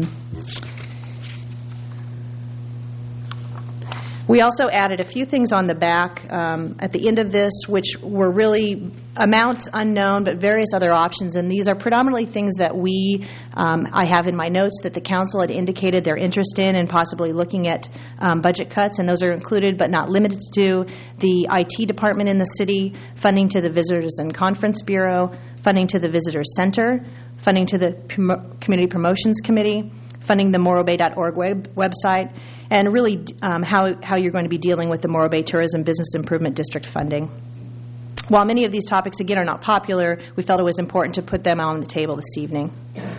We also added a few things on the back um, at the end of this, which were really amounts unknown, but various other options. And these are predominantly things that we, um, I have in my notes that the council had indicated their interest in and possibly looking at um, budget cuts. And those are included, but not limited to, the I T department in the city, funding to the Visitors and Conference Bureau, funding to the Visitors Center, funding to the Prom- Community Promotions Committee, funding the morro bay dot org web, website, and really um, how, how you're going to be dealing with the Morro Bay Tourism Business Improvement District funding. While many of these topics, again, are not popular, we felt it was important to put them on the table this evening.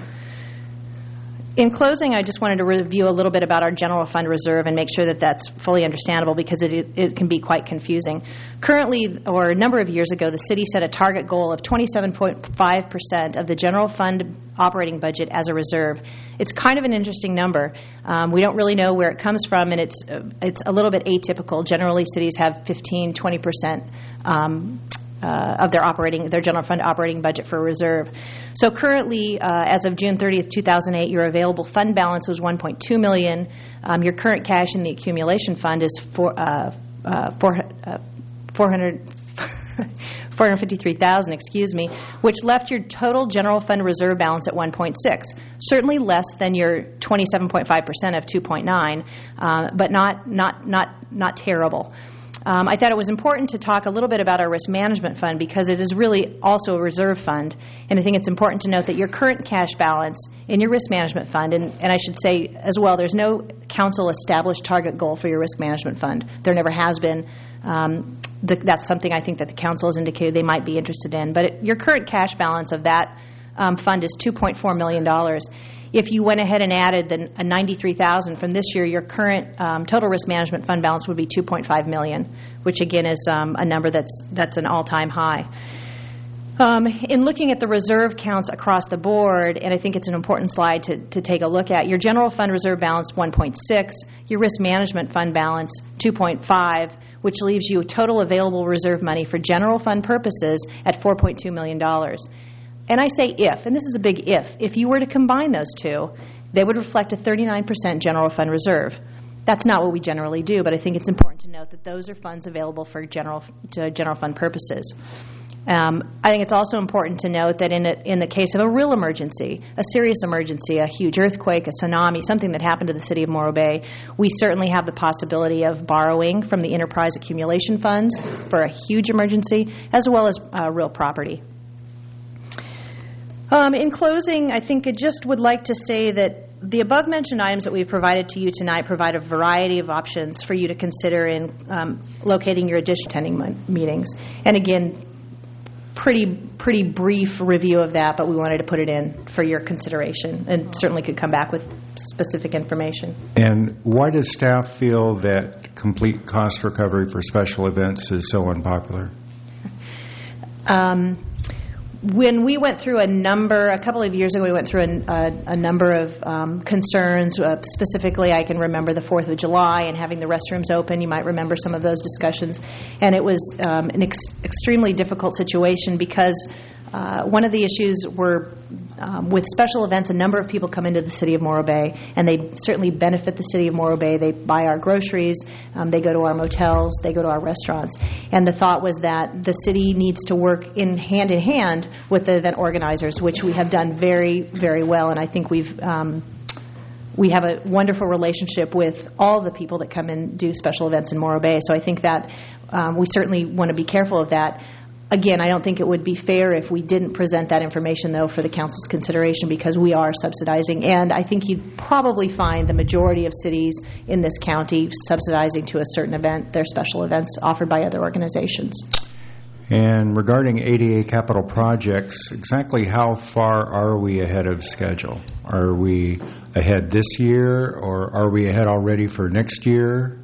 In closing, I just wanted to review a little bit about our general fund reserve and make sure that that's fully understandable because it, it can be quite confusing. Currently, or a number of years ago, the city set a target goal of twenty-seven point five percent of the general fund operating budget as a reserve. It's kind of an interesting number. Um, we don't really know where it comes from, and it's uh, it's a little bit atypical. Generally, cities have fifteen, twenty percent um, uh, of their operating, their general fund operating budget for reserve. So currently, uh, as of June thirtieth, two thousand eight, your available fund balance was one point two million dollars. Um, your current cash in the accumulation fund is four, uh, uh, four, uh, four hundred. four hundred fifty-three thousand dollars, excuse me, which left your total general fund reserve balance at one point six, certainly less than your twenty-seven point five percent of two point nine, uh, but not not not not terrible. Um, I thought it was important to talk a little bit about our risk management fund because it is really also a reserve fund, and I think it's important to note that your current cash balance in your risk management fund, and, and I should say as well, there's no council established target goal for your risk management fund. There never has been. Um, the, that's something I think that the council has indicated they might be interested in. But it, your current cash balance of that um, fund is two point four million dollars. If you went ahead and added the a ninety-three thousand dollars from this year, your current um, total risk management fund balance would be two point five million dollars, which again is um, a number that's that's an all-time high. Um, in looking at the reserve counts across the board, and I think it's an important slide to, to take a look at, your general fund reserve balance one point six, your risk management fund balance two point five, which leaves you total available reserve money for general fund purposes at four point two million dollars. And I say if, and this is a big if, if you were to combine those two, they would reflect a thirty-nine percent general fund reserve. That's not what we generally do, but I think it's important to note that those are funds available for general to general fund purposes. Um, I think it's also important to note that in a, in the case of a real emergency, a serious emergency, a huge earthquake, a tsunami, something that happened to the city of Morro Bay, we certainly have the possibility of borrowing from the enterprise accumulation funds for a huge emergency, as well as uh, real property. Um, in closing, I think I just would like to say that the above-mentioned items that we've provided to you tonight provide a variety of options for you to consider in um, locating your additional attending meetings. And again, pretty pretty brief review of that, but we wanted to put it in for your consideration, and certainly could come back with specific information. And why does staff feel that complete cost recovery for special events is so unpopular? Um, when we went through a number, a couple of years ago, we went through a, a, a number of um, concerns. Uh, specifically, I can remember the fourth of July and having the restrooms open. You might remember some of those discussions. And it was um, an ex- extremely difficult situation because uh, one of the issues were um, with special events, a number of people come into the city of Morro Bay, and they certainly benefit the city of Morro Bay. They buy our groceries, um, they go to our motels, they go to our restaurants. And the thought was that the city needs to work in hand in hand with the event organizers, which we have done very, very well. And I think we've um, we have a wonderful relationship with all the people that come and do special events in Morro Bay. So I think that um, we certainly want to be careful of that. Again, I don't think it would be fair if we didn't present that information, though, for the council's consideration, because we are subsidizing. And I think you'd probably find the majority of cities in this county subsidizing to a certain event their special events offered by other organizations. And regarding A D A capital projects, exactly how far are we ahead of schedule? Are we ahead this year, or are we ahead already for next year?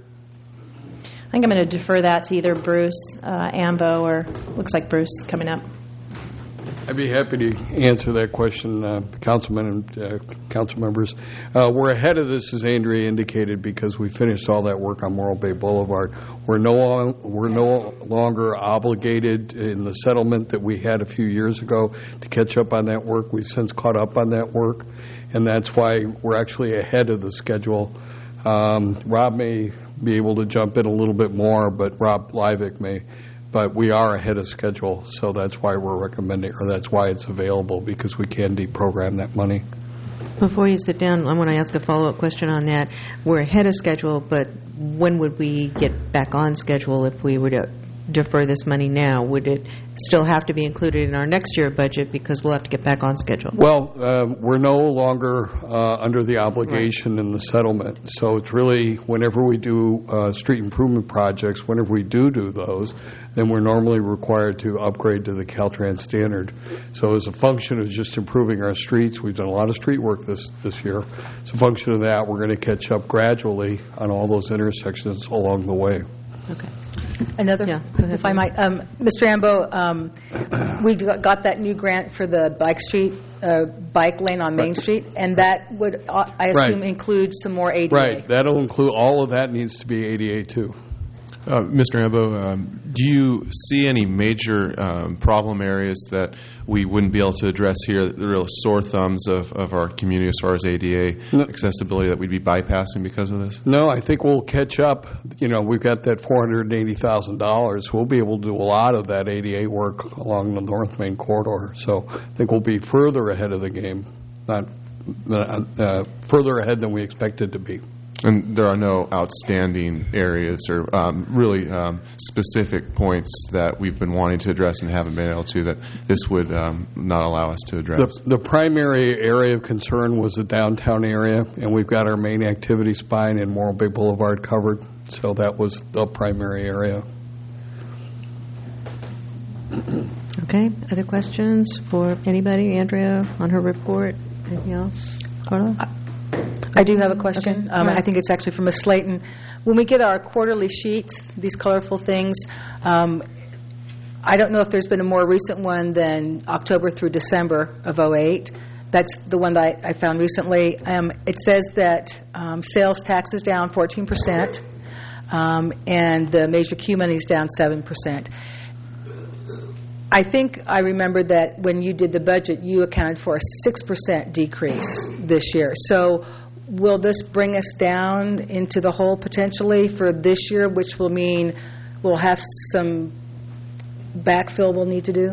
I think I'm going to defer that to either Bruce, uh, Ambo, or looks like Bruce is coming up. I'd be happy to answer that question, uh, Councilman and uh, council members. Uh, we're ahead of this, as Andrea indicated, because we finished all that work on Morro Bay Boulevard. We're no, we're no longer obligated in the settlement that we had a few years ago to catch up on that work. We've since caught up on that work, and that's why we're actually ahead of the schedule. Um, Rob may be able to jump in a little bit more, but Rob Livick may. But we are ahead of schedule, so that's why we're recommending, or that's why it's available, because we can deprogram that money. Before you sit down, I want to ask a follow-up question on that. We're ahead of schedule, but when would we get back on schedule if we were to defer this money now? Would it still have to be included in our next year budget because we'll have to get back on schedule? Well, uh, we're no longer uh, under the obligation right. in the settlement. So it's really whenever we do uh, street improvement projects, whenever we do do those, then we're normally required to upgrade to the Caltrans standard. So as a function of just improving our streets, we've done a lot of street work this, this year. As a function of that, we're going to catch up gradually on all those intersections along the way. Okay. Another, yeah, if I might, um, Mister Ambo, um, we got that new grant for the bike street, uh, bike lane on Main right. Street, and that would, uh, I assume, right. include some more A D A. Right. That'll include all of that. Needs to be A D A too. Uh, Mister Ambo, um, do you see any major um, problem areas that we wouldn't be able to address here, the real sore thumbs of, of our community as far as A D A no. accessibility that we'd be bypassing because of this? No, I think we'll catch up. You know, we've got that four hundred eighty thousand dollars. We'll be able to do a lot of that A D A work along the North Main corridor. So I think we'll be further ahead of the game, not uh, further ahead than we expected to be. And there are no outstanding areas or um, really um, specific points that we've been wanting to address and haven't been able to that this would um, not allow us to address? The, the primary area of concern was the downtown area, and we've got our main activity spine in Morro Bay Boulevard covered, so that was the primary area. Okay. Other questions for anybody? Andrea, on her report? Anything else? Carla? I- I do have a question. Okay. Um, right. I think it's actually from Miz Slayton. When we get our quarterly sheets, these colorful things, um, I don't know if there's been a more recent one than October through December of oh eight. That's the one that I, I found recently. Um, it says that um, sales tax is down fourteen percent, um, and the major Q money is down seven percent. I think I remember that when you did the budget, you accounted for a six percent decrease this year. So will this bring us down into the hole potentially for this year, which will mean we'll have some backfill we'll need to do?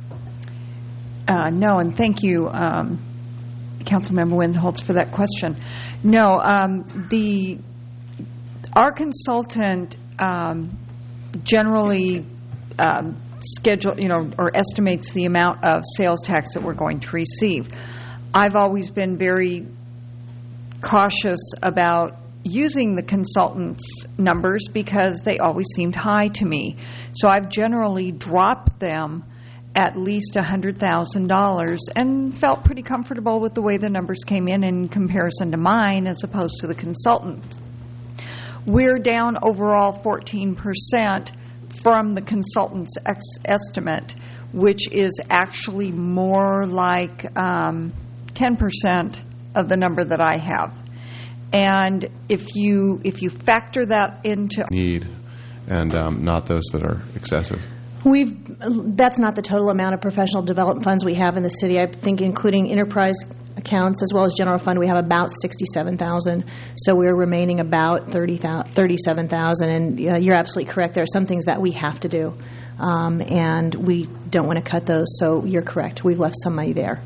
Uh, no, and thank you, um, Councilmember Windholtz, for that question. No, um, the our consultant um, generally um, schedule, you know, or estimates the amount of sales tax that we're going to receive. I've always been very cautious about using the consultant's numbers because they always seemed high to me. So I've generally dropped them at least one hundred thousand dollars and felt pretty comfortable with the way the numbers came in in comparison to mine as opposed to the consultant. We're down overall fourteen percent from the consultant's ex- estimate, which is actually more like um, ten percent of the number that I have. And if you if you factor that into need and um, not those that are excessive. We've that's not the total amount of professional development funds we have in the city. I think including enterprise accounts as well as general fund, we have about sixty-seven thousand. So we're remaining about thirty thirty-seven thousand. And uh, you're absolutely correct. There are some things that we have to do, um, and we don't want to cut those. So you're correct. We've left some money there.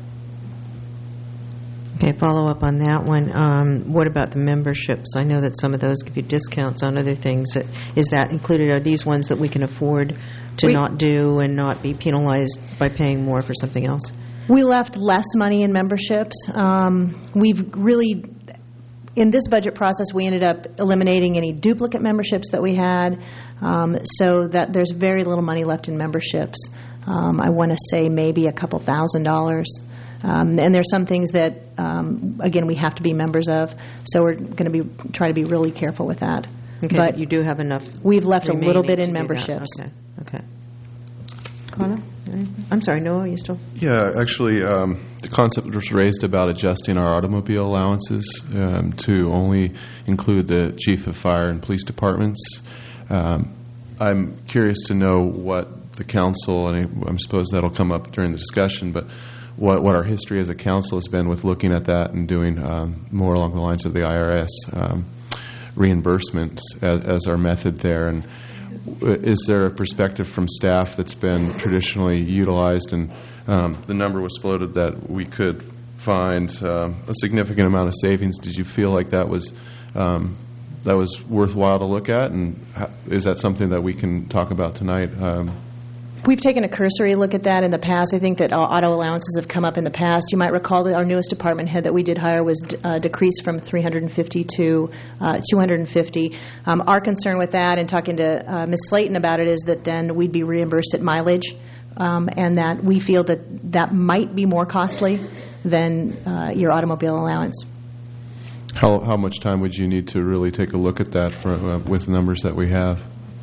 Okay, follow up on that one. Um, what about the memberships? I know that some of those give you discounts on other things. Is that included? Are these ones that we can afford to we, not do and not be penalized by paying more for something else? We left less money in memberships. Um, we've really, in this budget process, we ended up eliminating any duplicate memberships that we had, um, so that there's very little money left in memberships. Um, I want to say maybe a couple thousand dollars. Um, and there's some things that, um, again, we have to be members of, so we're going to be try to be really careful with that. Okay, but you do have enough. We've left a little bit in memberships. Okay, okay. Carla? I'm sorry, Noah, are you still? Yeah, actually, um, the concept was raised about adjusting our automobile allowances um, to only include the chief of fire and police departments. Um, I'm curious to know what the council, and I suppose that'll come up during the discussion, but what, what our history as a council has been with looking at that and doing um, more along the lines of the I R S um, reimbursements as, as our method there. And is there a perspective from staff that's been traditionally utilized, and um, the number was floated that we could find um, a significant amount of savings? Did you feel like that was um, that was worthwhile to look at, and how, is that something that we can talk about tonight? Um, We've taken a cursory look at that in the past. I think that auto allowances have come up in the past. You might recall that our newest department head that we did hire was uh, decreased from three hundred fifty to uh, two hundred fifty. Um, our concern with that, and talking to uh, Miz Slayton about it, is that then we'd be reimbursed at mileage, um, and that we feel that that might be more costly than uh, your automobile allowance. How how much time would you need to really take a look at that for, uh, with the numbers that we have?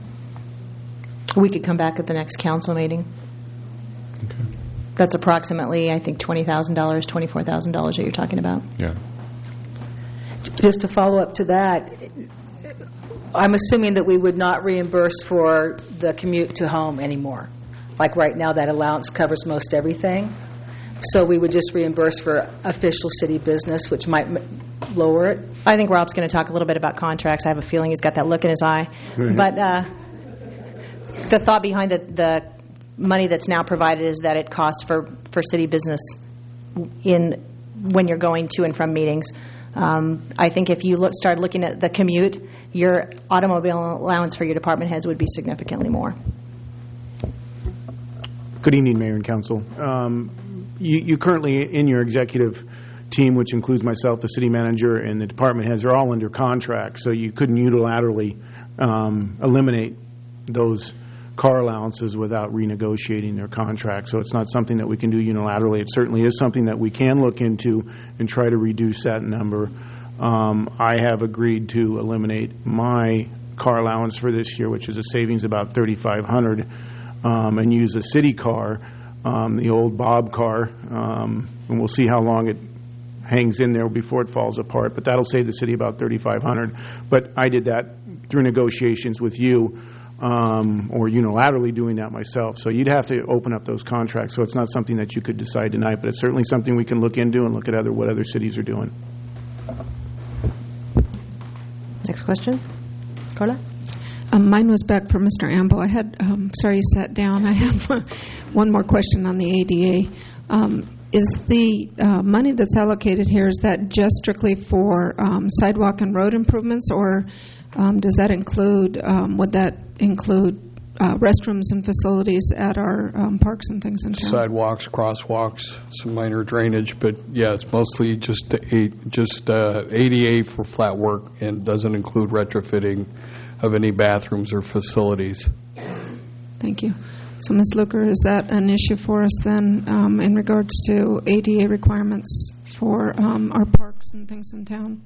We could come back at the next council meeting. Okay. That's approximately, I think, twenty thousand dollars, twenty-four thousand dollars that you're talking about. Yeah. Just to follow up to that, I'm assuming that we would not reimburse for the commute to home anymore. Like right now, that allowance covers most everything. So we would just reimburse for official city business, which might m- lower it. I think Rob's going to talk a little bit about contracts. I have a feeling he's got that look in his eye. Mm-hmm. But uh, the thought behind the, the money that's now provided is that it costs for, for city business in when you're going to and from meetings. Um, I think if you look, start looking at the commute, your automobile allowance for your department heads would be significantly more. Good evening, Mayor and Council. Um, you, you currently, in your executive team, which includes myself, the city manager, and the department heads, are all under contract, so you couldn't unilaterally um, eliminate those car allowances without renegotiating their contract. So it's not something that we can do unilaterally. It certainly is something that we can look into and try to reduce that number. Um, I have agreed to eliminate my car allowance for this year, which is a savings about thirty-five hundred dollars, um, and use a city car, um, the old Bob car, um, and we'll see how long it hangs in there before it falls apart. But that'll save the city about thirty-five hundred dollars. But I did that through negotiations with you. Um, or unilaterally doing that myself. So you'd have to open up those contracts. So it's not something that you could decide tonight, but it's certainly something we can look into and look at other what other cities are doing. Next question. Carla? Um, mine was back for Mister Ambo. I had, um, sorry you sat down. I have one more question on the A D A. Um, is the uh, money that's allocated here, is that just strictly for um, sidewalk and road improvements, or um, does that include, um, would that include uh, restrooms and facilities at our um, parks and things in town? Sidewalks, crosswalks, some minor drainage, but yeah, it's mostly just a, just uh, A D A for flat work, and doesn't include retrofitting of any bathrooms or facilities. Thank you. So, Miz Luker, is that an issue for us then um, in regards to A D A requirements for um, our parks and things in town?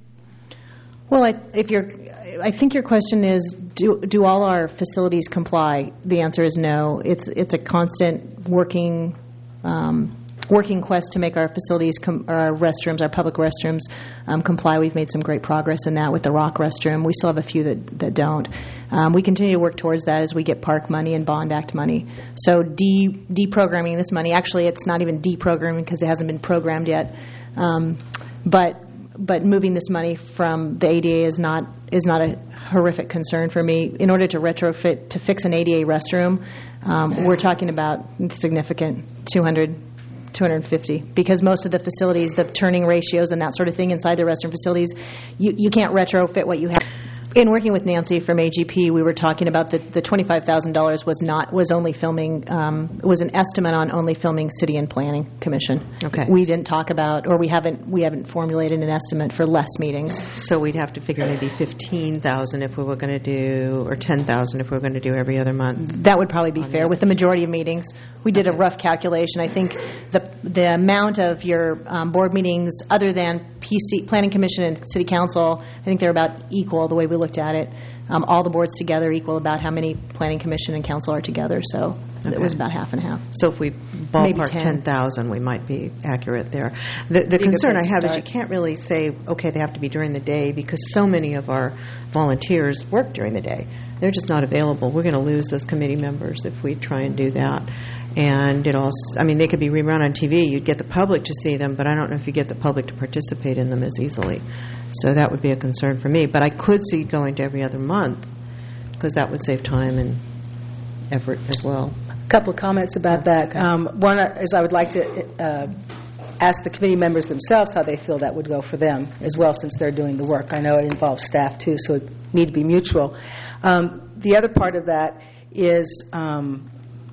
Well, I, if you're, I think your question is, do do all our facilities comply? The answer is no. It's it's a constant working um, working quest to make our facilities, com- our restrooms, our public restrooms um, comply. We've made some great progress in that with the Rock restroom. We still have a few that, that don't. Um, we continue to work towards that as we get Park money and Bond Act money. So de deprogramming this money, actually it's not even deprogramming because it hasn't been programmed yet, um, but but moving this money from the A D A is not is not a horrific concern for me. In order to retrofit, to fix an A D A restroom, um, we're talking about significant two hundred, two hundred fifty, because most of the facilities, the turning ratios and that sort of thing inside the restroom facilities, you, you can't retrofit what you have. In working with Nancy from A G P, we were talking about the, the twenty-five thousand dollars was not was only filming um, was an estimate on only filming City and Planning Commission. Okay. We didn't talk about, or we haven't we haven't formulated an estimate for less meetings. So we'd have to figure maybe fifteen thousand if we were going to do, or ten thousand if we were going to do every other month. That would probably be fair with the majority of meetings. We did a rough calculation. I think the the amount of your um, board meetings, other than P C, Planning Commission and City Council, I think they're about equal the way we looked at it. Um, all the boards together equal about how many Planning Commission and Council are together. So okay. It was about half and half. So if we ballpark ten thousand, we might be accurate there. The, the concern I have is you can't really say, okay, they have to be during the day, because so many of our volunteers work during the day. They're just not available. We're going to lose those committee members if we try and do that. And it also, I mean, they could be rerun on T V. You'd get the public to see them, but I don't know if you get the public to participate in them as easily. So that would be a concern for me. But I could see going to every other month, because that would save time and effort as well. A couple of comments about that. Okay. Um, one is I would like to uh, ask the committee members themselves how they feel that would go for them as well, since they're doing the work. I know it involves staff too, so it need to be mutual. Um, the other part of that is um,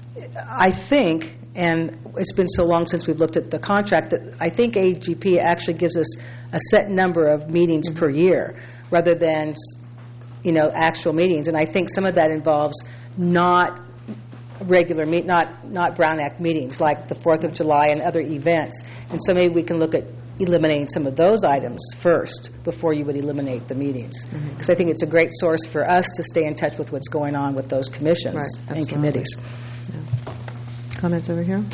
I think, and it's been so long since we've looked at the contract, that I think A G P actually gives us a set number of meetings mm-hmm. per year rather than, you know, actual meetings. And I think some of that involves not regular meet, not not Brown Act meetings like the Fourth of July and other events. And so maybe we can look at eliminating some of those items first before you would eliminate the meetings. Because mm-hmm. I think it's a great source for us to stay in touch with what's going on with those commissions right, and committees. Yeah. Comments over here?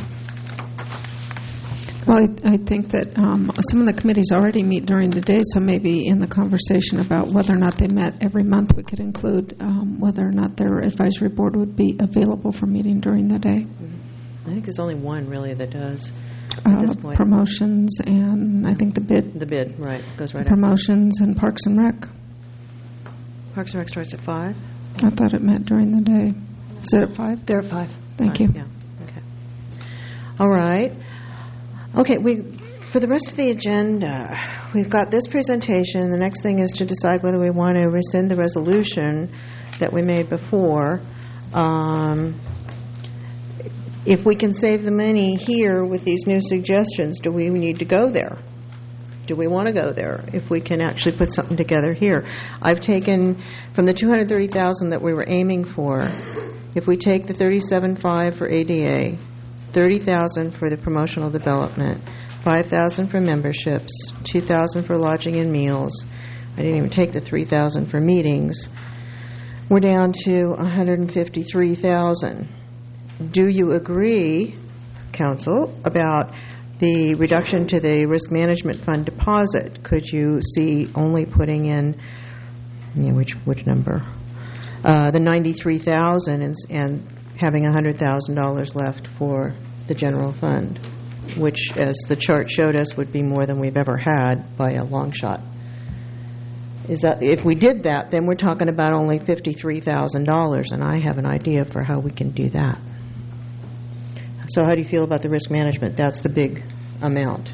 Well, I, I think that um, some of the committees already meet during the day, so maybe in the conversation about whether or not they met every month, we could include um, whether or not their advisory board would be available for meeting during the day. Mm-hmm. I think there's only one really that does at uh, this point. Promotions and I think the bid. The bid, right, goes right Promotions after. And Parks and Rec. Parks and Rec starts at five? I thought it met during the day. Is it at five? They're at five. Thank five, you. Yeah. Okay. All right. Okay, we for the rest of the agenda, we've got this presentation. The next thing is to decide whether we want to rescind the resolution that we made before. Um, if we can save the money here with these new suggestions, do we need to go there? Do we want to go there if we can actually put something together here? I've taken from the two hundred thirty thousand dollars that we were aiming for, if we take the thirty-seven point five for A D A, thirty thousand dollars for the promotional development, five thousand dollars for memberships, two thousand dollars for lodging and meals. I didn't even take the three thousand dollars for meetings. We're down to one hundred fifty-three thousand dollars. Do you agree, Council, about the reduction to the risk management fund deposit? Could you see only putting in, you know, which which number? Uh, the ninety-three thousand dollars and, and having one hundred thousand dollars left for the general fund, which, as the chart showed us, would be more than we've ever had by a long shot. Is that, if we did that, then we're talking about only fifty-three thousand dollars, and I have an idea for how we can do that. So how do you feel about the risk management? That's the big amount.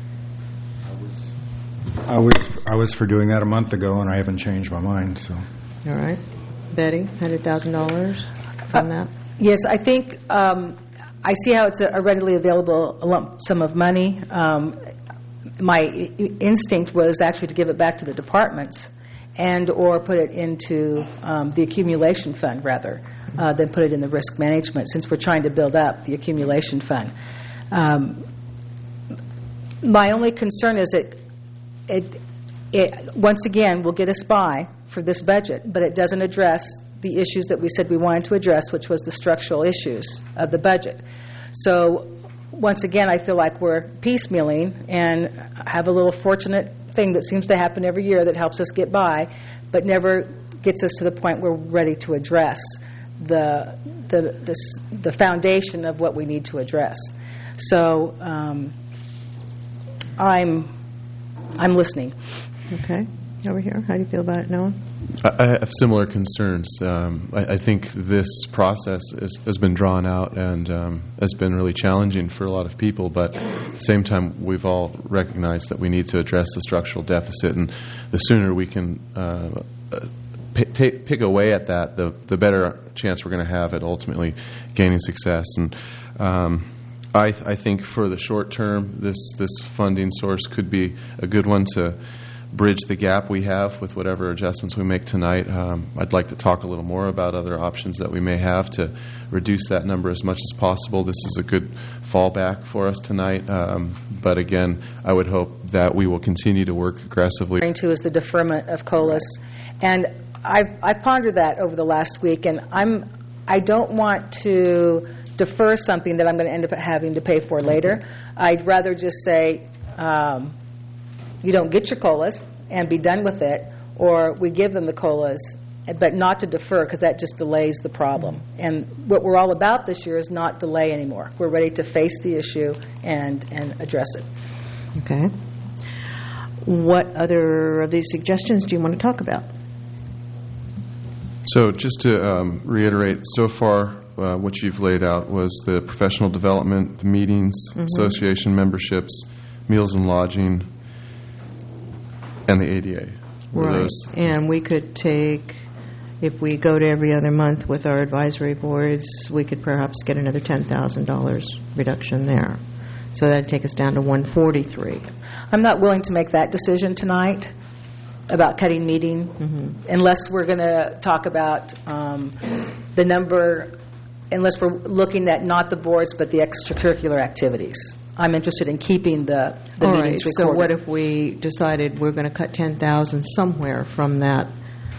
I was I was for doing that a month ago, and I haven't changed my mind. So, all right, Betty, one hundred thousand dollars from that. Yes, I think um, I see how it's a readily available lump sum of money. Um, my instinct was actually to give it back to the departments and or put it into um, the accumulation fund rather uh, than put it in the risk management, since we're trying to build up the accumulation fund. Um, my only concern is that it, it once again will get us by for this budget, but it doesn't address the issues that we said we wanted to address, which was the structural issues of the budget. So once again, I feel like we're piecemealing and have a little fortunate thing that seems to happen every year that helps us get by, but never gets us to the point where we're ready to address the the the, the foundation of what we need to address. So um, I'm I'm listening. Okay. Over here, how do you feel about it, Noah? I have similar concerns. Um, I, I think this process is, has been drawn out and um, has been really challenging for a lot of people, but at the same time, we've all recognized that we need to address the structural deficit, and the sooner we can uh, p- t- pick away at that, the, the better chance we're going to have at ultimately gaining success. And um, I, th- I think for the short term, this, this funding source could be a good one to bridge the gap we have with whatever adjustments we make tonight. Um, I'd like to talk a little more about other options that we may have to reduce that number as much as possible. This is a good fallback for us tonight. Um, but again, I would hope that we will continue to work aggressively. To is the deferment of COLAs, and I've I pondered that over the last week, and I'm I don't want to defer something that I'm going to end up having to pay for later. I'd rather just say, Um, you don't get your COLAs and be done with it, or we give them the COLAs, but not to defer, because that just delays the problem. And what we're all about this year is not delay anymore. We're ready to face the issue and, and address it. Okay. What other of these suggestions do you want to talk about? So just to um, reiterate, so far uh, what you've laid out was the professional development, the meetings, mm-hmm. association memberships, meals and lodging, and the A D A. Right. Those? And we could take, if we go to every other month with our advisory boards, we could perhaps get another ten thousand dollars reduction there. So that would take us down to one forty-three. I'm not willing to make that decision tonight about cutting meeting, mm-hmm. unless we're going to talk about um, the number, unless we're looking at not the boards but the extracurricular activities. I'm interested in keeping the, the All meetings right. recorded. So what if we decided we're going to cut ten thousand dollars somewhere from that,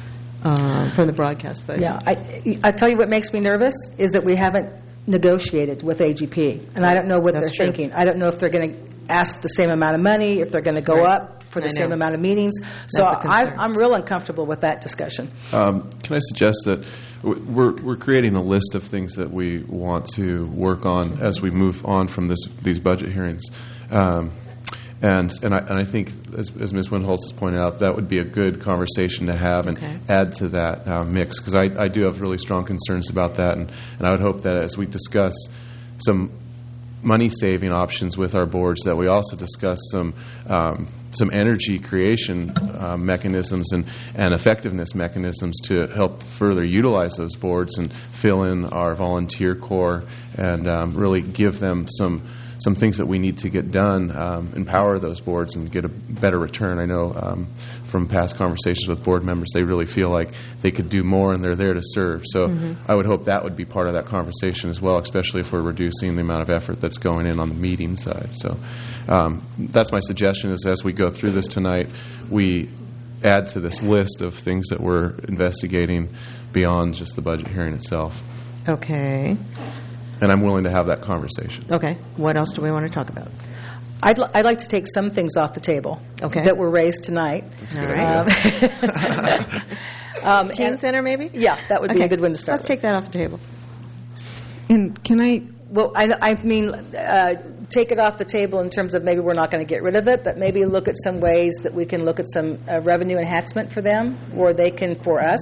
uh, from the broadcast budget? Yeah. I, I tell you what makes me nervous is that we haven't negotiated with A G P, and I don't know what That's they're true. thinking. I don't know if they're going to ask the same amount of money, if they're going to go Right. up for the I same know. amount of meetings. So That's a concern. I, I'm real uncomfortable with that discussion. Um, can I suggest that w- we're we're creating a list of things that we want to work on as we move on from this these budget hearings, um, and and I and I think as, as Miz Windholz has pointed out, that would be a good conversation to have and Okay. add to that uh, mix, because I, I do have really strong concerns about that, and, and I would hope that as we discuss some money-saving options with our boards, that we also discuss some um, some energy creation uh, mechanisms and, and effectiveness mechanisms to help further utilize those boards and fill in our volunteer corps and um, really give them some some things that we need to get done, um, empower those boards and get a better return. I know um, from past conversations with board members, they really feel like they could do more and they're there to serve. So Mm-hmm. I would hope that would be part of that conversation as well, especially if we're reducing the amount of effort that's going in on the meeting side. So um, that's my suggestion, is as we go through this tonight, we add to this list of things that we're investigating beyond just the budget hearing itself. Okay. And I'm willing to have that conversation. Okay. What else do we want to talk about? I'd, li- I'd like to take some things off the table Okay. that were raised tonight. That's a good idea. Um, um, Teen and- Center, maybe? Yeah, that would be Okay. a good one to start Let's take that off the table. And can I well, I, I mean, uh, take it off the table in terms of maybe we're not going to get rid of it, but maybe look at some ways that we can look at some uh, revenue enhancement for them, or they can for us.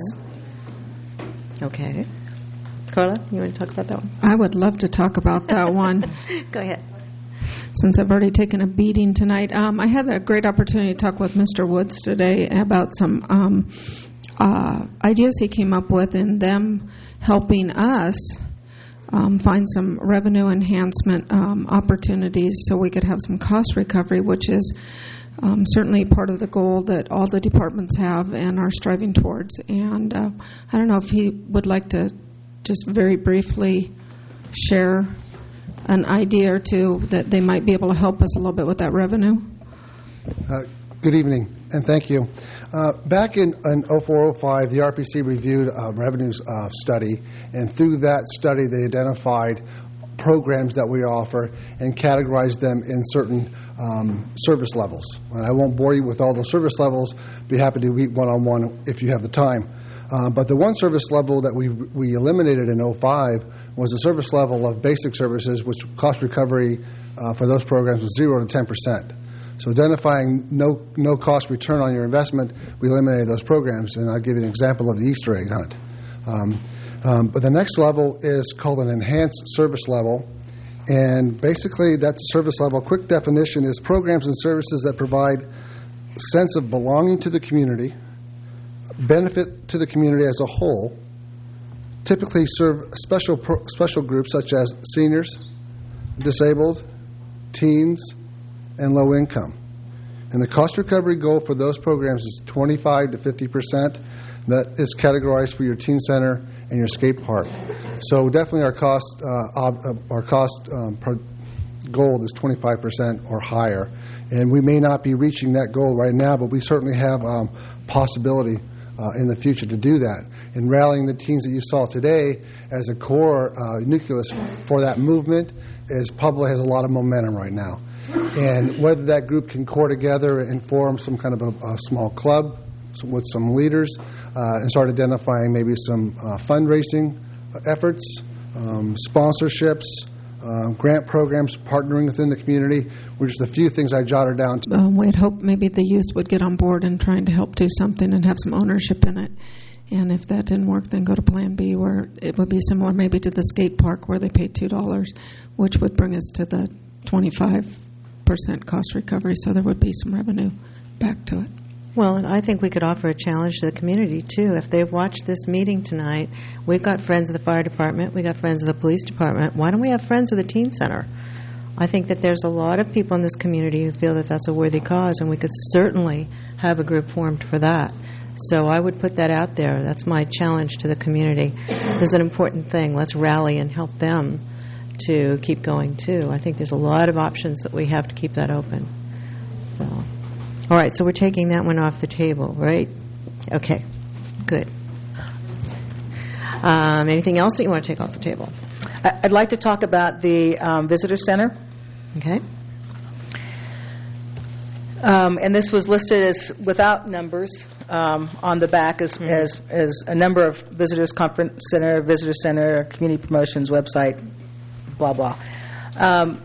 Okay. Carla, you want to talk about that one? I would love to talk about that one. Go ahead. Since I've already taken a beating tonight. Um, I had a great opportunity to talk with Mister Woods today about some um, uh, ideas he came up with and them helping us um, find some revenue enhancement um, opportunities so we could have some cost recovery, which is um, certainly part of the goal that all the departments have and are striving towards. And uh, I don't know if he would like to just very briefly share an idea or two that they might be able to help us a little bit with that revenue. Uh, good evening, and thank you. Uh, back in, in oh four oh five, the R P C reviewed a revenues uh, study, and through that study they identified programs that we offer and categorized them in certain um, service levels. And I won't bore you with all those service levels. Be happy to meet one-on-one if you have the time. Uh, but the one service level that we we eliminated in oh five was the service level of basic services, which cost recovery uh, for those programs was zero to ten percent. So identifying no no cost return on your investment, we eliminated those programs. And I'll give you an example of the Easter egg hunt. Um, um, but the next level is called an enhanced service level. And basically that service level, quick definition, is programs and services that provide a sense of belonging to the community, benefit to the community as a whole, typically serve special pro, special groups such as seniors, disabled, teens, and low income. And the cost recovery goal for those programs is twenty-five to fifty percent. That is categorized for your teen center and your skate park. So definitely our cost uh, ob, our cost um, per goal is twenty-five percent or higher. And we may not be reaching that goal right now, but we certainly have um, possibility Uh, in the future to do that. And rallying the teams that you saw today as a core uh, nucleus for that movement is probably has a lot of momentum right now. And whether that group can core together and form some kind of a, a small club with some leaders uh, and start identifying maybe some uh, fundraising efforts, um, sponsorships, Uh, grant programs, partnering within the community, were just a few things I jotted down. Um, we'd hope maybe the youth would get on board and trying to help do something and have some ownership in it. And if that didn't work, then go to Plan B, where it would be similar maybe to the skate park where they pay two dollars, which would bring us to the twenty-five percent cost recovery, so there would be some revenue back to it. Well, and I think we could offer a challenge to the community, too. If they've watched this meeting tonight, we've got friends of the fire department, we've got friends of the police department. Why don't we have friends of the teen center? I think that there's a lot of people in this community who feel that that's a worthy cause, and we could certainly have a group formed for that. So I would put that out there. That's my challenge to the community. It's an important thing. Let's rally and help them to keep going, too. I think there's a lot of options that we have to keep that open. So. All right, so we're taking that one off the table, right? Okay, good. Um, anything else that you want to take off the table? I'd like to talk about the um, visitor center. Okay. Um, and this was listed as without numbers um, on the back as, mm-hmm. as as a number of visitors conference center, visitor center, community promotions website, blah blah. Um,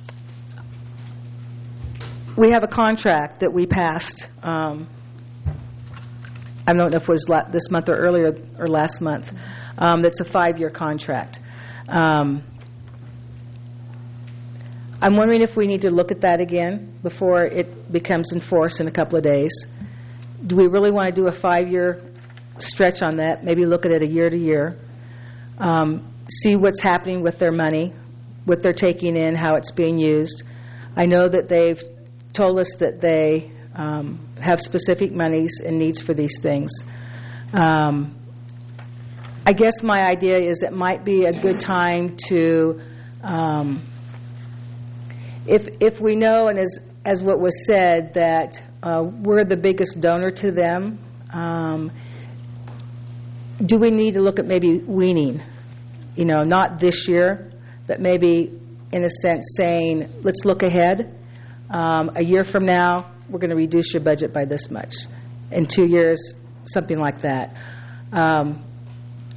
we have a contract that we passed. Um, I don't know if it was la- this month or earlier or last month. Um, that's a five-year contract. Um, I'm wondering if we need to look at that again before it becomes enforced in a couple of days. Do we really want to do a five-year stretch on that? Maybe look at it a year to year. Um, see what's happening with their money, what they're taking in, how it's being used. I know that they've told us that they um, have specific monies and needs for these things. Um, I guess my idea is it might be a good time to, um, if if we know, and as as what was said, that uh, we're the biggest donor to them, um, do we need to look at maybe weaning? You know, not this year, but maybe in a sense saying, let's look ahead. Um, a year from now, we're going to reduce your budget by this much. In two years, something like that. Um,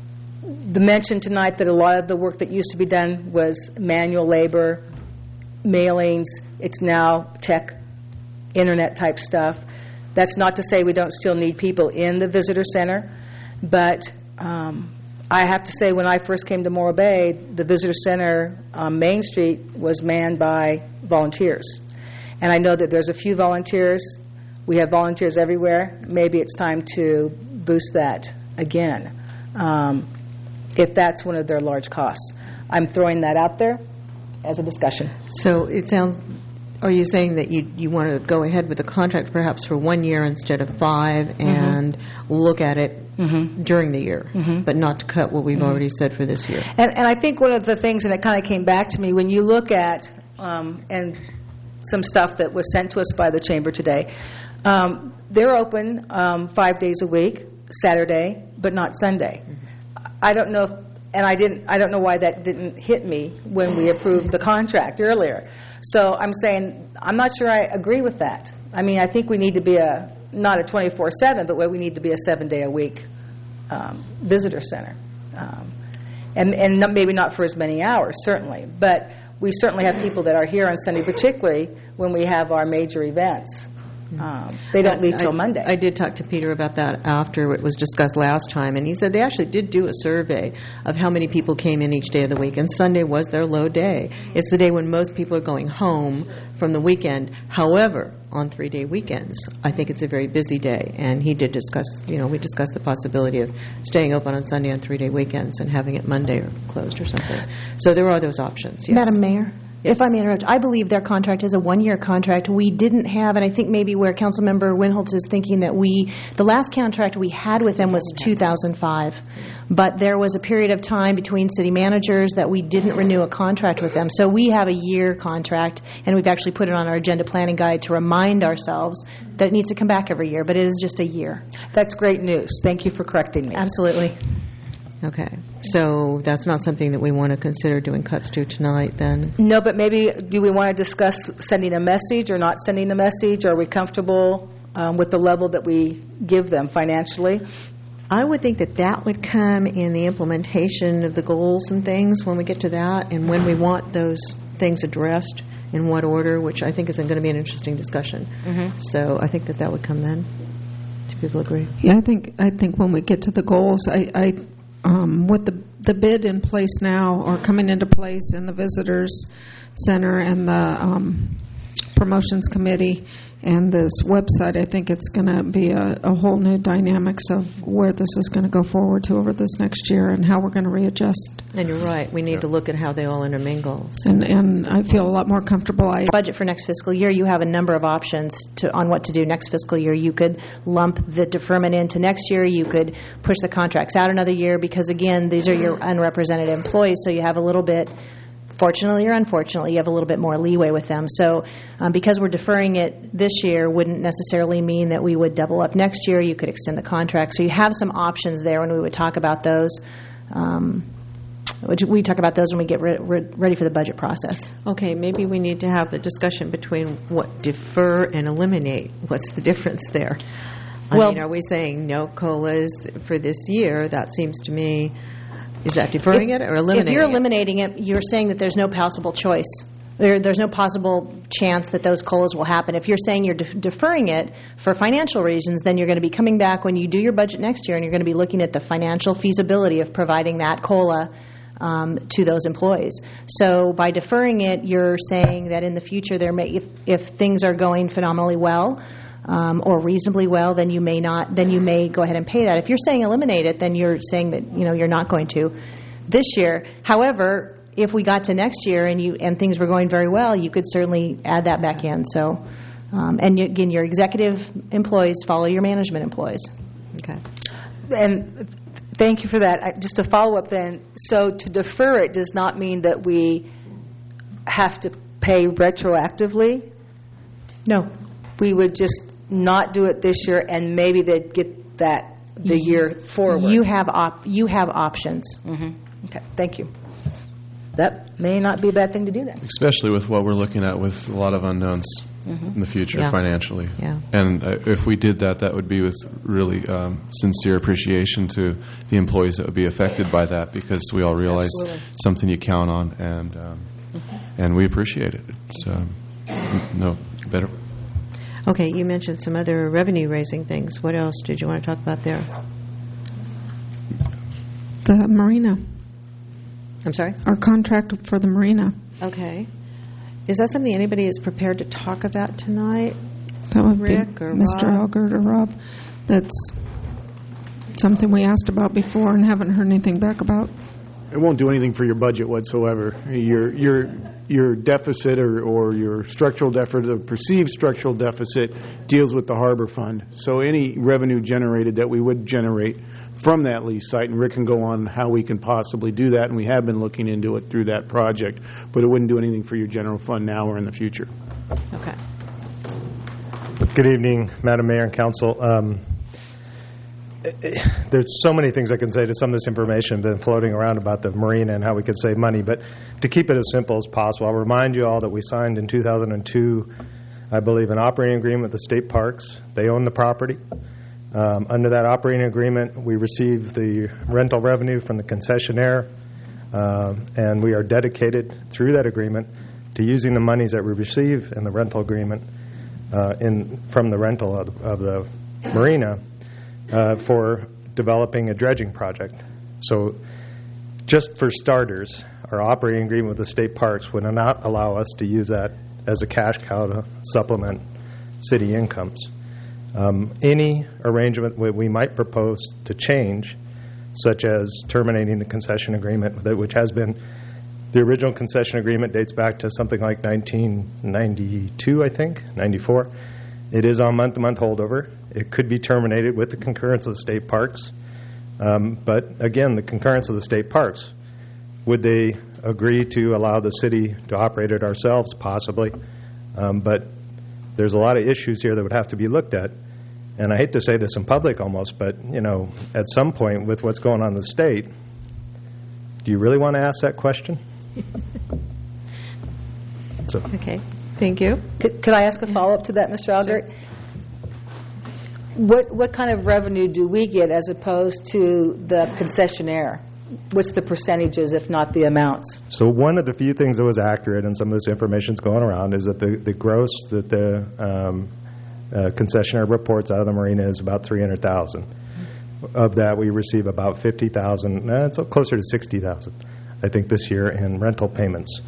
the mention tonight that a lot of the work that used to be done was manual labor, mailings. It's now tech, internet type stuff. That's not to say we don't still need people in the visitor center, but um, I have to say when I first came to Morro Bay, the visitor center on Main Street was manned by volunteers. And I know that there's a few volunteers. We have volunteers everywhere. Maybe it's time to boost that again, um, if that's one of their large costs. I'm throwing that out there as a discussion. So it sounds, are you saying that you, you want to go ahead with a contract perhaps for one year instead of five and mm-hmm. look at it mm-hmm. during the year, mm-hmm. but not to cut what we've mm-hmm. already said for this year? And, and I think one of the things, and it kind of came back to me, when you look at, um, and some stuff that was sent to us by the Chamber today, um, they're open um, five days a week, Saturday, but not Sunday. Mm-hmm. I don't know if And I didn't. I don't know why that didn't hit me when we approved the contract earlier. So I'm saying I'm not sure I agree with that. I mean, I think we need to be a not a twenty-four seven, but we need to be a seven day a week um, visitor center, um, and and not, maybe not for as many hours, certainly. But we certainly have people that are here on Sunday, particularly when we have our major events. Um, they don't leave till Monday. I did talk to Peter about that after it was discussed last time, and he said they actually did do a survey of how many people came in each day of the week, and Sunday was their low day. It's the day when most people are going home from the weekend. However, on three-day weekends, I think it's a very busy day, and he did discuss, you know, we discussed the possibility of staying open on Sunday on three-day weekends and having it Monday or closed or something. So there are those options, yes. Madam Mayor? If I may interrupt, I believe their contract is a one-year contract. We didn't have, and I think maybe where Councilmember Winholtz is thinking that we, the last contract we had with them was two thousand five. But there was a period of time between city managers that we didn't renew a contract with them. So we have a year contract, and we've actually put it on our agenda planning guide to remind ourselves that it needs to come back every year, but it is just a year. That's great news. Thank you for correcting me. Absolutely. Okay. So that's not something that we want to consider doing cuts to tonight, then? No, but maybe do we want to discuss sending a message or not sending a message? Are we comfortable um, with the level that we give them financially? I would think that that would come in the implementation of the goals and things when we get to that, and when we want those things addressed, in what order, which I think is going to be an interesting discussion. Mm-hmm. So I think that that would come then. Do people agree? Yeah, I think I think when we get to the goals, I, I um, with the the bid in place now or coming into place in the visitors center and the um, promotions committee and this website, I think it's going to be a, a whole new dynamics of where this is going to go forward to over this next year and how we're going to readjust. And you're right. We need yeah. to look at how they all intermingle. So. And and I feel a lot more comfortable. I budget for next fiscal year, you have a number of options to on what to do next fiscal year. You could lump the deferment into next year. You could push the contracts out another year because, again, these are your unrepresented employees, so you have a little bit. Fortunately or unfortunately, you have a little bit more leeway with them. So um, because we're deferring it this year wouldn't necessarily mean that we would double up next year. You could extend the contract. So you have some options there when we would talk about those. Um, we talk about those when we get re- re- ready for the budget process. Okay, maybe we need to have a discussion between what defer and eliminate. What's the difference there? I well, mean, are we saying no COLAs for this year? That seems to me... Is that deferring if, it or eliminating it? If you're eliminating it, it, you're saying that there's no possible choice. There, there's no possible chance that those COLAs will happen. If you're saying you're de- deferring it for financial reasons, then you're going to be coming back when you do your budget next year and you're going to be looking at the financial feasibility of providing that COLA um, to those employees. So by deferring it, you're saying that in the future, there may, if, if things are going phenomenally well, Um, or reasonably well, then you may not. Then you may go ahead and pay that. If you're saying eliminate it, then you're saying that you know you're not going to this year. However, if we got to next year and you and things were going very well, you could certainly add that back in. So, um, and you, again, your executive employees follow your management employees. Okay. And thank you for that. I, just to follow up, then, so to defer it does not mean that we have to pay retroactively. No, we would just not do it this year, and maybe they'd get that the year forward. You have op- you have options. Mm-hmm. Okay, thank you. That may not be a bad thing to do then. Especially with what we're looking at with a lot of unknowns Mhm. in the future Yeah. financially. Yeah. And uh, if we did that, that would be with really um, sincere appreciation to the employees that would be affected by that, because we all realize Absolutely. something you count on, and um, and we appreciate it. It's um, no better. Okay, you mentioned some other revenue-raising things. What else did you want to talk about there? The marina, I'm sorry? our contract for the marina. Okay. Is that something anybody is prepared to talk about tonight? That would Rick be or Mister Rob? Elgert or Rob. That's something we asked about before and haven't heard anything back about. It won't do anything for your budget whatsoever. Your your your deficit or, or your structural deficit, or perceived structural deficit, deals with the harbor fund. So any revenue generated that we would generate from that lease site, and Rick can go on how we can possibly do that, and we have been looking into it through that project, but it wouldn't do anything for your general fund now or in the future. Okay. Good evening, Madam Mayor and Council. Um, there's so many things I can say to some of this information been floating around about the marina and how we could save money, but to keep it as simple as possible, I'll remind you all that we signed in two thousand two, I believe, an operating agreement with the state parks. They own the property. Um, under that operating agreement, we receive the rental revenue from the concessionaire, uh, and we are dedicated through that agreement to using the monies that we receive in the rental agreement uh, in from the rental of, of the marina uh, for developing a dredging project. So just for starters, our operating agreement with the state parks would not allow us to use that as a cash cow to supplement city incomes. Um, any arrangement we might propose to change, such as terminating the concession agreement, which has been, the original concession agreement dates back to something like nineteen ninety-two, I think, ninety-four. It is on month-to-month holdover. It could be terminated with the concurrence of the state parks. Um, but again, the concurrence of the state parks. Would they agree to allow the city to operate it ourselves? Possibly. Um, but there's a lot of issues here that would have to be looked at. And I hate to say this in public almost, but, you know, at some point with what's going on in the state, do you really want to ask that question? So. Okay. Thank you. Could, could I ask a follow-up to that, Mister Algert? What what kind of revenue do we get as opposed to the concessionaire? What's the percentages, if not the amounts? So one of the few things that was accurate, and some of this information's going around, is that the, the gross that the um, uh, concessionaire reports out of the marina is about three hundred thousand dollars. Of that, we receive about fifty thousand dollars, eh, it's closer to sixty thousand dollars, I think, this year in rental payments.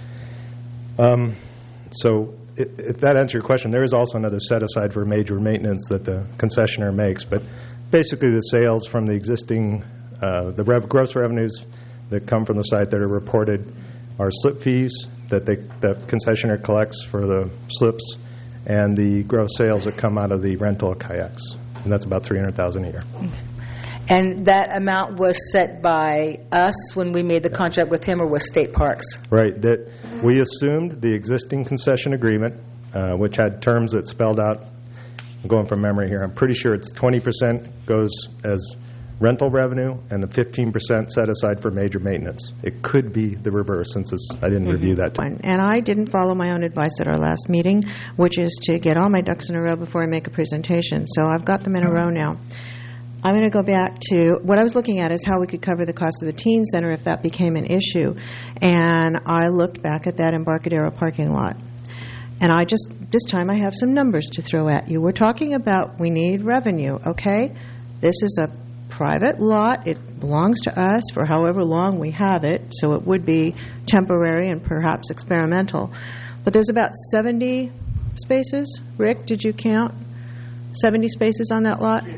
Um, so if, if that answers your question, there is also another set aside for major maintenance that the concessionaire makes, but basically the sales from the existing Uh, the rev- gross revenues that come from the site that are reported are slip fees that they, the concessionaire collects for the slips, and the gross sales that come out of the rental of kayaks, and that's about three hundred thousand dollars a year. And that amount was set by us when we made the contract with him, or with state parks? Right. That we assumed the existing concession agreement, uh, which had terms that spelled out. I'm going from memory here. I'm pretty sure it's twenty percent goes as rental revenue, and the fifteen percent set aside for major maintenance. It could be the reverse, since it's, I didn't mm-hmm. review that. Time. And I didn't follow my own advice at our last meeting, which is to get all my ducks in a row before I make a presentation. So I've got them in a row now. I'm going to go back to what I was looking at is how we could cover the cost of the teen center if that became an issue. And I looked back at that Embarcadero parking lot. And I just, this time I have some numbers to throw at you. We're talking about we need revenue, okay? This is a private lot. It belongs to us for however long we have it, so it would be temporary and perhaps experimental. But there's about seventy spaces. Rick, did you count? seventy spaces on that lot?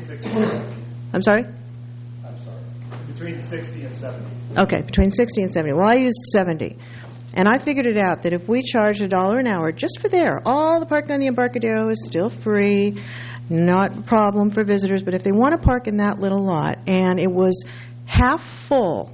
I'm sorry? I'm sorry. Between sixty and seventy. Okay, between sixty and seventy. Well, I used seventy. And I figured it out that if we charged a dollar an hour just for there, all the parking on the Embarcadero is still free. Not a problem for visitors, but if they want to park in that little lot, and it was half full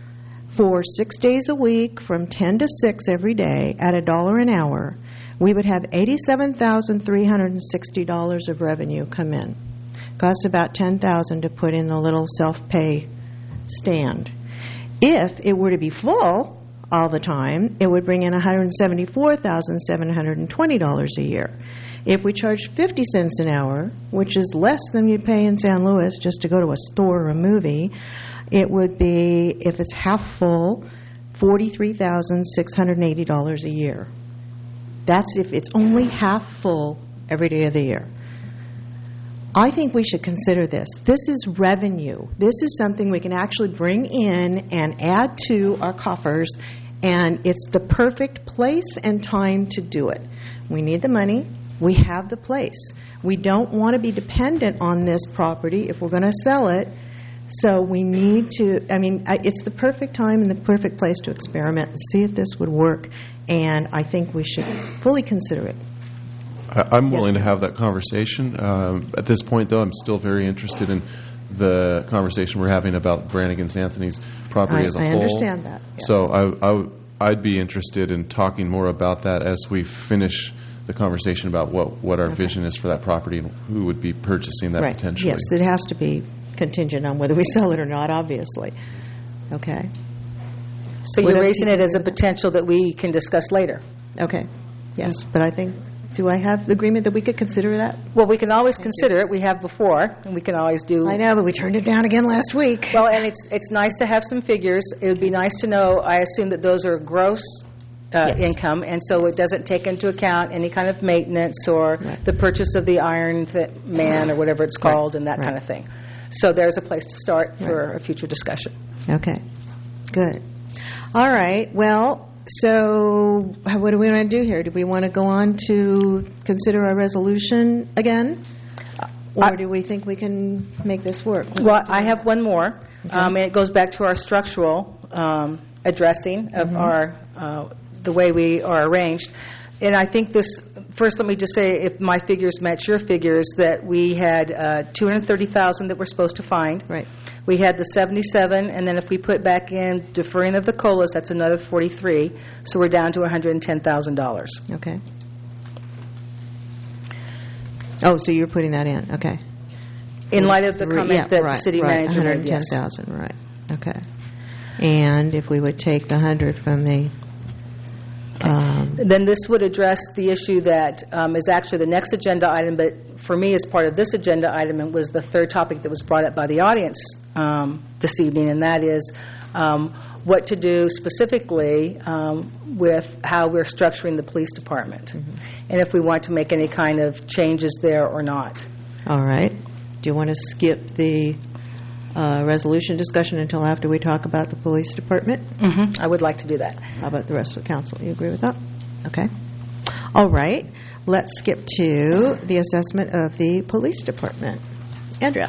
for six days a week from ten to six every day at a dollar an hour, we would have eighty-seven thousand three hundred sixty dollars of revenue come in. Costs about ten thousand dollars to put in the little self-pay stand. If it were to be full all the time, it would bring in one hundred seventy-four thousand seven hundred twenty dollars a year. If we charge fifty cents an hour, which is less than you'd pay in San Luis just to go to a store or a movie, it would be, if it's half full, forty-three thousand six hundred eighty dollars a year. That's if it's only half full every day of the year. I think we should consider this. This is revenue. This is something we can actually bring in and add to our coffers, and it's the perfect place and time to do it. We need the money. We have the place. We don't want to be dependent on this property if we're going to sell it. So we need to, I mean, it's the perfect time and the perfect place to experiment and see if this would work. And I think we should fully consider it. I'm willing yes. to have that conversation. Um, at this point, though, I'm still very interested in the conversation we're having about Brannigan's Anthony's property I, as a I whole. I understand that. Yes. So I, I, I'd be interested in talking more about that as we finish the conversation about what, what our okay. vision is for that property and who would be purchasing that right. potentially. Yes, it has to be contingent on whether we sell it or not, obviously. Okay. So you're raising it as a potential that we can discuss later? Okay. Yes, but I think, do I have the agreement that we could consider that? Well, we can always Thank consider you. it. We have before, and we can always do... I know, but we turned it down again last week. Well, and it's it's nice to have some figures. It would be nice to know, I assume that those are gross uh, yes. income, and so it doesn't take into account any kind of maintenance or right. the purchase of the Iron th- Man or whatever it's called right. and that right. kind of thing. So there's a place to start for right. a future discussion. Okay. Good. All right. Well... So what do we want to do here? Do we want to go on to consider our resolution again? Or I, do we think we can make this work? What well, I have one more. Okay. Um, and it goes back to our structural um, addressing of mm-hmm. our uh, the way we are arranged. And I think this, first let me just say, if my figures match your figures, that we had uh, two hundred thirty thousand dollars that we're supposed to find. Right. We had the seventy-seven, and then if we put back in deferring of the COLAs, that's another forty-three. So we're down to one hundred ten thousand dollars. Okay. Oh, so you're putting that in. Okay. In light of the comment yeah, that right, the city right, manager made, one hundred ten thousand dollars, right. Okay. And if we would take the one hundred from the... Um, then this would address the issue that um, is actually the next agenda item, but for me as part of this agenda item, it was the third topic that was brought up by the audience um, this evening, and that is um, what to do specifically um, with how we're structuring the police department, mm-hmm. and if we want to make any kind of changes there or not. All right. Do you want to skip the uh, resolution discussion until after we talk about the police department? Mm-hmm. I would like to do that. How about the rest of the council? You agree with that? Okay. All right. Let's skip to the assessment of the police department. Andrea.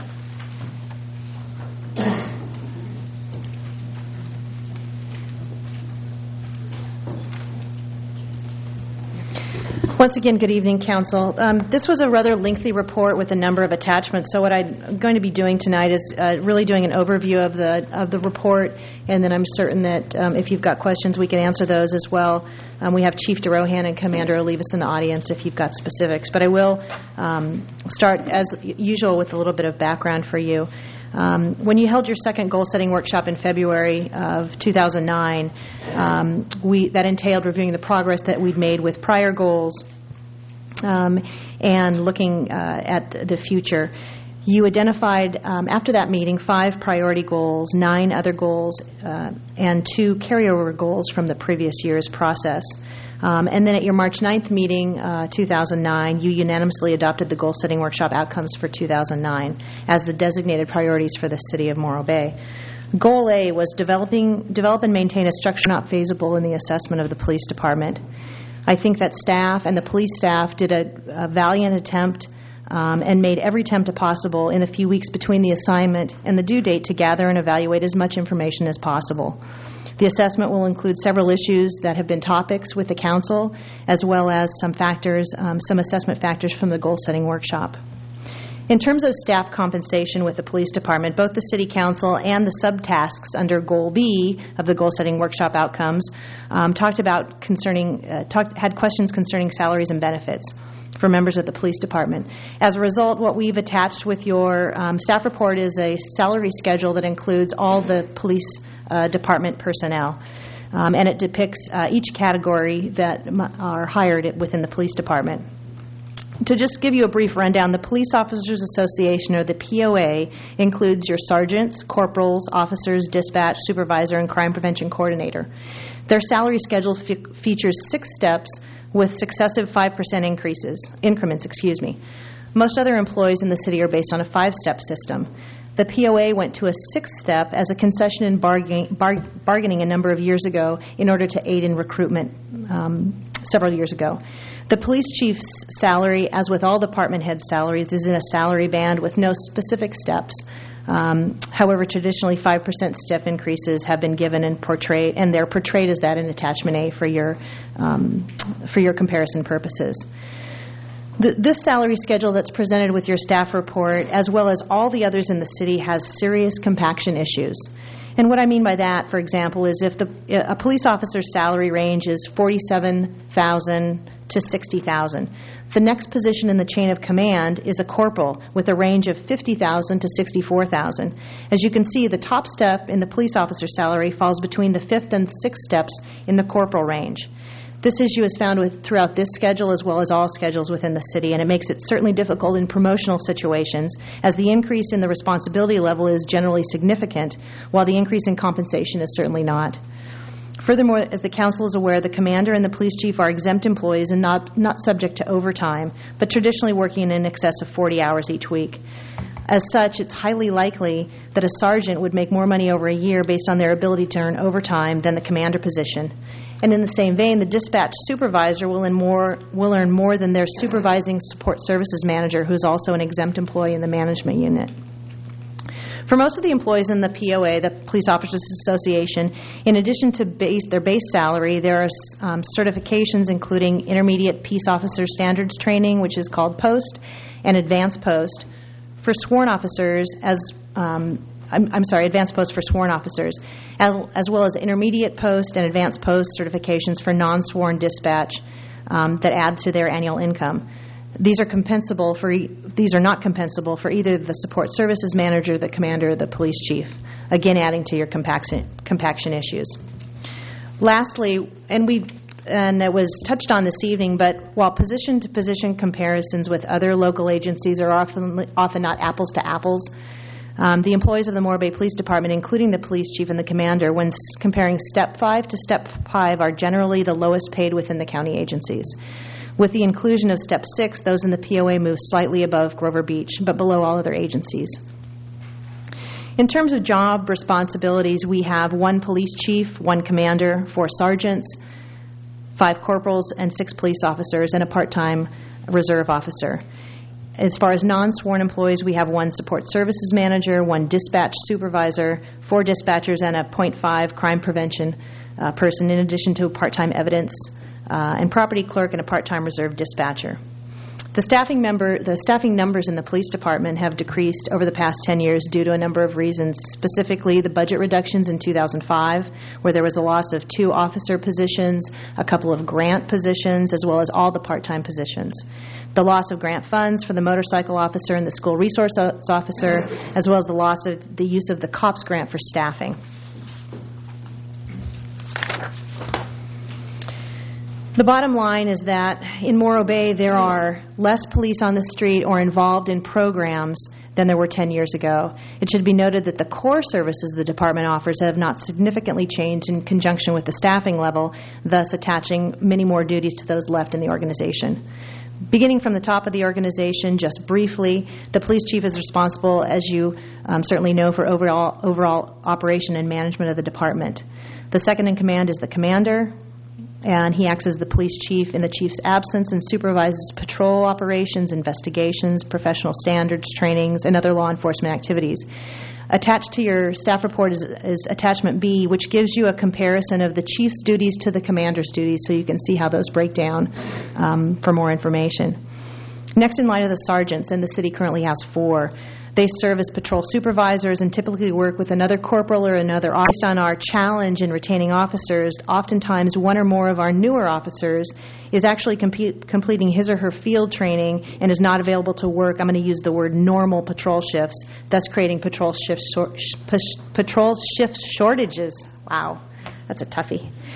Once again, good evening, Council. Um, this was a rather lengthy report with a number of attachments, so what I'm going to be doing tonight is uh, really doing an overview of the of the report, and then I'm certain that um, if you've got questions, we can answer those as well. Um, we have Chief DeRohan and Commander Olivas in the audience if you've got specifics, but I will um, start, as usual, with a little bit of background for you. Um, when you held your second goal-setting workshop in February of two thousand nine, um, we that entailed reviewing the progress that we'd made with prior goals um, and looking uh, at the future. You identified, um, after that meeting, five priority goals, nine other goals, uh, and two carryover goals from the previous year's process. Um, and then at your March ninth meeting, uh, two thousand nine, you unanimously adopted the goal-setting workshop outcomes for two thousand nine as the designated priorities for the city of Morro Bay. Goal A was developing, develop and maintain a structure not feasible in the assessment of the police department. I think that staff and the police staff did a, a valiant attempt um, and made every attempt possible in the few weeks between the assignment and the due date to gather and evaluate as much information as possible. The assessment will include several issues that have been topics with the council, as well as some factors, um, some assessment factors from the goal-setting workshop. In terms of staff compensation with the police department, both the City Council and the subtasks under Goal B of the goal-setting workshop outcomes um, talked about concerning, uh, talked, had questions concerning salaries and benefits for members of the police department. As a result, what we've attached with your um, staff report is a salary schedule that includes all the police uh, department personnel. Um, and it depicts uh, each category that m- are hired within the police department. to just give you a brief rundown, the Police Officers Association, or the P O A, includes your sergeants, corporals, officers, dispatch, supervisor, and crime prevention coordinator. Their salary schedule fe- features six steps with successive five percent increases, increments, excuse me. Most other employees in the city are based on a five-step system. The P O A went to a six-step as a concession in bargaining, bar- bargaining a number of years ago in order to aid in recruitment um, several years ago. The police chief's salary, as with all department head salaries, is in a salary band with no specific steps. Um, however, traditionally, five percent step increases have been given and portrayed, and they're portrayed as that in Attachment A for your um, for your comparison purposes. The, this salary schedule that's presented with your staff report, as well as all the others in the city, has serious compaction issues. And what I mean by that, for example, is if the, a police officer's salary range is forty-seven thousand dollars to sixty thousand dollars, the next position in the chain of command is a corporal with a range of fifty thousand dollars to sixty-four thousand dollars. As you can see, the top step in the police officer's salary falls between the fifth and sixth steps in the corporal range. This issue is found with, throughout this schedule as well as all schedules within the city, and it makes it certainly difficult in promotional situations, as the increase in the responsibility level is generally significant, while the increase in compensation is certainly not. Furthermore, as the council is aware, the commander and the police chief are exempt employees and not, not subject to overtime, but traditionally working in excess of forty hours each week. As such, it's highly likely that a sergeant would make more money over a year based on their ability to earn overtime than the commander position. And in the same vein, the dispatch supervisor will earn more, will earn more than their supervising support services manager, who is also an exempt employee in the management unit. For most of the employees in the P O A, the Police Officers Association, in addition to base, their base salary, there are um, certifications including Intermediate Peace Officer Standards Training, which is called POST, and Advanced POST. For sworn officers, as um, I'm, I'm sorry, Advanced Post for sworn officers, as, as well as Intermediate Post and Advanced Post certifications for non-sworn dispatch um, that add to their annual income. These are compensable for e- these are not compensable for either the support services manager, the commander, or the police chief. Again, adding to your compaction compaction issues. Lastly, and we and it was touched on this evening, but while position-to-position comparisons with other local agencies are often often not apples to apples, um, the employees of the Morro Bay Police Department, including the police chief and the commander, when s- comparing Step five to Step five, are generally the lowest paid within the county agencies. With the inclusion of Step six, those in the P O A move slightly above Grover Beach, but below all other agencies. In terms of job responsibilities, we have one police chief, one commander, four sergeants, five corporals, and six police officers, and a part-time reserve officer. As far as non-sworn employees, we have one support services manager, one dispatch supervisor, four dispatchers, and a point five crime prevention uh, person, in addition to a part-time evidence uh, and property clerk and a part-time reserve dispatcher. The staffing member, the staffing numbers in the police department have decreased over the past ten years due to a number of reasons, specifically the budget reductions in two thousand five, where there was a loss of two officer positions, a couple of grant positions, as well as all the part-time positions. The loss of grant funds for the motorcycle officer and the school resource officer, as well as the loss of the use of the COPS grant for staffing. The bottom line is that in Morro Bay, there are less police on the street or involved in programs than there were ten years ago. It should be noted that the core services the department offers have not significantly changed in conjunction with the staffing level, thus attaching many more duties to those left in the organization. Beginning from the top of the organization, just briefly, the police chief is responsible, as you um, certainly know, for overall, overall operation and management of the department. The second in command is the commander, and he acts as the police chief in the chief's absence and supervises patrol operations, investigations, professional standards, trainings, and other law enforcement activities. Attached to your staff report is, is Attachment B, which gives you a comparison of the chief's duties to the commander's duties, so you can see how those break down um, for more information. Next in line are the sergeants, and the city currently has four. They serve as patrol supervisors and typically work with another corporal or another officer. Based on our challenge in retaining officers, oftentimes one or more of our newer officers is actually comp- completing his or her field training and is not available to work. I'm going to use the word normal patrol shifts, thus creating patrol shift, shor- sh- patrol shift shortages. Wow, that's a toughie.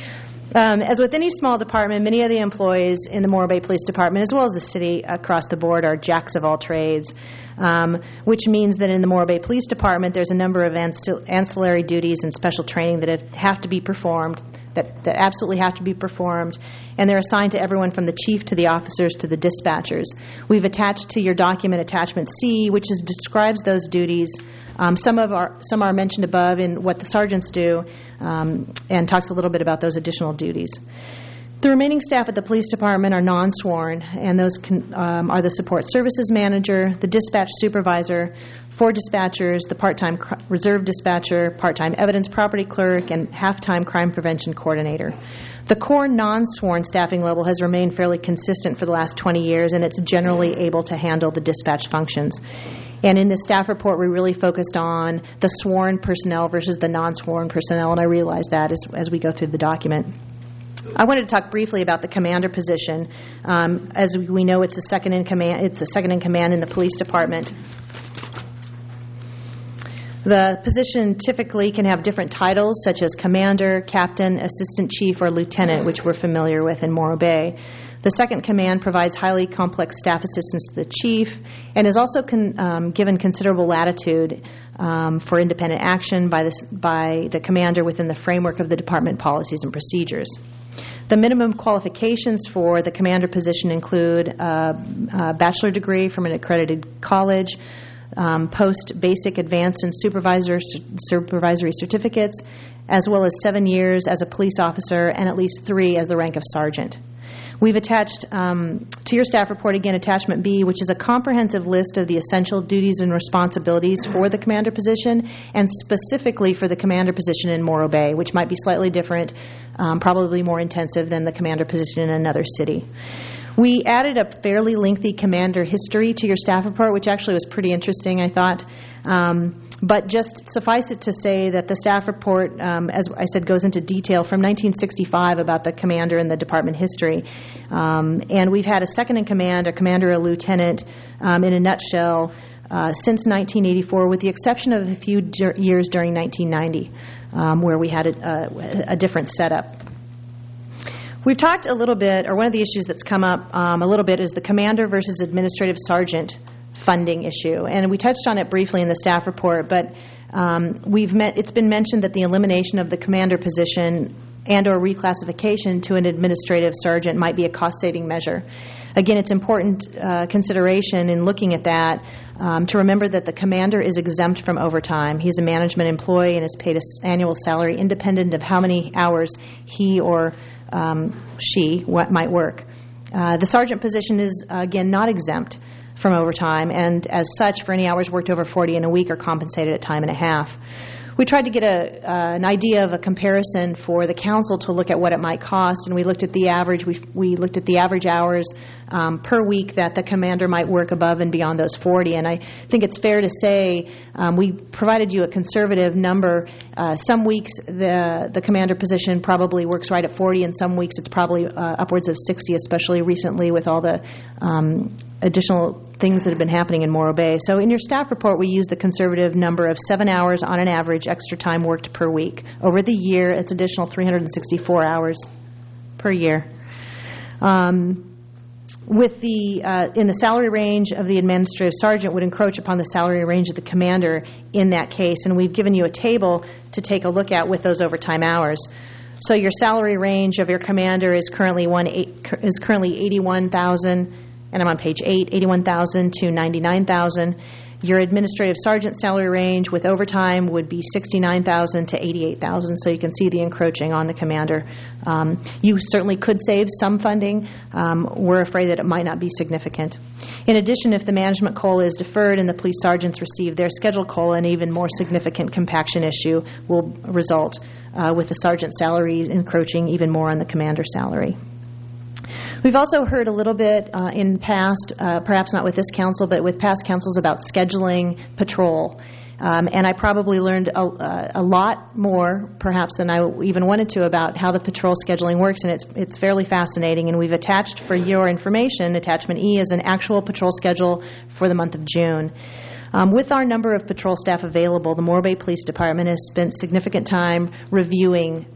Um, as with any small department, many of the employees in the Morro Bay Police Department, as well as the city across the board, are jacks of all trades, um, which means that in the Morro Bay Police Department, there's a number of ancil- ancillary duties and special training that have, have to be performed, that, that absolutely have to be performed, and they're assigned to everyone from the chief to the officers to the dispatchers. We've attached to your document Attachment C, which is, describes those duties. Um, some of our some are mentioned above in what the sergeants do, um, and talks a little bit about those additional duties. The remaining staff at the police department are non-sworn, and those can, um, are the support services manager, the dispatch supervisor, four dispatchers, the part-time cr- reserve dispatcher, part-time evidence property clerk, and half-time crime prevention coordinator. The core non-sworn staffing level has remained fairly consistent for the last twenty years, and it's generally able to handle the dispatch functions. And in the staff report, we really focused on the sworn personnel versus the non-sworn personnel, and I realize that as, as we go through the document. I wanted to talk briefly about the commander position. Um, as we know, it's a second in command. It's a second in command in the police department. The position typically can have different titles, such as commander, captain, assistant chief, or lieutenant, which we're familiar with in Morro Bay. The second command provides highly complex staff assistance to the chief and is also con, um, given considerable latitude um, for independent action by, this, by the commander within the framework of the department policies and procedures. The minimum qualifications for the commander position include a, a bachelor degree from an accredited college, um, post-basic, advanced, and supervisor, supervisory certificates, as well as seven years as a police officer and at least three as the rank of sergeant. We've attached um, to your staff report, again, Attachment B, which is a comprehensive list of the essential duties and responsibilities for the commander position, and specifically for the commander position in Morro Bay, which might be slightly different, um, probably more intensive than the commander position in another city. We added a fairly lengthy commander history to your staff report, which actually was pretty interesting, I thought. Um, but just suffice it to say that the staff report, um, as I said, goes into detail from nineteen sixty-five about the commander and the department history. Um, and we've had a second in command, a commander, a lieutenant, um, in a nutshell, uh, since nineteen eighty-four, with the exception of a few dur- years during nineteen ninety, um, where we had a, a, a different setup. We've talked a little bit, or one of the issues that's come up um, a little bit is the commander versus administrative sergeant funding issue. And we touched on it briefly in the staff report, but um, we've met, it's been mentioned that the elimination of the commander position and or reclassification to an administrative sergeant might be a cost-saving measure. Again, it's important uh, consideration in looking at that um, to remember that the commander is exempt from overtime. He's a management employee and is paid an annual salary independent of how many hours he or um, she what might work. Uh, the sergeant position is, uh, again, not exempt from overtime, and as such, for any hours worked over forty in a week are compensated at time and a half. We tried to get a, uh, an idea of a comparison for the council to look at what it might cost, and we looked at the average. We we looked at the average hours um, per week that the commander might work above and beyond those forty. And I think it's fair to say um, we provided you a conservative number. Uh, some weeks the the commander position probably works right at forty, and some weeks it's probably uh, upwards of sixty, especially recently with all the um, additional things that have been happening in Morro Bay. So in your staff report, we use the conservative number of seven hours on an average extra time worked per week. Over the year, it's additional three hundred sixty-four hours per year. Um, with the uh, in the salary range of the administrative sergeant would encroach upon the salary range of the commander in that case, and we've given you a table to take a look at with those overtime hours. So your salary range of your commander is currently one eight, is currently eighty-one thousand. And I'm on page eight, eighty-one thousand to ninety-nine thousand. Your administrative sergeant salary range with overtime would be sixty-nine thousand to eighty-eight thousand. So you can see the encroaching on the commander. Um, you certainly could save some funding. Um, we're afraid that it might not be significant. In addition, if the management COLA is deferred and the police sergeants receive their scheduled COLA, an even more significant compaction issue will result uh, with the sergeant salaries encroaching even more on the commander salary. We've also heard a little bit uh, in past, uh, perhaps not with this council, but with past councils about scheduling patrol. Um, and I probably learned a, a lot more, perhaps, than I even wanted to about how the patrol scheduling works, and it's it's fairly fascinating. And we've attached for your information, Attachment E is an actual patrol schedule for the month of June. Um, with our number of patrol staff available, the Morro Bay Police Department has spent significant time reviewing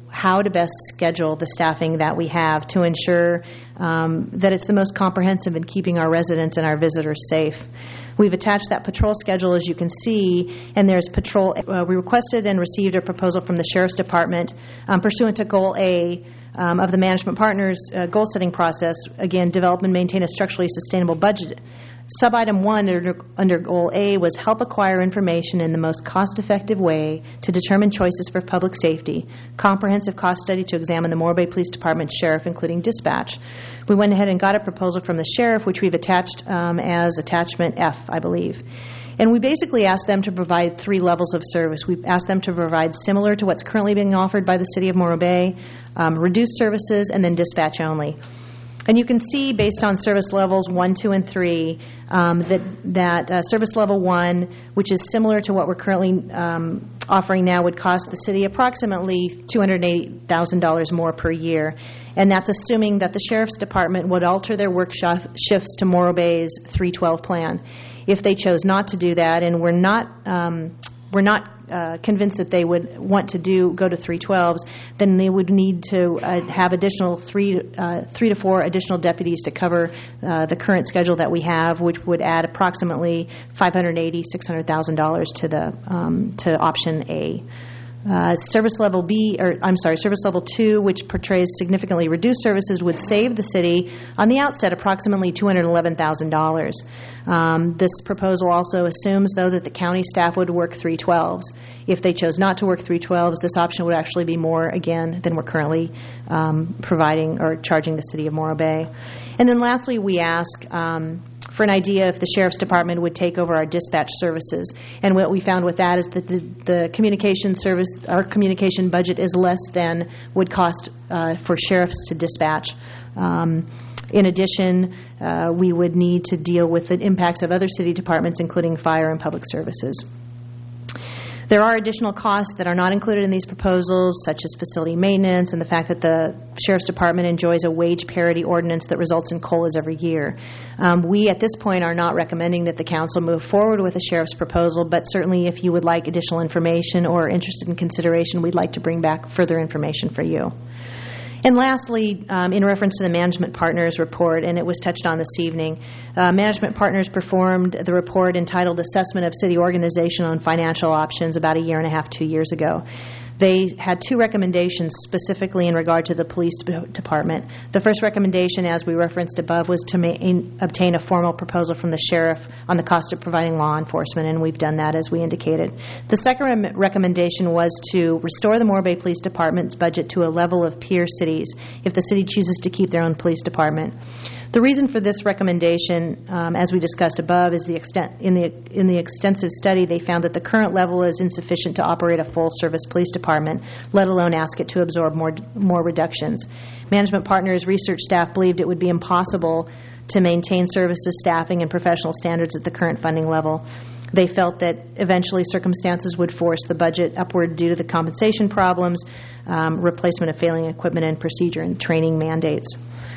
how to best schedule the staffing that we have to ensure um, that it's the most comprehensive in keeping our residents and our visitors safe. We've attached that patrol schedule, as you can see, and there's patrol. Uh, we requested and received a proposal from the Sheriff's Department um, pursuant to Goal A um, of the Management Partners uh, goal-setting process. Again, develop and maintain a structurally sustainable budget. Sub-item one under, under Goal A was help acquire information in the most cost-effective way to determine choices for public safety, comprehensive cost study to examine the Morro Bay Police Department sheriff, including dispatch. We went ahead and got a proposal from the sheriff, which we've attached um, as attachment F, I believe. And we basically asked them to provide three levels of service. We've asked them to provide similar to what's currently being offered by the City of Morro Bay, um, reduced services, and then dispatch only. And you can see, based on service levels one, two, and three, um, that that uh, service level one, which is similar to what we're currently um, offering now, would cost the city approximately two hundred eighty thousand dollars more per year. And that's assuming that the Sheriff's Department would alter their work shif- shifts to Morro Bay's three twelve plan. If they chose not to do that, and we're not um, we're not uh, convinced that they would want to do go to three twelves, then they would need to uh, have additional three uh, three to four additional deputies to cover uh, the current schedule that we have, which would add approximately five hundred eighty, six hundred thousand dollars to the um, to option A. Uh, service level B, or I'm sorry, service level two, which portrays significantly reduced services, would save the city on the outset approximately two hundred eleven thousand dollars. Um, this proposal also assumes, though, that the county staff would work three twelves. If they chose not to work three twelves, this option would actually be more, again, than we're currently um, providing or charging the city of Morro Bay. And then lastly, we ask um, for an idea if the Sheriff's Department would take over our dispatch services. And what we found with that is that the, the communication service, our communication budget is less than would cost uh, for sheriffs to dispatch. Um, in addition, uh, we would need to deal with the impacts of other city departments, including fire and public services. There are additional costs that are not included in these proposals, such as facility maintenance and the fact that the Sheriff's Department enjoys a wage parity ordinance that results in COLAs every year. Um, we, at this point, are not recommending that the Council move forward with a Sheriff's proposal, but certainly if you would like additional information or are interested in consideration, we'd like to bring back further information for you. And lastly, um, in reference to the Management Partners report, and it was touched on this evening, uh, Management Partners performed the report entitled Assessment of City Organization on Financial Options about a year and a half, two years ago. They had two recommendations specifically in regard to the police department. The first recommendation, as we referenced above, was to ma- obtain a formal proposal from the sheriff on the cost of providing law enforcement, and we've done that as we indicated. The second re- recommendation was to restore the Morro Bay Police Department's budget to a level of peer cities if the city chooses to keep their own police department. The reason for this recommendation, um, as we discussed above, is the extent in the in the extensive study they found that the current level is insufficient to operate a full-service police department, let alone ask it to absorb more more reductions. Management Partners research staff believed it would be impossible to maintain services, staffing, and professional standards at the current funding level. They felt that eventually circumstances would force the budget upward due to the compensation problems, um, replacement of failing equipment, and procedure and training mandates.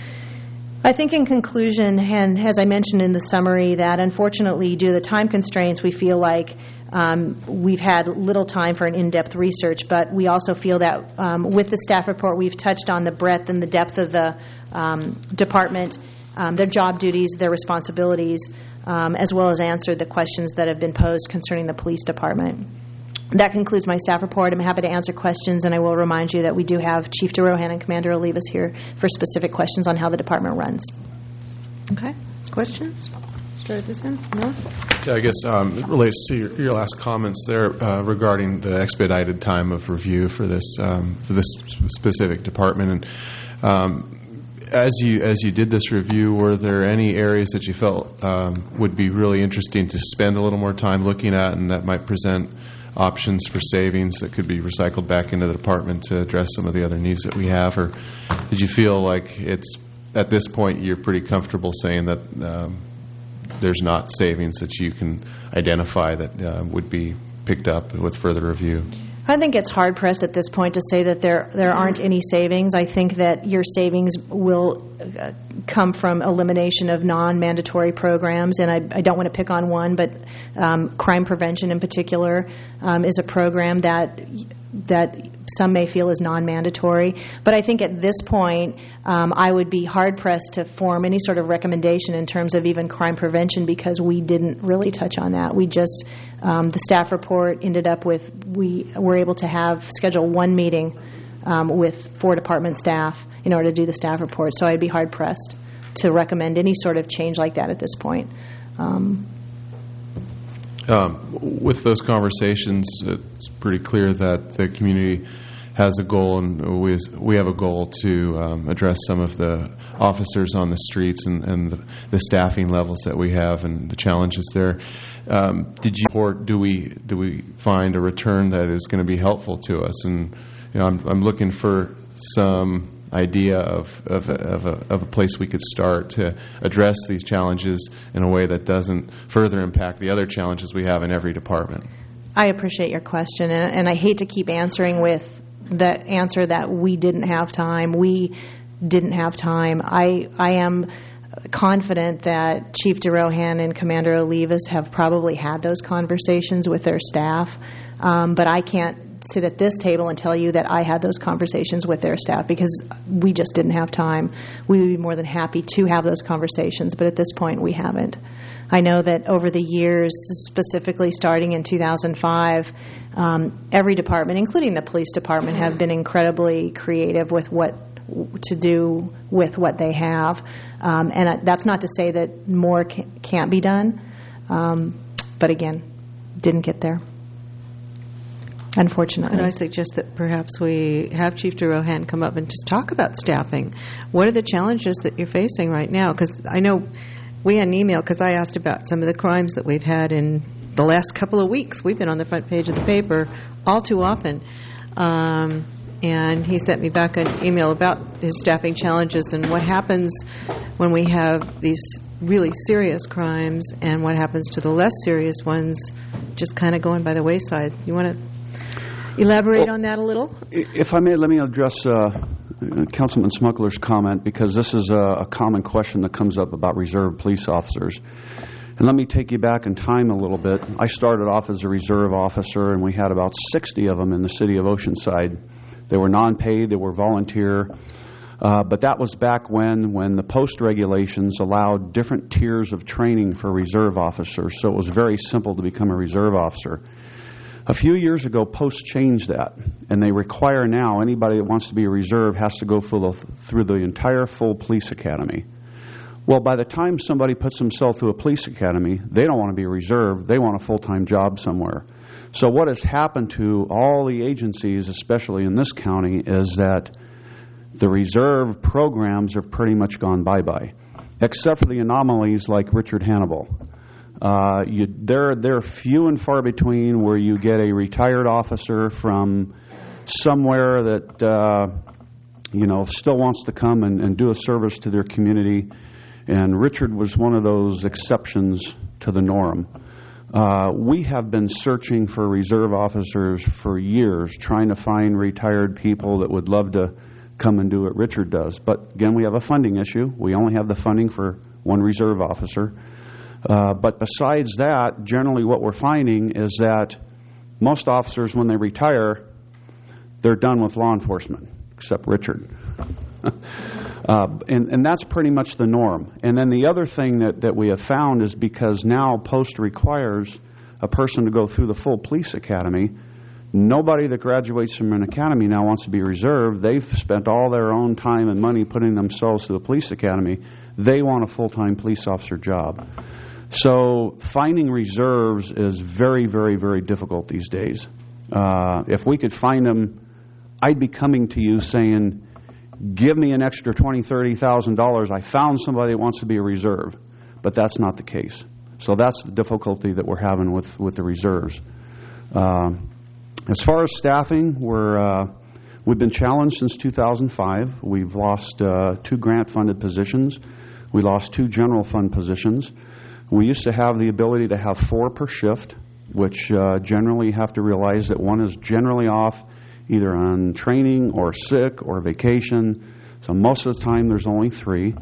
I think in conclusion, and as I mentioned in the summary, that unfortunately due to the time constraints, we feel like um, we've had little time for an in-depth research, but we also feel that um, with the staff report, we've touched on the breadth and the depth of the um, department, um, their job duties, their responsibilities, um, as well as answered the questions that have been posed concerning the police department. That concludes my staff report. I'm happy to answer questions, and I will remind you that we do have Chief DeRohan and Commander Olivas here for specific questions on how the department runs. Okay. Questions? Start at this end? No? Yeah, I guess um, it relates to your, your last comments there uh, regarding the expedited time of review for this um, for this specific department. And um, as you as you did this review, were there any areas that you felt um, would be really interesting to spend a little more time looking at, and that might present options for savings that could be recycled back into the department to address some of the other needs that we have? Or did you feel like it's at this point you're pretty comfortable saying that um, there's not savings that you can identify that uh, would be picked up with further review? I think it's hard pressed at this point to say that there there aren't any savings. I think that your savings will uh, come from elimination of non-mandatory programs, and I, I don't want to pick on one, but um, crime prevention in particular um, is a program that that some may feel is non-mandatory. But I think at this point, um, I would be hard-pressed to form any sort of recommendation in terms of even crime prevention, because we didn't really touch on that. We just, um, the staff report ended up with, we were able to have, schedule one meeting um, with four department staff in order to do the staff report. So I'd be hard-pressed to recommend any sort of change like that at this point. Um, Um, with those conversations, it's pretty clear that the community has a goal, and we we have a goal to um, address some of the officers on the streets and, and the, the staffing levels that we have and the challenges there. Um, did you report? Do we do we find a return that is going to be helpful to us? And you know, I'm I'm looking for some idea of of a, of, a, of a place we could start to address these challenges in a way that doesn't further impact the other challenges we have in every department. I appreciate your question, and, and I hate to keep answering with the answer that we didn't have time. We didn't have time. I I am confident that Chief DeRohan and Commander Olivas have probably had those conversations with their staff, um, but I can't sit at this table and tell you that I had those conversations with their staff, because we just didn't have time. We would be more than happy to have those conversations, but at this point we haven't. I know that over the years, specifically starting in two thousand five, um, every department, including the police department, have been incredibly creative with what to do with what they have. Um, and that's not to say that more ca- can't be done, um, but again, didn't get there. Unfortunately. Could I suggest that perhaps we have Chief DeRohan come up and just talk about staffing? What are the challenges that you're facing right now? Because I know we had an email, because I asked about some of the crimes that we've had in the last couple of weeks. We've been on the front page of the paper all too often. Um, and he sent me back an email about his staffing challenges and what happens when we have these really serious crimes and what happens to the less serious ones just kind of going by the wayside. You want to elaborate well, on that a little? If I may, let me address uh, Councilman Smuggler's comment, because this is a, a common question that comes up about reserve police officers. And let me take you back in time a little bit. I started off as a reserve officer, and we had about sixty of them in the city of Oceanside. They were non-paid, they were volunteer. Uh, but that was back when, when the post regulations allowed different tiers of training for reserve officers. So it was very simple to become a reserve officer. A few years ago, Post changed that, and they require now anybody that wants to be a reserve has to go through the, through the entire full police academy. Well, by the time somebody puts themselves through a police academy, they don't want to be a reserve. They want a full-time job somewhere. So what has happened to all the agencies, especially in this county, is that the reserve programs have pretty much gone bye-bye, except for the anomalies like Richard Hannibal. Uh, you, they're, they're few and far between where you get a retired officer from somewhere that, uh, you know, still wants to come and, and do a service to their community. And Richard was one of those exceptions to the norm. Uh, we have been searching for reserve officers for years, trying to find retired people that would love to come and do what Richard does. But again, we have a funding issue. We only have the funding for one reserve officer. Uh, but besides that, generally what we're finding is that most officers, when they retire, they're done with law enforcement, except Richard. uh, and, and that's pretty much the norm. And then the other thing that, that we have found is because now Post requires a person to go through the full police academy, nobody that graduates from an academy now wants to be reserved. They've spent all their own time and money putting themselves through the police academy. They want a full-time police officer job. So finding reserves is very, very, very difficult these days. Uh, if we could find them, I'd be coming to you saying, give me an extra twenty thousand dollars, thirty thousand dollars. I found somebody that wants to be a reserve. But that's not the case. So that's the difficulty that we're having with, with the reserves. Uh, as far as staffing, we're, uh, we've been challenged since two thousand five. We've lost uh, two grant-funded positions. We lost two general fund positions. We used to have the ability to have four per shift, which uh, generally you have to realize that one is generally off either on training or sick or vacation. So most of the time there's only three.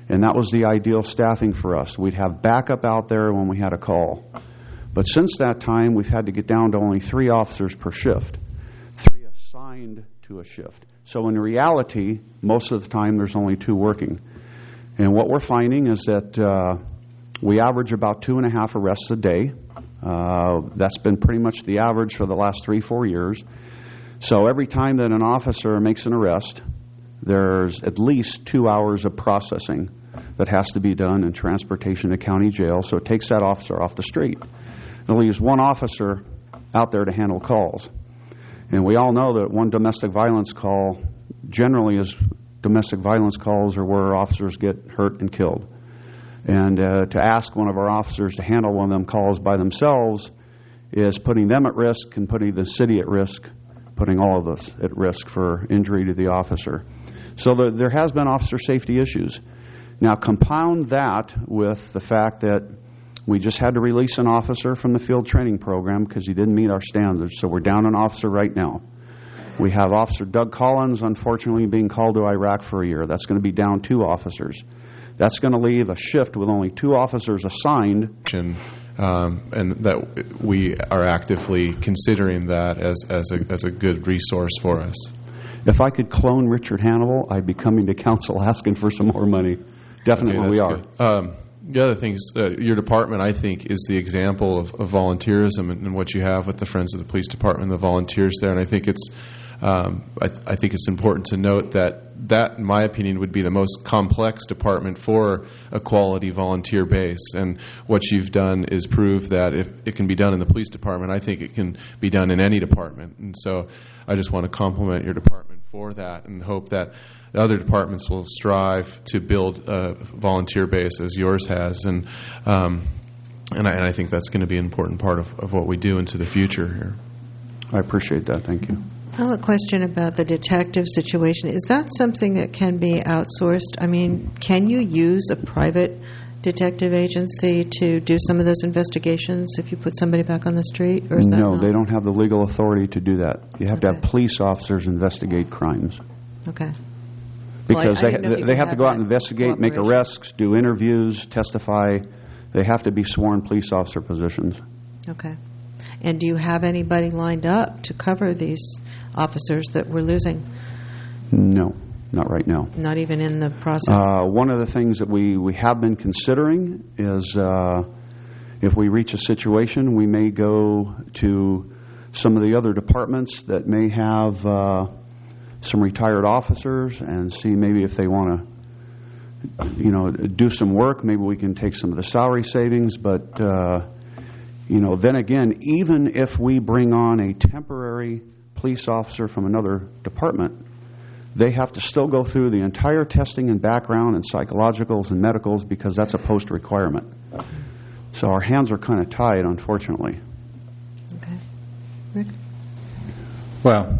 And that was the ideal staffing for us. We'd have backup out there when we had a call. But since that time, we've had to get down to only three officers per shift, three assigned to a shift. So in reality, most of the time, there's only two working. And what we're finding is that uh, we average about two and a half arrests a day. Uh, that's been pretty much the average for the last three, four years. So every time that an officer makes an arrest, there's at least two hours of processing that has to be done in transportation to county jail. So it takes that officer off the street. It leaves one officer out there to handle calls. And we all know that one domestic violence call generally is domestic violence calls are where officers get hurt and killed. And uh, to ask one of our officers to handle one of them calls by themselves is putting them at risk and putting the city at risk, putting all of us at risk for injury to the officer. So there, there has been officer safety issues. Now compound that with the fact that we just had to release an officer from the field training program because he didn't meet our standards. So we're down an officer right now. We have Officer Doug Collins, unfortunately, being called to Iraq for a year. That's going to be down two officers. That's going to leave a shift with only two officers assigned. Um, and that we are actively considering that as, as, a, as a good resource for us. If I could clone Richard Hannibal, I'd be coming to council asking for some more money. Definitely okay, we are. Um, the other thing is uh, your department, I think, is the example of, of volunteerism and, and what you have with the Friends of the Police Department, the volunteers there. And I think it's um, I, th- I think it's important to note that that, in my opinion, would be the most complex department for a quality volunteer base. And what you've done is prove that if it can be done in the police department, I think it can be done in any department. And so I just want to compliment your department for that and hope that other departments will strive to build a volunteer base as yours has. And um, and, I, and I think that's going to be an important part of, of what we do into the future here. I appreciate that. Thank you. I have a question about the detective situation. Is that something that can be outsourced? I mean, can you use a private detective agency to do some of those investigations if you put somebody back on the street? Or is that no, not? They don't have the legal authority to do that. You have Okay. to have police officers investigate crimes. Okay. Because Well, I- I they, didn't know if you they could have to have go out that and investigate, make cooperation. arrests, do interviews, testify. They have to be sworn police officer positions. Okay. And do you have anybody lined up to cover these officers that we're losing? No, not right now. Not even in the process? Uh, one of the things that we, we have been considering is uh, if we reach a situation, we may go to some of the other departments that may have uh, some retired officers and see maybe if they want to, you know, do some work. Maybe we can take some of the salary savings. But, uh, you know, then again, even if we bring on a temporary police officer from another department, they have to still go through the entire testing and background and psychologicals and medicals because that's a post requirement. So our hands are kind of tied, unfortunately. Okay. Rick? Well,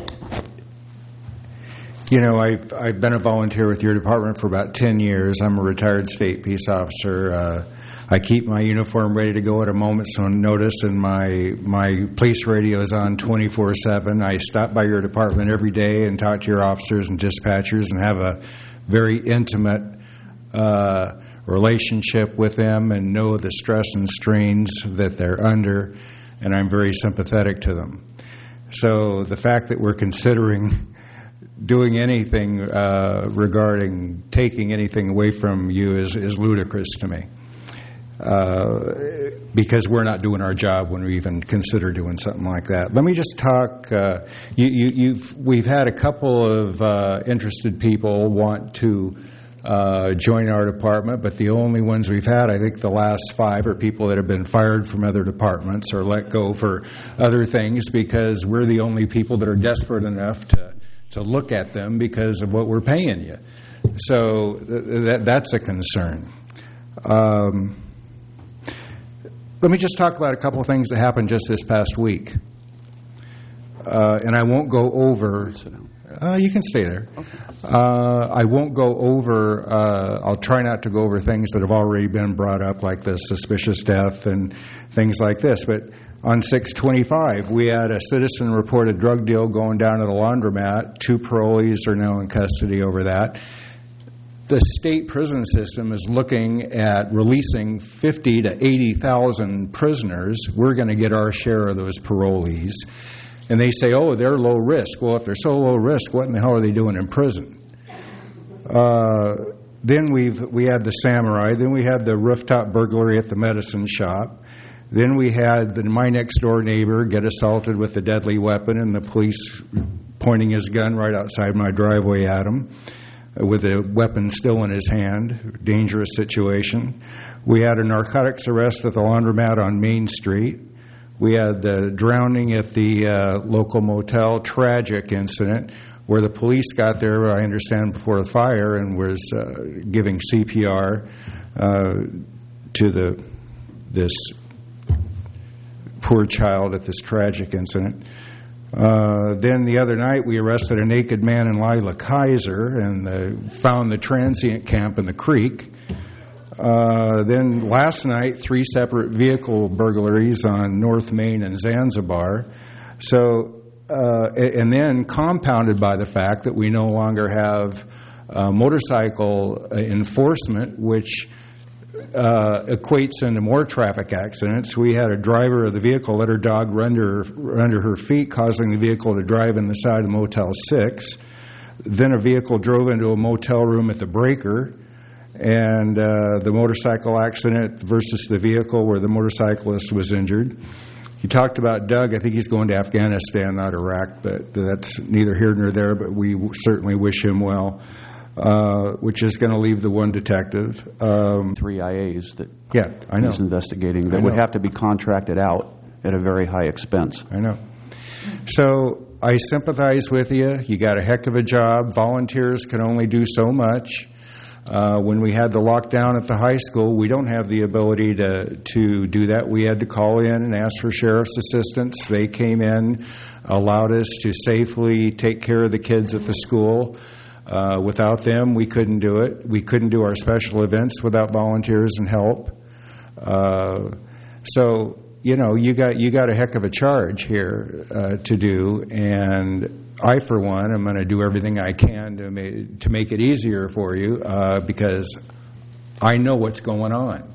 you know, I've, I've been a volunteer with your department for about ten years. I'm a retired state peace officer. Uh, I keep my uniform ready to go at a moment's notice, and my my police radio is on twenty-four seven. I stop by your department every day and talk to your officers and dispatchers and have a very intimate uh, relationship with them and know the stress and strains that they're under, and I'm very sympathetic to them. So the fact that we're considering doing anything uh, regarding taking anything away from you is, is ludicrous to me. Uh, because we're not doing our job when we even consider doing something like that. Let me just talk. Uh, you, you, you've we've had a couple of uh, interested people want to uh, join our department, but the only ones we've had, I think, the last five are people that have been fired from other departments or let go for other things because we're the only people that are desperate enough to to look at them because of what we're paying you. So th- that that's a concern. Um, Let me just talk about a couple of things that happened just this past week. Uh, and I won't go over... Uh, you can stay there. Okay. Uh, I won't go over... Uh, I'll try not to go over things that have already been brought up, like the suspicious death and things like this. But on six twenty-five, we had a citizen-reported drug deal going down at a laundromat. Two parolees are now in custody over that. the state prison system is looking at releasing fifty to eighty thousand prisoners. We're going to get our share of those parolees. And they say, oh, they're low risk. Well, if they're so low risk, what in the hell are they doing in prison? Uh, then we've we had the Samurai. Then we had the rooftop burglary at the medicine shop. Then we had the, my next door neighbor get assaulted with a deadly weapon and the police pointing his gun right outside my driveway at him, with a weapon still in his hand. Dangerous situation. We had a narcotics arrest at the laundromat on Main Street. We had the drowning at the uh, local motel, tragic incident, where the police got there, I understand, before the fire and was uh, giving C P R uh, to the this poor child at this tragic incident. Uh, then the other night we arrested a naked man in Lila Kaiser and uh, found the transient camp in the creek. Uh, then last night, three separate vehicle burglaries on North Main and Zanzibar. So, uh, and then compounded by the fact that we no longer have uh, motorcycle enforcement, which Uh, equates into more traffic accidents. We had a driver of the vehicle let her dog run under, under her feet, causing the vehicle to drive in the side of Motel six. Then a vehicle drove into a motel room at the Breaker, and uh, the motorcycle accident versus the vehicle where the motorcyclist was injured. You talked about Doug. I think he's going to Afghanistan, not Iraq, but that's neither here nor there, but we certainly wish him well. Uh, which is going to leave the one detective. Um, Three I As that yeah, I know. he's investigating that I would know. have to be contracted out at a very high expense. I know. So I sympathize with you. You got a heck of a job. Volunteers can only do so much. Uh, when we had the lockdown at the high school, we don't have the ability to, to do that. We had to call in and ask for sheriff's assistance. They came in, allowed us to safely take care of the kids at the school. Uh, without them, we couldn't do it. We couldn't do our special events without volunteers and help. Uh, so, you know, you got you got a heck of a charge here uh, to do, and I, for one, am going to do everything I can to make, to make it easier for you uh, because I know what's going on.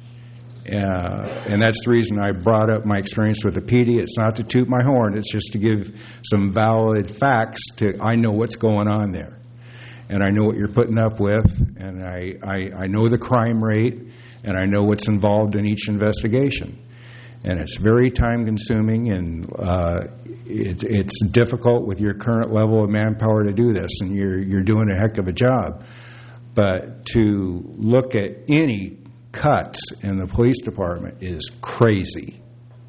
Uh, and that's the reason I brought up my experience with the P D. It's not to toot my horn. It's just to give some valid facts to I know what's going on there. And I know what you're putting up with, and I, I, I know the crime rate, and I know what's involved in each investigation. And it's very time-consuming, and uh, it, it's difficult with your current level of manpower to do this, and you're, you're doing a heck of a job. But to look at any cuts in the police department is crazy.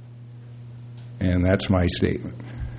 And that's my statement.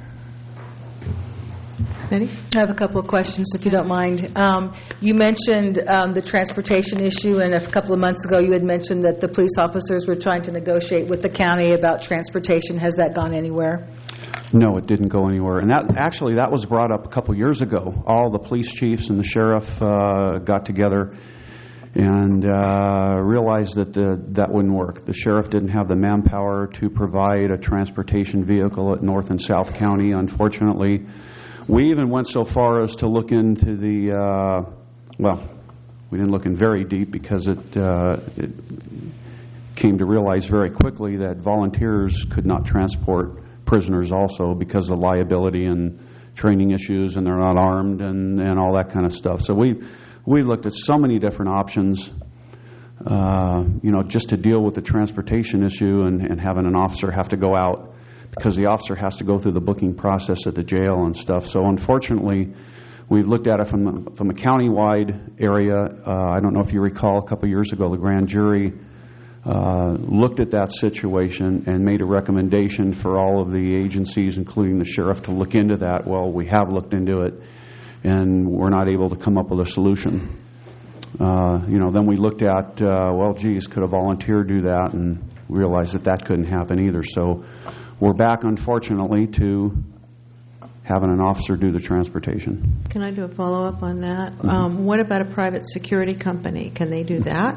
Eddie? I have a couple of questions, if you don't mind. Um, you mentioned um, the transportation issue, and a couple of months ago you had mentioned that the police officers were trying to negotiate with the county about transportation. Has that gone anywhere? No, it didn't go anywhere. And that actually, that was brought up a couple years ago. All the police chiefs and the sheriff uh, got together and uh, realized that the, that wouldn't work. The sheriff didn't have the manpower to provide a transportation vehicle at North and South County, unfortunately. We even went so far as to look into the, uh, well, we didn't look in very deep because it, uh, it came to realize very quickly that volunteers could not transport prisoners also because of liability and training issues, and they're not armed and, and all that kind of stuff. So we we looked at so many different options, uh, you know, just to deal with the transportation issue and, and having an officer have to go out because the officer has to go through the booking process at the jail and stuff. So unfortunately, we've looked at it from, from a county-wide area. Uh, I don't know if you recall a couple years ago, the grand jury uh, looked at that situation and made a recommendation for all of the agencies, including the sheriff, to look into that. Well, we have looked into it, and we're not able to come up with a solution. Uh, you know, then we looked at, uh, well, geez, could a volunteer do that? And realized that that couldn't happen either. So we're back, unfortunately, to having an officer do the transportation. Can I do a follow-up on that? Mm-hmm. Um, what about a private security company? Can they do that?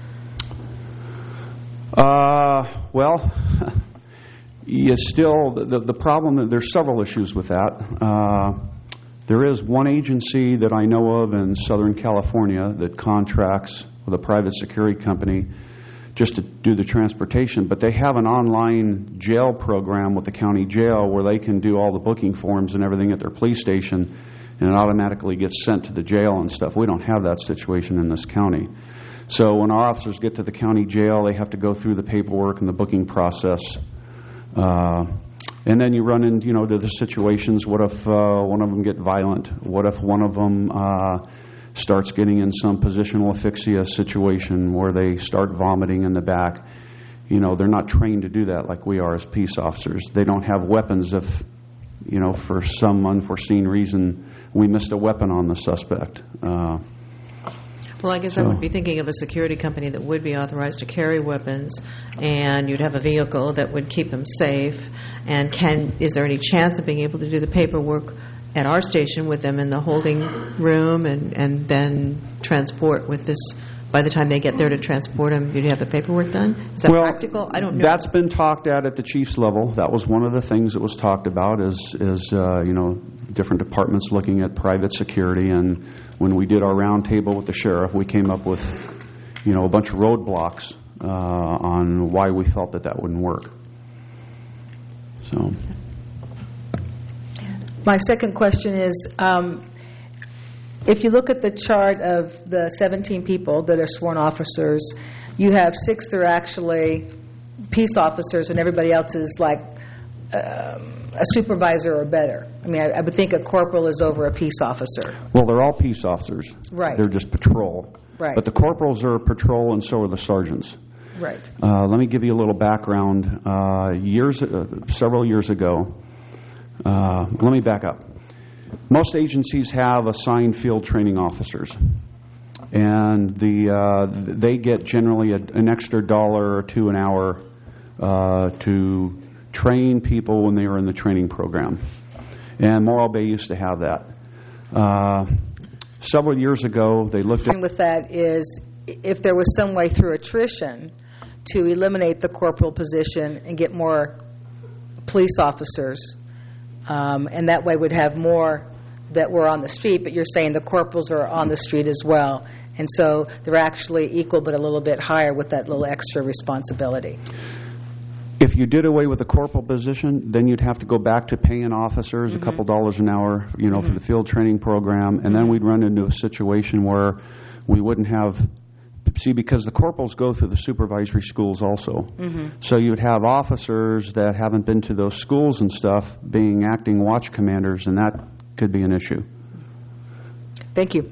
Uh, well, you still, the, the problem, there's several issues with that. Uh, There is one agency that I know of in Southern California that contracts with a private security company just to do the transportation, but they have an online jail program with the county jail where they can do all the booking forms and everything at their police station, and it automatically gets sent to the jail and stuff. We don't have that situation in this county. So when our officers get to the county jail, they have to go through the paperwork and the booking process. Uh, and then you run into, you know, to the situations, what if uh, one of them get violent? What if one of them uh, starts getting in some positional asphyxia situation where they start vomiting in the back? You know, they're not trained to do that like we are as peace officers. They don't have weapons if, you know, for some unforeseen reason we missed a weapon on the suspect. Uh, Well, I guess So- I would be thinking of a security company that would be authorized to carry weapons, and you'd have a vehicle that would keep them safe. And can is there any chance of being able to do the paperwork at our station with them in the holding room, and, and then transport with this? By the time they get there to transport them, you'd have the paperwork done? Is that well, practical? I don't know. That's been talked at at the chief's level. That was one of the things that was talked about is, is uh, you know, different departments looking at private security. And when we did our round table with the sheriff, we came up with, you know, a bunch of roadblocks uh, on why we felt that that wouldn't work. So, My second question is, um, if you look at the chart of the seventeen people that are sworn officers, you have six that are actually peace officers, and everybody else is like um, a supervisor or better. I mean, I, I would think a corporal is over a peace officer. well, they're all peace officers. Right. They're just patrol. Right. But the corporals are patrol, and so are the sergeants. Right. Uh, let me give you a little background. Uh, years, uh, several years ago, uh, let me back up. Most agencies have assigned field training officers, and the uh, they get generally a, an extra dollar or two an hour uh, to train people when they are in the training program. And Morro Bay used to have that. Uh, several years ago, they looked at... With that is, if there was some way through attrition to eliminate the corporal position and get more police officers, um, and that way would have more that were on the street, but you're saying the corporals are on the street as well, and so they're actually equal but a little bit higher with that little extra responsibility. If you did away with the corporal position, then you'd have to go back to paying officers Mm-hmm. a couple dollars an hour, you know, mm-hmm. for the field training program, and mm-hmm. then we'd run into a situation where we wouldn't have, see, because the corporals go through the supervisory schools also. Mm-hmm. So you'd have officers that haven't been to those schools and stuff being acting watch commanders, and that could be an issue. Thank you.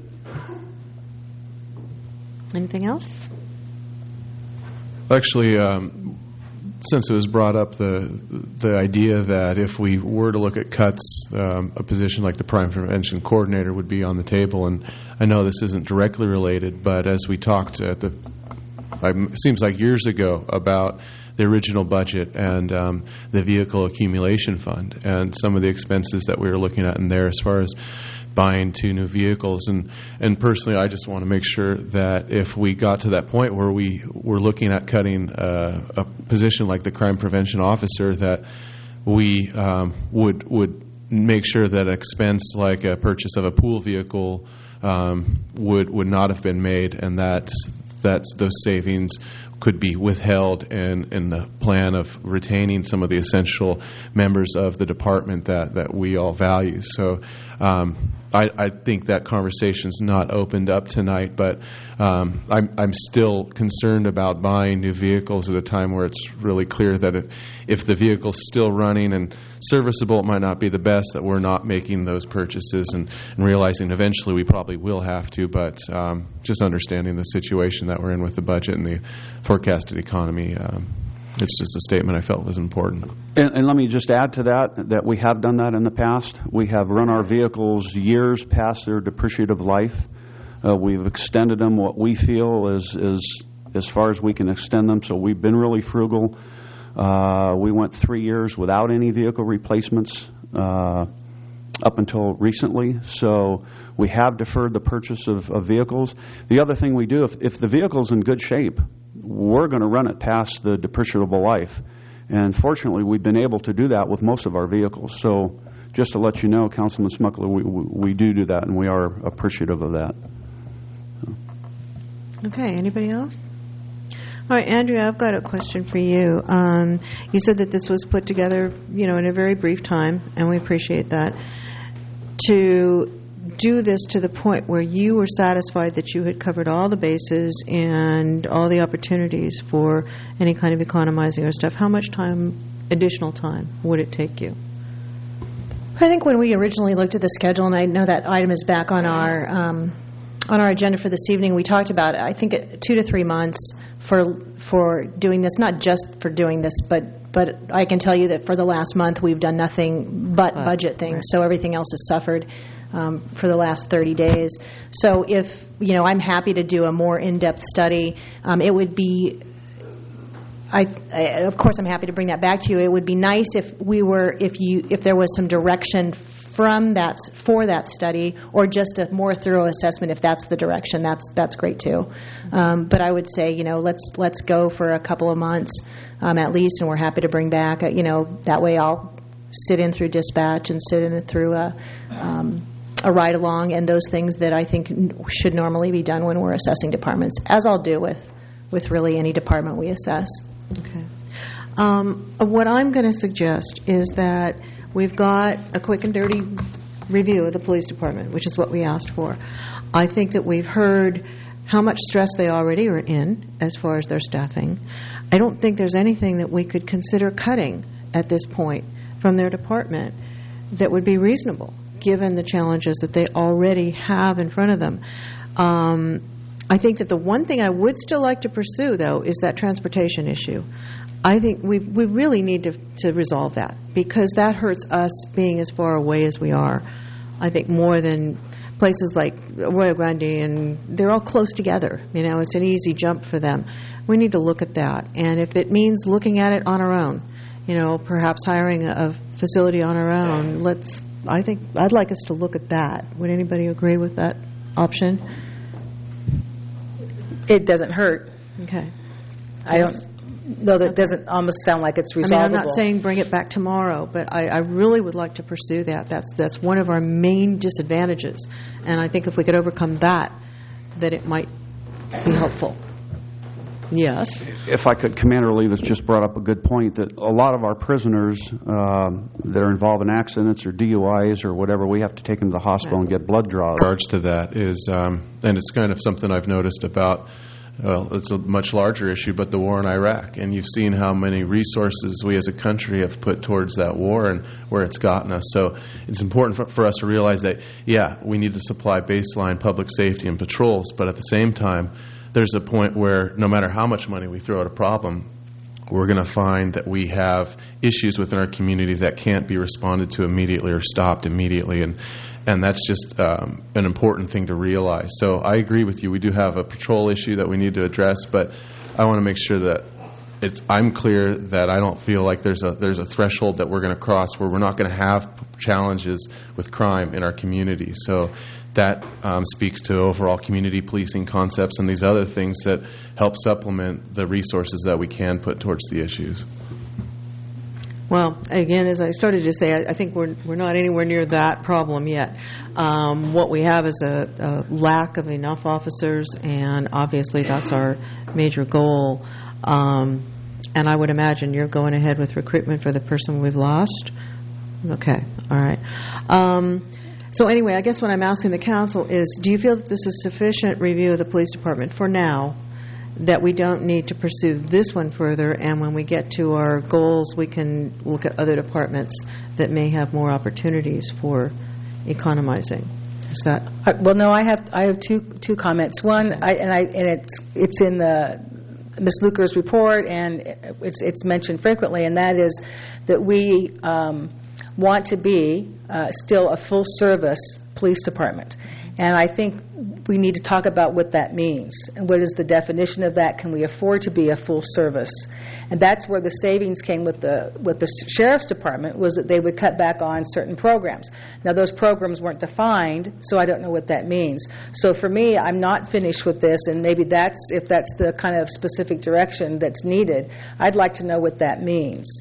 Anything else? Actually, um, since it was brought up, the the idea that if we were to look at cuts, um, a position like the crime prevention coordinator would be on the table. And I know this isn't directly related, but as we talked at the, it seems like years ago, about the original budget and um, the vehicle accumulation fund and some of the expenses that we were looking at in there as far as buying two new vehicles. And, and personally, I just want to make sure that if we got to that point where we were looking at cutting uh, a position like the crime prevention officer, that we um, would would make sure that expense like a purchase of a pool vehicle um, would would not have been made, and that that's those savings could be withheld in, in the plan of retaining some of the essential members of the department that, that we all value. So um, I, I think that conversation's not opened up tonight, but um, I'm, I'm still concerned about buying new vehicles at a time where it's really clear that if, if the vehicle's still running and serviceable, it might not be the best, that we're not making those purchases, and, and realizing eventually we probably will have to, but um, just understanding the situation that we're in with the budget and the forecasted economy. Um, it's just a statement I felt was important. And, and let me just add to that, that we have done that in the past. We have run our vehicles years past their depreciative life. Uh, we've extended them what we feel is, is as far as we can extend them, so we've been really frugal. Uh, we went three years without any vehicle replacements uh, up until recently, so we have deferred the purchase of, of vehicles. The other thing we do, if, if the vehicle's in good shape, we're going to run it past the depreciable life. And fortunately, we've been able to do that with most of our vehicles. So just to let you know, Councilman Smuckler, we, we, we do do that, and we are appreciative of that. Okay, anybody else? All right, Andrea, I've got a question for you. Um, you said that this was put together, you know, in a very brief time, and we appreciate that. To do this to the point where you were satisfied that you had covered all the bases and all the opportunities for any kind of economizing or stuff, how much time, additional time, would it take you? I think when we originally looked at the schedule, and I know that item is back on our um, on our agenda for this evening, we talked about, I think, it, two to three months for for doing this, not just for doing this, but but I can tell you that for the last month we've done nothing but But, budget things, right. so everything else has suffered um, for the last thirty days. So if, you know, I'm happy to do a more in-depth study. Um, it would be, I, I, of course, I'm happy to bring that back to you. It would be nice if we were, if you, if there was some direction from that for that study, or just a more thorough assessment. If that's the direction, that's that's great too. Um, but I would say, you know, let's let's go for a couple of months um, at least, and we're happy to bring back. A, you know, that way I'll sit in through dispatch and sit in through a. Um, a ride-along, and those things that I think n- should normally be done when we're assessing departments, as I'll do with, with really any department we assess. Okay. Um, what I'm going to suggest is that we've got a quick and dirty review of the police department, which is what we asked for. I think that we've heard how much stress they already are in as far as their staffing. I don't think there's anything that we could consider cutting at this point from their department that would be reasonable, given the challenges that they already have in front of them. Um, I think that the one thing I would still like to pursue, though, is that transportation issue. I think we we really need to, to resolve that, because that hurts us being as far away as we are. I think more than places like Arroyo Grande, and they're all close together. You know, it's an easy jump for them. We need to look at that. And if it means looking at it on our own, you know, perhaps hiring a, a facility on our own, let's I think I'd like us to look at that. Would anybody agree with that option? It doesn't hurt. Okay. I don't. No, that doesn't almost sound like it's resolvable. I mean, I'm not saying bring it back tomorrow, but I, I really would like to pursue that. That's that's one of our main disadvantages, and I think if we could overcome that, that it might be helpful. Yes. If I could, Commander Olivas just brought up a good point that a lot of our prisoners uh, that are involved in accidents or D U Is or whatever, we have to take them to the hospital and get blood draws. Charge to that is, um, and it's kind of something I've noticed about, well, it's a much larger issue, but the war in Iraq. And you've seen how many resources we as a country have put towards that war and where it's gotten us. So it's important for, for us to realize that, yeah, we need to supply baseline public safety and patrols, but at the same time, there's a point where no matter how much money we throw at a problem, we're going to find that we have issues within our communities that can't be responded to immediately or stopped immediately. And and that's just um, an important thing to realize. So I agree with you. We do have a patrol issue that we need to address, but I want to make sure that it's, I'm clear that I don't feel like there's a there's a threshold that we're going to cross where we're not going to have challenges with crime in our community. So that um, speaks to overall community policing concepts and these other things that help supplement the resources that we can put towards the issues. Well, again, as I started to say, I, I think we're we're not anywhere near that problem yet. Um, what we have is a, a lack of enough officers, and obviously that's our major goal. Um, and I would imagine you're going ahead with recruitment for the person we've lost. Okay, all right. Um, So anyway, I guess what I'm asking the council is, do you feel that this is sufficient review of the police department for now, that we don't need to pursue this one further, and when we get to our goals, we can look at other departments that may have more opportunities for economizing? Is that? Uh, well, no, I have I have two two comments. One, I, and I and it's it's in the Miz Luker's report, and it's it's mentioned frequently, and that is that we um, want to be uh, still a full-service police department. And I think we need to talk about what that means. And what is the definition of that? Can we afford to be a full service? And that's where the savings came with the with the sheriff's department, was that they would cut back on certain programs. Now, those programs weren't defined, so I don't know what that means. So for me, I'm not finished with this, and maybe that's, if that's the kind of specific direction that's needed, I'd like to know what that means.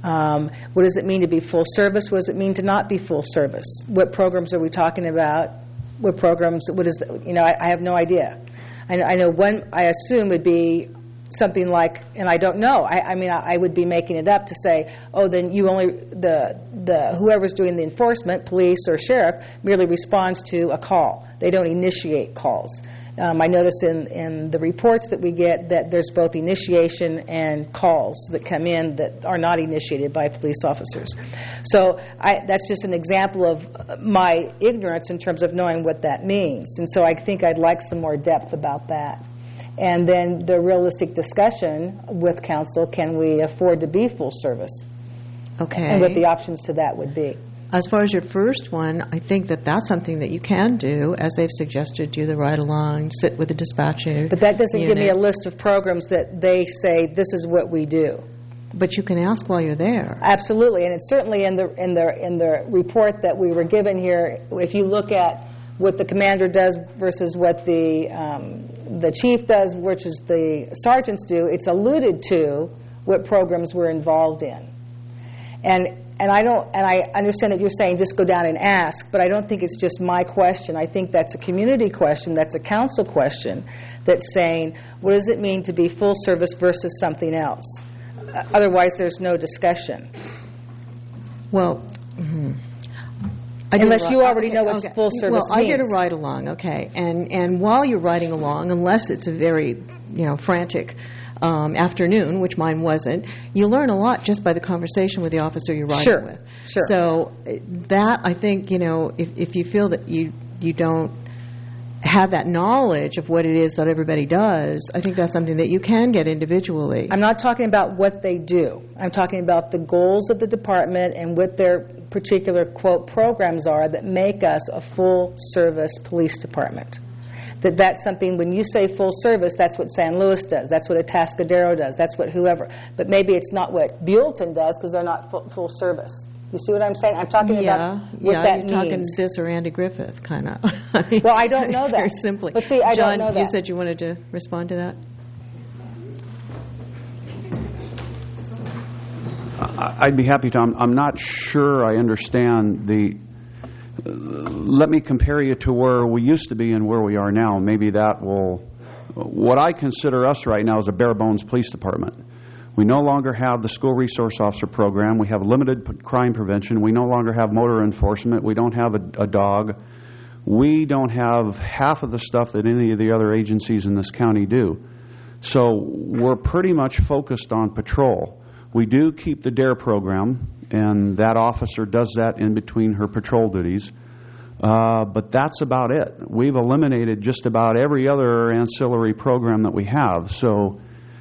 Um, what does it mean to be full service? What does it mean to not be full service? What programs are we talking about? What programs, what is, the, you know, I, I have no idea. I, I know one, I assume would be something like, and I don't know, I, I mean, I, I would be making it up to say, oh, then you only, the, the whoever's doing the enforcement, police or sheriff, merely responds to a call. They don't initiate calls. Um, I notice in, in the reports that we get that there's both initiation and calls that come in that are not initiated by police officers. So I, that's just an example of my ignorance in terms of knowing what that means. And so I think I'd like some more depth about that. And then the realistic discussion with council, can we afford to be full service? Okay. And what the options to that would be. As far as your first one, I think that that's something that you can do, as they've suggested, do the ride-along, sit with the dispatcher. But that doesn't unit. give me a list of programs that they say, this is what we do. But you can ask while you're there. Absolutely, and it's certainly in the in the in the report that we were given here. If you look at what the commander does versus what the um, the chief does, which is the sergeants do, it's alluded to what programs we're involved in. And and I don't and I understand that you're saying just go down and ask, but I don't think it's just my question. I think that's a community question, that's a council question, that's saying, what does it mean to be full service versus something else? Uh, otherwise, there's no discussion. Well, mm-hmm. Unless you already okay, know what okay. full service well, means. I did a ride along, okay, and and while you're riding along, unless it's a very, you know, frantic um, afternoon, which mine wasn't, you learn a lot just by the conversation with the officer you're riding Sure. with. Sure. So uh, that, I think, you know, if if you feel that you you don't have that knowledge of what it is that everybody does, I think that's something that you can get individually. I'm not talking about what they do. I'm talking about the goals of the department and what their particular, quote, programs are that make us a full-service police department. That that's something, when you say full service, that's what San Luis does. That's what Atascadero does. That's what whoever. But maybe it's not what Buellton does because they're not full, full service. You see what I'm saying? I'm talking yeah, about what yeah, that you're means. talking Sis or Andy Griffith, kind of. Well, I don't know that. Very simply. But see, I John, don't know that. you said you wanted to respond to that? I'd be happy to. I'm, I'm not sure I understand the... Uh, let me compare you to where we used to be and where we are now. Maybe that will... What I consider us right now is a bare-bones police department. We no longer have the school resource officer program. We have limited p- crime prevention. We no longer have motor enforcement. We don't have a, a dog. We don't have half of the stuff that any of the other agencies in this county do. So we're pretty much focused on patrol. We do keep the DARE program, and that officer does that in between her patrol duties. Uh, but that's about it. We've eliminated just about every other ancillary program that we have. So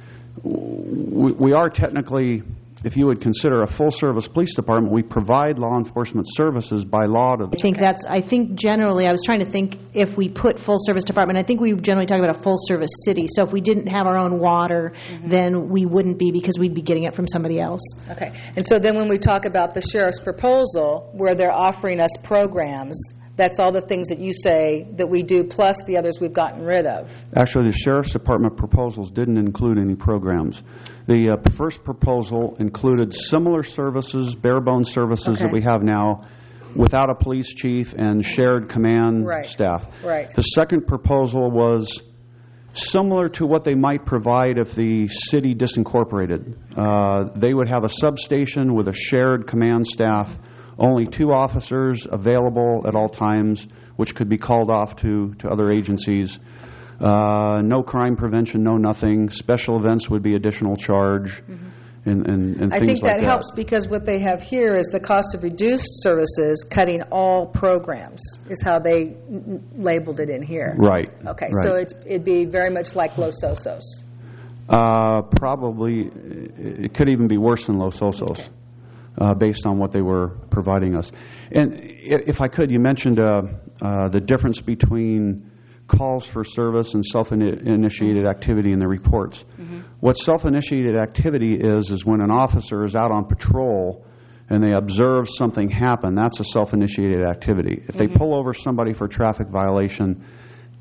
we, we are technically, if you would consider a full-service police department, we provide law enforcement services by law to the... I think that's, I think generally, I was trying to think if we put full-service department, I think we generally talk about a full-service city. So if we didn't have our own water, mm-hmm. then we wouldn't be because we'd be getting it from somebody else. Okay. And so then when we talk about the sheriff's proposal, where they're offering us programs, that's all the things that you say that we do, plus the others we've gotten rid of. Actually, the Sheriff's Department proposals didn't include any programs. The uh, first proposal included similar services, bare-bones services Okay. that we have now, without a police chief and shared command Right. staff. Right. The second proposal was similar to what they might provide if the city disincorporated. Uh, they would have a substation with a shared command staff, only two officers available at all times, which could be called off to, to other agencies. Uh, no crime prevention, no nothing. Special events would be additional charge, mm-hmm. and, and, and I things think like that, that. helps because what they have here is the cost of reduced services cutting all programs, is how they n- labeled it in here. Right. Okay, right. so it's, it'd be very much like Los Osos. Uh, probably, it could even be worse than Los Osos. Okay. Uh, based on what they were providing us. And if I could, you mentioned uh, uh, the difference between calls for service and self-initiated activity in the reports. Mm-hmm. What self-initiated activity is, is when an officer is out on patrol and they observe something happen, that's a self-initiated activity. If mm-hmm. they pull over somebody for a traffic violation,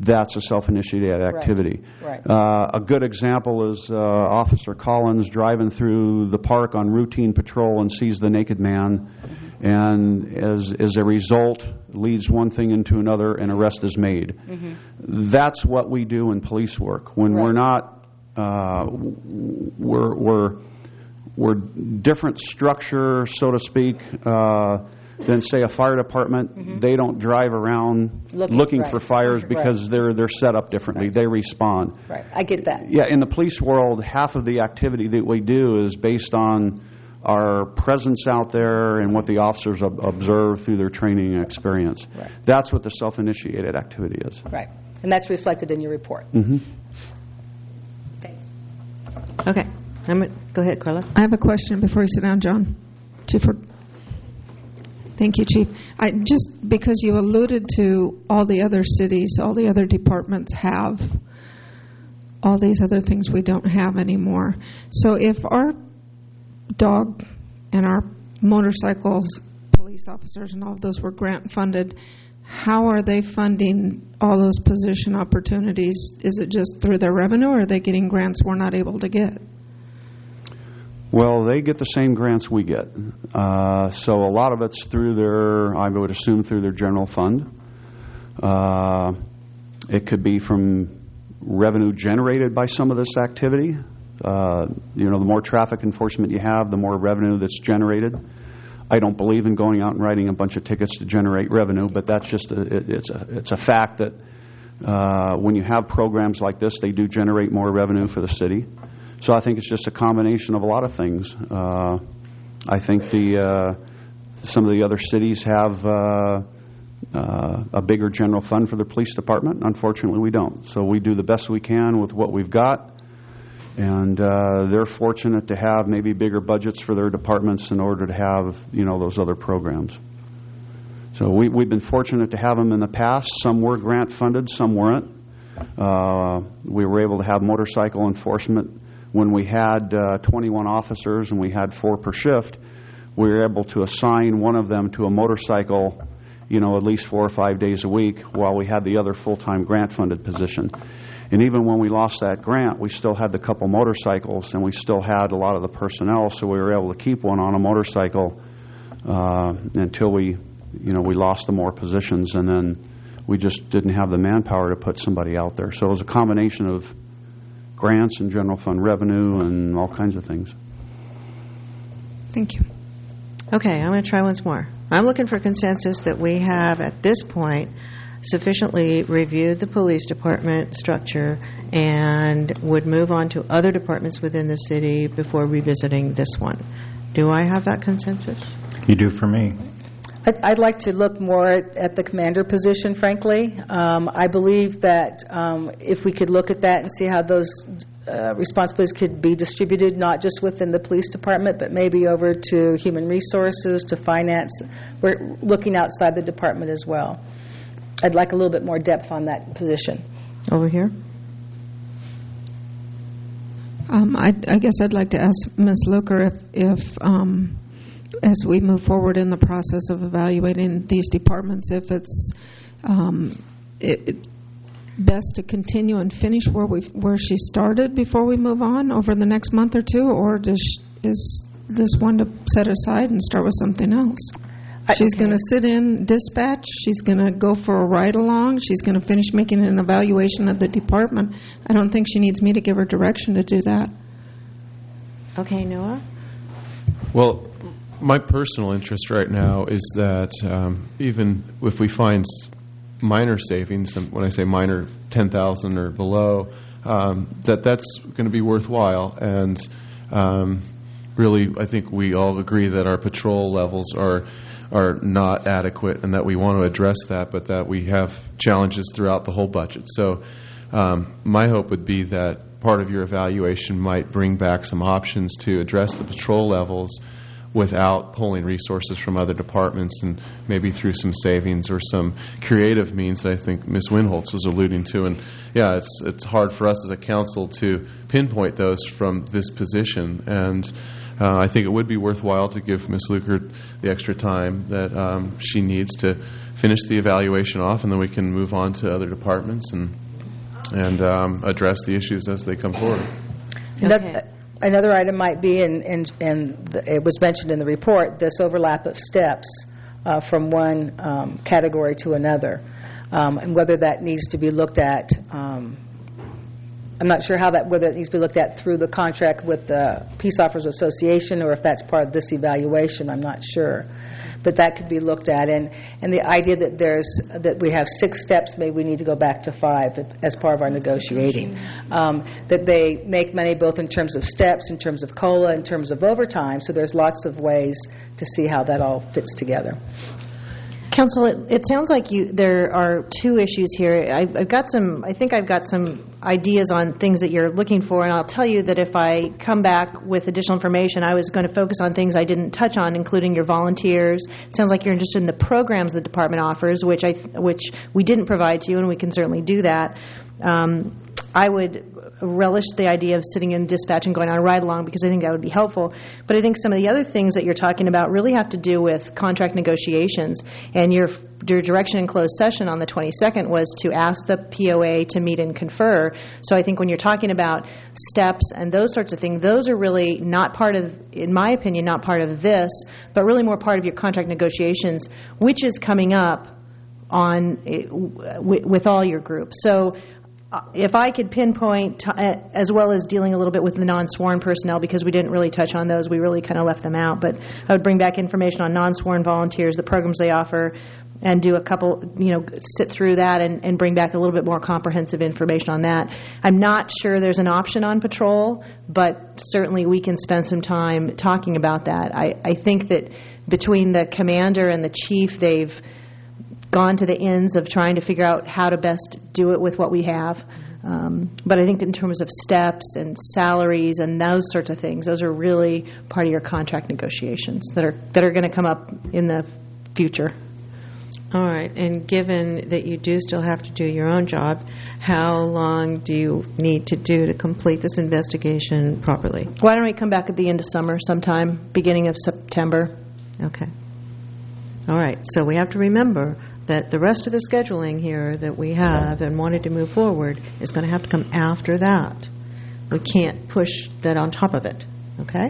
that's a self-initiated activity. Right. Right. Uh, a good example is uh, Officer Collins driving through the park on routine patrol and sees the naked man, mm-hmm. and as, as a result leads one thing into another, and arrest is made. Mm-hmm. That's what we do in police work. When right. we're not, uh, we're, we're, we're different structure, so to speak, uh, than, say, a fire department. Mm-hmm. They don't drive around looking, looking right. for fires because right. they're they're set up differently. Right. They respond. Right. I get that. Yeah, in the police world, half of the activity that we do is based on our presence out there and what the officers ob- observe through their training and experience. Right. That's what the self-initiated activity is. Right. And that's reflected in your report. Mm-hmm. Thanks. Okay. I'm, go ahead, Carla. I have a question before you sit down, John. Chief. Thank you, Chief. I, just because you alluded to all the other cities, all the other departments have all these other things we don't have anymore. So if our dog and our motorcycles, police officers, and all of those were grant funded, how are they funding all those position opportunities? Is it just through their revenue, or are they getting grants we're not able to get? Well, they get the same grants we get. Uh, so a lot of it's through their, I would assume, through their general fund. Uh, it could be from revenue generated by some of this activity. Uh, you know, the more traffic enforcement you have, the more revenue that's generated. I don't believe in going out and writing a bunch of tickets to generate revenue, but that's just a, it, it's a it's a fact that uh, when you have programs like this, they do generate more revenue for the city. So I think it's just a combination of a lot of things. Uh, I think the uh, some of the other cities have uh, uh, a bigger general fund for their police department. Unfortunately, we don't. So we do the best we can with what we've got, and uh, they're fortunate to have maybe bigger budgets for their departments in order to have, you know, those other programs. So we, we've been fortunate to have them in the past. Some were grant funded, some weren't. Uh, we were able to have motorcycle enforcement. When we had uh, twenty-one officers and we had four per shift, we were able to assign one of them to a motorcycle, you know, at least four or five days a week, while we had the other full-time grant-funded position. And even when we lost that grant, we still had the couple motorcycles, and we still had a lot of the personnel, so we were able to keep one on a motorcycle uh, until we, you know, we lost the more positions, and then we just didn't have the manpower to put somebody out there. So it was a combination of grants and general fund revenue and all kinds of things. Thank you. Okay, I'm going to try once more. I'm looking for consensus that we have, at this point, sufficiently reviewed the police department structure and would move on to other departments within the city before revisiting this one. Do I have that consensus? You do for me. I'd, I'd like to look more at, at the commander position, frankly. Um, I believe that um, if we could look at that and see how those uh, responsibilities could be distributed, not just within the police department, but maybe over to human resources, to finance. We're looking outside the department as well. I'd like a little bit more depth on that position. Over here. Um, I, I guess I'd like to ask Miz Luker if, if um, as we move forward in the process of evaluating these departments, if it's um, it, it best to continue and finish where we where she started before we move on over the next month or two, or does she, is this one to set aside and start with something else? She's going to sit in dispatch. She's going to go for a ride-along. She's going to finish making an evaluation of the department. I don't think she needs me to give her direction to do that. Okay, Noah? Well, my personal interest right now is that um, even if we find minor savings, and when I say minor, ten thousand or below, um, that that's going to be worthwhile. And um, really, I think we all agree that our patrol levels are are not adequate and that we want to address that, but that we have challenges throughout the whole budget. So um, my hope would be that part of your evaluation might bring back some options to address the patrol levels without pulling resources from other departments, and maybe through some savings or some creative means that I think Miz Winholtz was alluding to. And yeah, it's it's hard for us as a council to pinpoint those from this position. And uh, I think it would be worthwhile to give Miz Lukert the extra time that um, she needs to finish the evaluation off, and then we can move on to other departments and and um, address the issues as they come forward. Another, another item might be, and, and, and the, it was mentioned in the report, this overlap of steps uh, from one um, category to another, um, and whether that needs to be looked at. Um, I'm not sure how that, whether it needs to be looked at through the contract with the Peace Officers Association or if that's part of this evaluation. I'm not sure. But that could be looked at. And, and the idea that there's that we have six steps, maybe we need to go back to five as part of our negotiating. Um, that they make money both in terms of steps, in terms of COLA, in terms of overtime. So there's lots of ways to see how that all fits together. Council, it, it sounds like you there are two issues here. I've, I've got some, I think I've got some ideas on things that you're looking for, and I'll tell you that if I come back with additional information, I was going to focus on things I didn't touch on, including your volunteers. It sounds like you're interested in the programs the department offers, which I which we didn't provide to you, and we can certainly do that. Um, I would relish the idea of sitting in dispatch and going on a ride along because I think that would be helpful. But I think some of the other things that you're talking about really have to do with contract negotiations. And your your direction in closed session on the twenty-second was to ask the P O A to meet and confer. So I think when you're talking about steps and those sorts of things, those are really not part of, in my opinion, not part of this, but really more part of your contract negotiations, which is coming up on with all your groups. So if I could pinpoint, t- as well as dealing a little bit with the non-sworn personnel, because we didn't really touch on those, we really kind of left them out, but I would bring back information on non-sworn volunteers, the programs they offer, and do a couple, you know, sit through that and, and bring back a little bit more comprehensive information on that. I'm not sure there's an option on patrol, but certainly we can spend some time talking about that. I, I think that between the commander and the chief, they've gone to the ends of trying to figure out how to best do it with what we have. Um, but I think in terms of steps and salaries and those sorts of things, those are really part of your contract negotiations that are that are going to come up in the future. All right. And given that you do still have to do your own job, how long do you need to do to complete this investigation properly? Why don't we come back at the end of summer sometime, beginning of September? Okay. All right. So we have to remember that the rest of the scheduling here that we have and wanted to move forward is going to have to come after that. We can't push that on top of it, okay?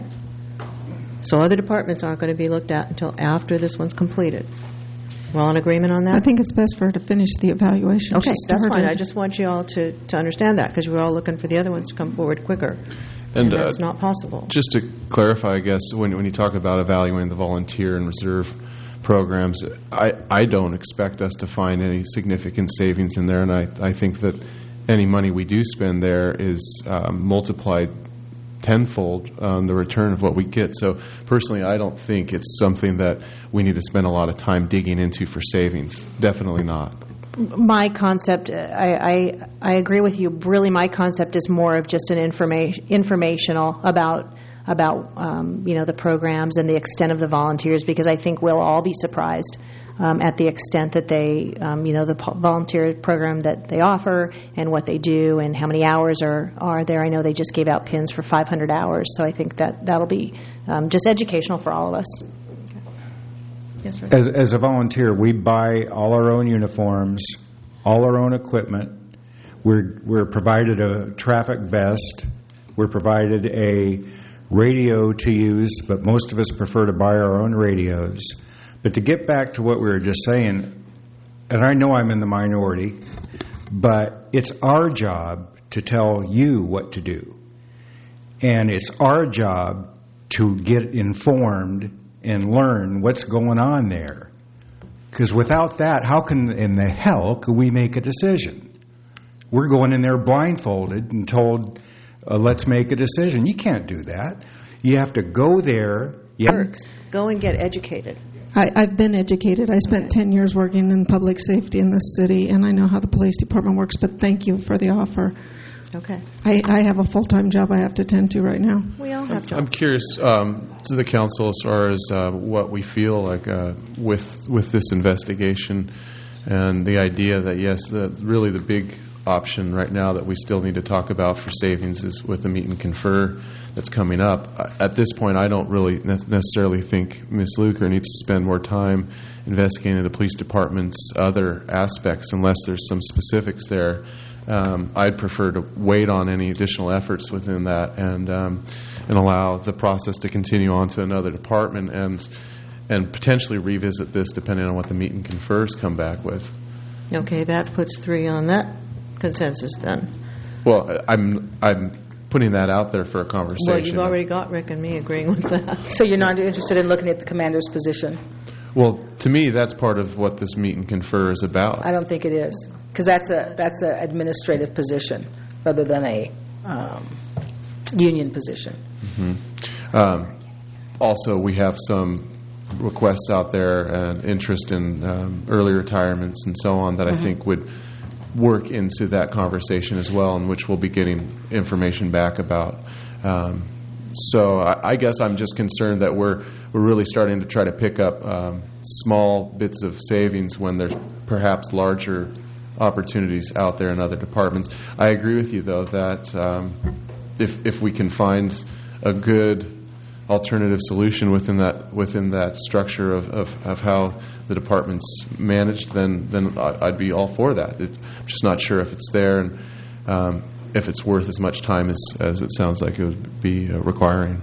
So other departments aren't going to be looked at until after this one's completed. We're all in agreement on that? I think it's best for her to finish the evaluation. Okay, She that's started. fine. I just want you all to, to understand that because we're all looking for the other ones to come forward quicker. And, And that's uh, not possible. Just to clarify, I guess, when, when you talk about evaluating the volunteer and reserve programs, I, I don't expect us to find any significant savings in there, and I, I think that any money we do spend there is um, multiplied tenfold um, the return of what we get. So personally, I don't think it's something that we need to spend a lot of time digging into for savings. Definitely not. My concept, I, I, I agree with you. Really, my concept is more of just an informa- informational about about um, you know the programs and the extent of the volunteers, because I think we'll all be surprised um, at the extent that they um, you know the po- volunteer program that they offer and what they do and how many hours are, are there. I know they just gave out pins for five hundred hours, so I think that that'll be um, just educational for all of us. Yes, Rick. As, as a volunteer, we buy all our own uniforms, all our own equipment. We're we're provided a traffic vest. We're provided a radio to use, but most of us prefer to buy our own radios. But to get back to what we were just saying, and I know I'm in the minority, but it's our job to tell you what to do. And it's our job to get informed and learn what's going on there. Because without that, how can in the hell could we make a decision? We're going in there blindfolded and told, Uh, let's make a decision. You can't do that. You have to go there. You Works. Go and get educated. I, I've been educated. I spent ten years working in public safety in this city, and I know how the police department works, but thank you for the offer. Okay. I, I have a full-time job I have to tend to right now. We all have jobs. I'm curious um, to the council as far as uh, what we feel like uh, with with this investigation and the idea that, yes, the, really the big option right now that we still need to talk about for savings is with the meet and confer that's coming up. At this point, I don't really necessarily think Miz Luker needs to spend more time investigating the police department's other aspects unless there's some specifics there. Um, I'd prefer to wait on any additional efforts within that and um, and allow the process to continue on to another department and and potentially revisit this depending on what the meet and confers come back with. Okay, that puts three on that consensus then. Well, I'm I'm putting that out there for a conversation. Well, you've already got Rick and me agreeing with that. So you're not interested in looking at the commander's position? Well, to me, that's part of what this meet and confer is about. I don't think it is, because that's a that's an administrative position rather than a um, union position. Mm-hmm. Um, also, we have some requests out there and interest in um, early retirements and so on that mm-hmm. I think would work into that conversation as well, in which we'll be getting information back about. Um, so I, I guess I'm just concerned that we're we're really starting to try to pick up um, small bits of savings when there's perhaps larger opportunities out there in other departments. I agree with you, though, that um, if if we can find a good alternative solution within that within that structure of, of, of how the department's managed, then then I'd be all for that. It, I'm just not sure if it's there and um, if it's worth as much time as, as it sounds like it would be uh, requiring.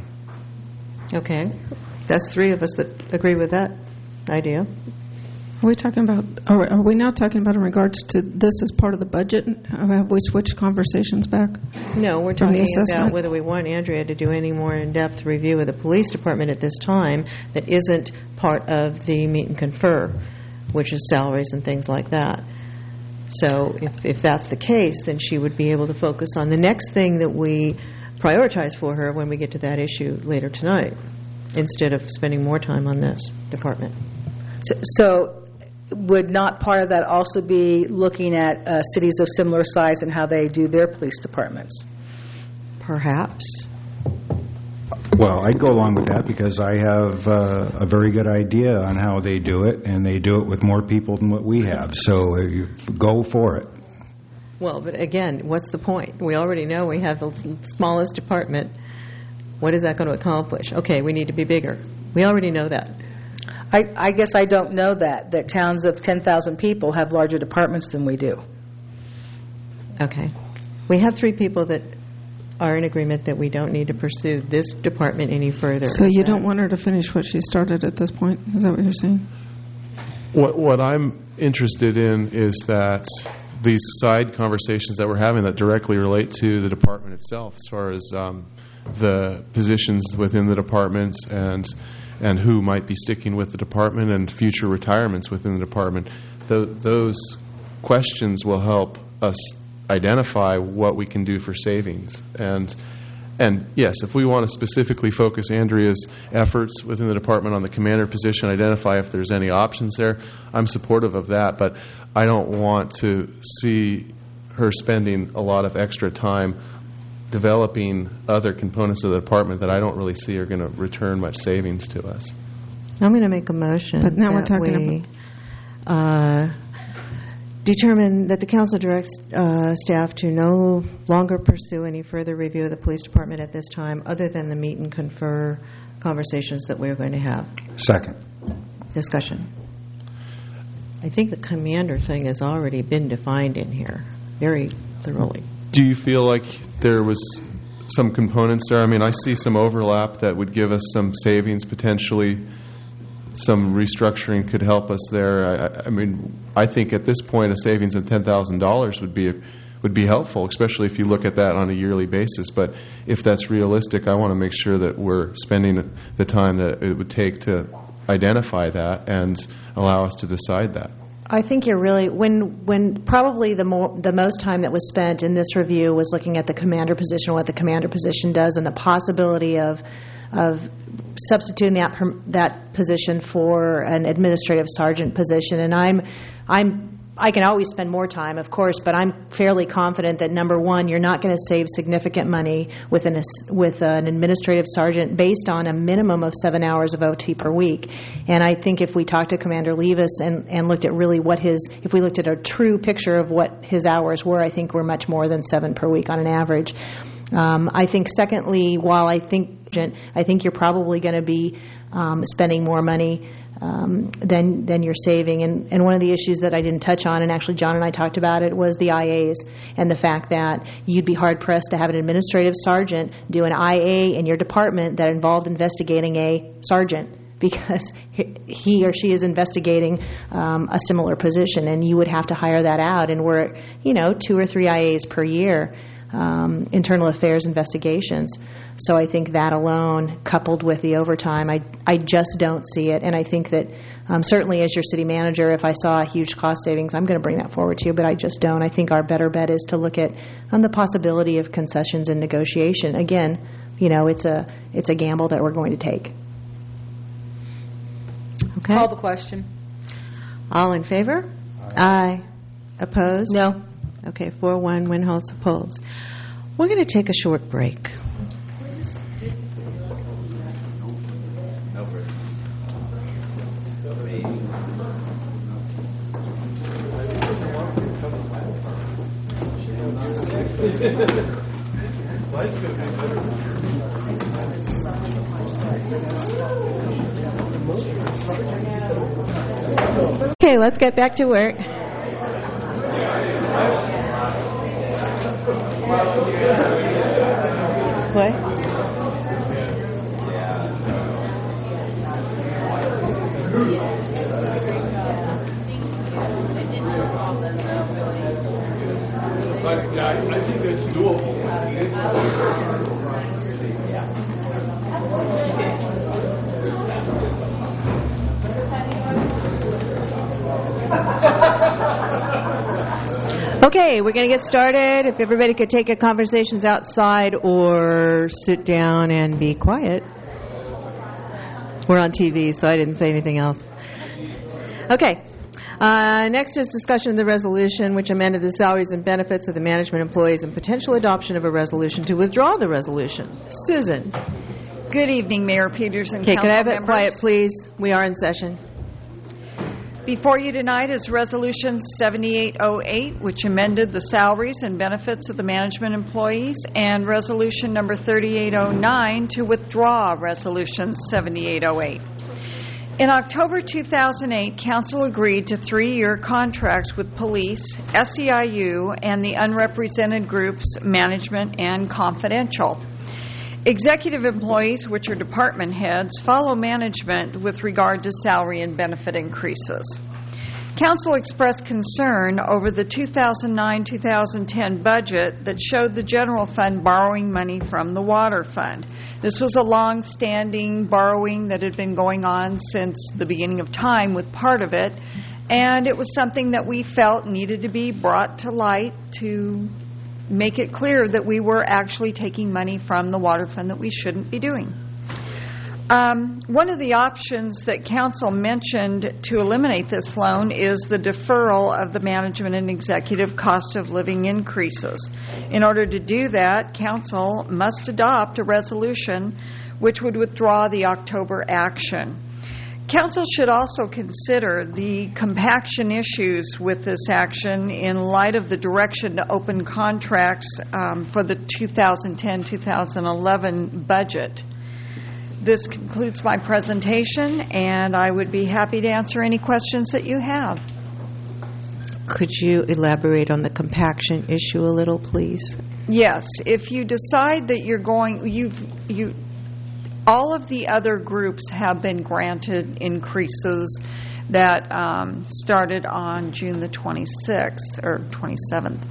Okay. That's three of us that agree with that idea. Are we talking about, are, are we now talking about in regards to this as part of the budget? Have we switched conversations back? No, we're talking about whether we want Andrea to do any more in-depth review of the police department at this time that isn't part of the meet and confer, which is salaries and things like that. So if, if that's the case, then she would be able to focus on the next thing that we prioritize for her when we get to that issue later tonight, instead of spending more time on this department. So, so would not part of that also be looking at uh, cities of similar size and how they do their police departments? Perhaps. Well, I'd go along with that because I have uh, a very good idea on how they do it, and they do it with more people than what we have. So uh, you go for it. Well, but again, what's the point? We already know we have the smallest department. What is that going to accomplish? Okay, we need to be bigger. We already know that. I, I guess I don't know that, that towns of ten thousand people have larger departments than we do. Okay. We have three people that are in agreement that we don't need to pursue this department any further. So you don't want her to finish what she started at this point? Is that what you're saying? What, what I'm interested in is that these side conversations that we're having that directly relate to the department itself, as far as um, the positions within the department and and who might be sticking with the department and future retirements within the department. Th- those questions will help us identify what we can do for savings. And and yes, if we want to specifically focus Andrea's efforts within the department on the commander position, identify if there's any options there, I'm supportive of that. But I don't want to see her spending a lot of extra time developing other components of the department that I don't really see are going to return much savings to us. I'm going to make a motion but now that we're talking we uh, determine that the council directs uh, staff to no longer pursue any further review of the police department at this time, other than the meet and confer conversations that we're going to have. Second. Discussion. I think the commander thing has already been defined in here very thoroughly. Do you feel like there was some components there? I mean, I see some overlap that would give us some savings potentially. Some restructuring could help us there. I, I mean, I think at this point a savings of ten thousand dollars would be would be helpful, especially if you look at that on a yearly basis. But if that's realistic, I want to make sure that we're spending the time that it would take to identify that and allow us to decide that. I think you're really, when when probably the more the most time that was spent in this review was looking at the commander position, what the commander position does, and the possibility of of substituting that that position for an administrative sergeant position. And I'm I'm I can always spend more time, of course, but I'm fairly confident that, number one, you're not going to save significant money with an, with an administrative sergeant based on a minimum of seven hours of O T per week. And I think if we talked to Commander Levis and, and looked at really what his, if we looked at a true picture of what his hours were, I think we're much more than seven per week on an average. Um, I think, secondly, while I think, I think you're probably going to be um, spending more money Um, then then you're saving. And, and one of the issues that I didn't touch on, and actually John and I talked about it, was the I As and the fact that you'd be hard-pressed to have an administrative sergeant do an I A in your department that involved investigating a sergeant, because he or she is investigating um, a similar position, and you would have to hire that out. And we're, you know, two or three I As per year. Um, internal affairs investigations. So I think that alone, coupled with the overtime, I, I just don't see it. And I think that um, certainly as your city manager, if I saw a huge cost savings, I'm going to bring that forward to you, but I just don't. I think our better bet is to look at um, the possibility of concessions and negotiation. Again, you know, it's a it's a gamble that we're going to take. Okay. Call the question. All in favor? Aye. Aye. Opposed? No. Okay, four one, Winholtz opposed. We're going to take a short break. Okay, let's get back to work. What? I think that's doable. Okay, we're going to get started. If everybody could take your conversations outside or sit down and be quiet. We're on T V, so I didn't say anything else. Okay. Uh, next is discussion of the resolution, which amended the salaries and benefits of the management employees, and potential adoption of a resolution to withdraw the resolution. Susan. Good evening, Mayor Peters and okay, council can I have members. it quiet, please? We are in session. Before you tonight is Resolution seventy-eight oh eight, which amended the salaries and benefits of the management employees, and Resolution number thirty-eight oh nine to withdraw Resolution seventy-eight oh eight. In October two thousand eight, Council agreed to three-year contracts with police, S E I U, and the unrepresented groups Management and Confidential. Executive employees, which are department heads, follow management with regard to salary and benefit increases. Council expressed concern over the two thousand nine to two thousand ten budget that showed the general fund borrowing money from the water fund. This was a long-standing borrowing that had been going on since the beginning of time with part of it, and it was something that we felt needed to be brought to light to make it clear that we were actually taking money from the water fund that we shouldn't be doing. Um, one of the options that Council mentioned to eliminate this loan is the deferral of the management and executive cost of living increases. In order to do that, Council must adopt a resolution which would withdraw the October action. Council should also consider the compaction issues with this action in light of the direction to open contracts um, for the two thousand ten to two thousand eleven budget. This concludes my presentation, and I would be happy to answer any questions that you have. Could you elaborate on the compaction issue a little, please? Yes. If you decide that you're going, you've, you, all of the other groups have been granted increases that um, started on June the twenty-sixth or twenty-seventh.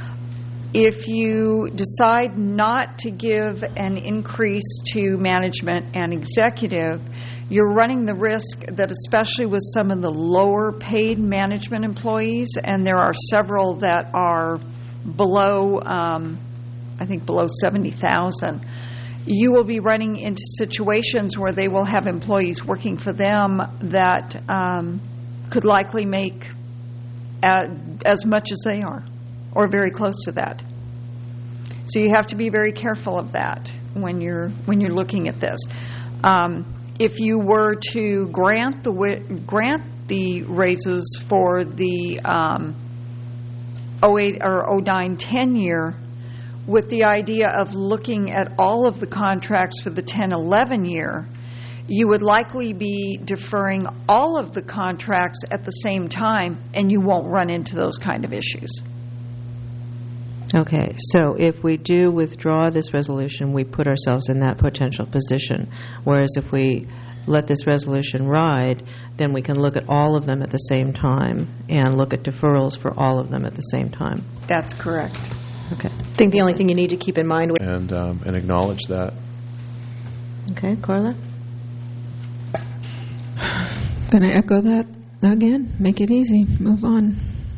If you decide not to give an increase to management and executive, you're running the risk that, especially with some of the lower paid management employees, and there are several that are below, um, I think below seventy thousand, you will be running into situations where they will have employees working for them that um, could likely make as, as much as they are, or very close to that. So you have to be very careful of that when you're when you're looking at this. Um, if you were to grant the wi- grant the raises for the um, oh eight or oh nine ten year, with the idea of looking at all of the contracts for the ten eleven year, you would likely be deferring all of the contracts at the same time, and you won't run into those kind of issues. Okay, so if we do withdraw this resolution, we put ourselves in that potential position. Whereas if we let this resolution ride, then we can look at all of them at the same time and look at deferrals for all of them at the same time. That's correct. Okay. I think the only thing you need to keep in mind... And, um, and acknowledge that. Okay, Carla? Going to echo that again. Make it easy. Move on.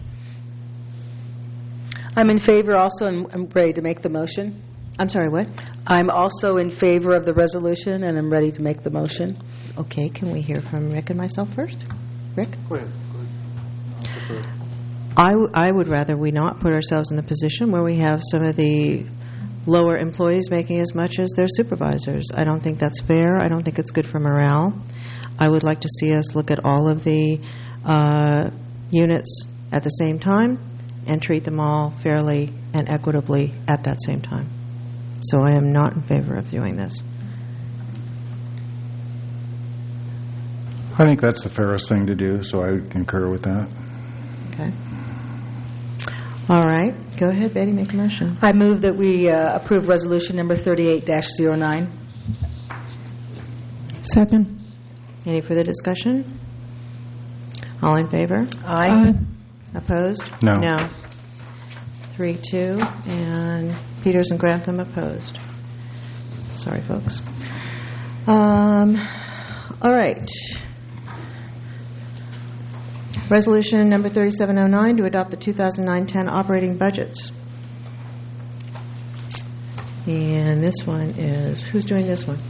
I'm in favor also, and I'm ready to make the motion. I'm sorry, what? I'm also in favor of the resolution, and I'm ready to make the motion. Okay, can we hear from Rick and myself first? Rick? Go ahead. Go ahead. I, w- I would rather we not put ourselves in the position where we have some of the lower employees making as much as their supervisors. I don't think that's fair. I don't think it's good for morale. I would like to see us look at all of the uh, units at the same time and treat them all fairly and equitably at that same time. So I am not in favor of doing this. I think that's the fairest thing to do, so I would concur with that. Okay. All right. Go ahead, Betty, make a motion. I move that we uh, approve resolution number thirty-eight dash oh nine. Second. Any further discussion? All in favor? Aye. Aye. Opposed? No. No. Three, two, and Peters and Grantham opposed. Sorry, folks. Um, all right. Resolution number thirty-seven oh nine to adopt the two thousand nine ten operating budgets. And this one is, who's doing this one?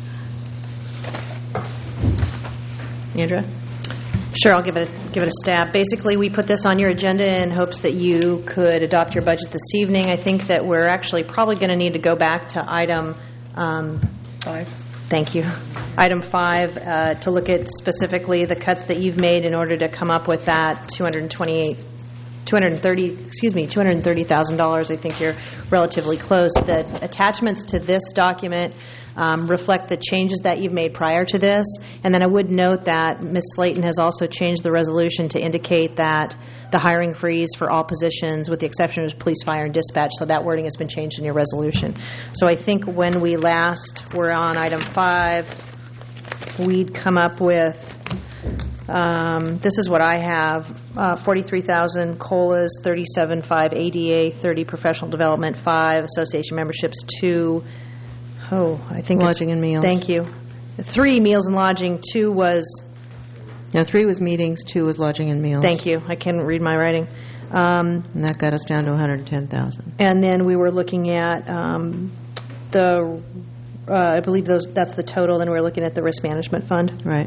Andrea? Sure, I'll give it a, give it a stab. Basically, we put this on your agenda in hopes that you could adopt your budget this evening. I think that we're actually probably going to need to go back to item um, five. Thank you. Item five uh, to look at specifically the cuts that you've made in order to come up with that two hundred twenty-eight, two hundred thirty, excuse me, two hundred thirty thousand dollars. I think you're relatively close. The attachments to this document Um, reflect the changes that you've made prior to this. And then I would note that Miz Slayton has also changed the resolution to indicate that the hiring freeze for all positions, with the exception of police, fire, and dispatch, so that wording has been changed in your resolution. So I think when we last were on item five, we'd come up with, um, this is what I have, uh, forty-three thousand COLAs, thirty-seven point five A D A, thirty professional development, five association memberships, two Oh, I think Lodging it's, and meals. Thank you. Three, meals and lodging. Two was... No, three was meetings, two was lodging and meals. Thank you. I can't read my writing. Um, and that got us down to one hundred ten thousand. And then we were looking at um, the, uh, I believe those that's the total. Then we were looking at the risk management fund. Right.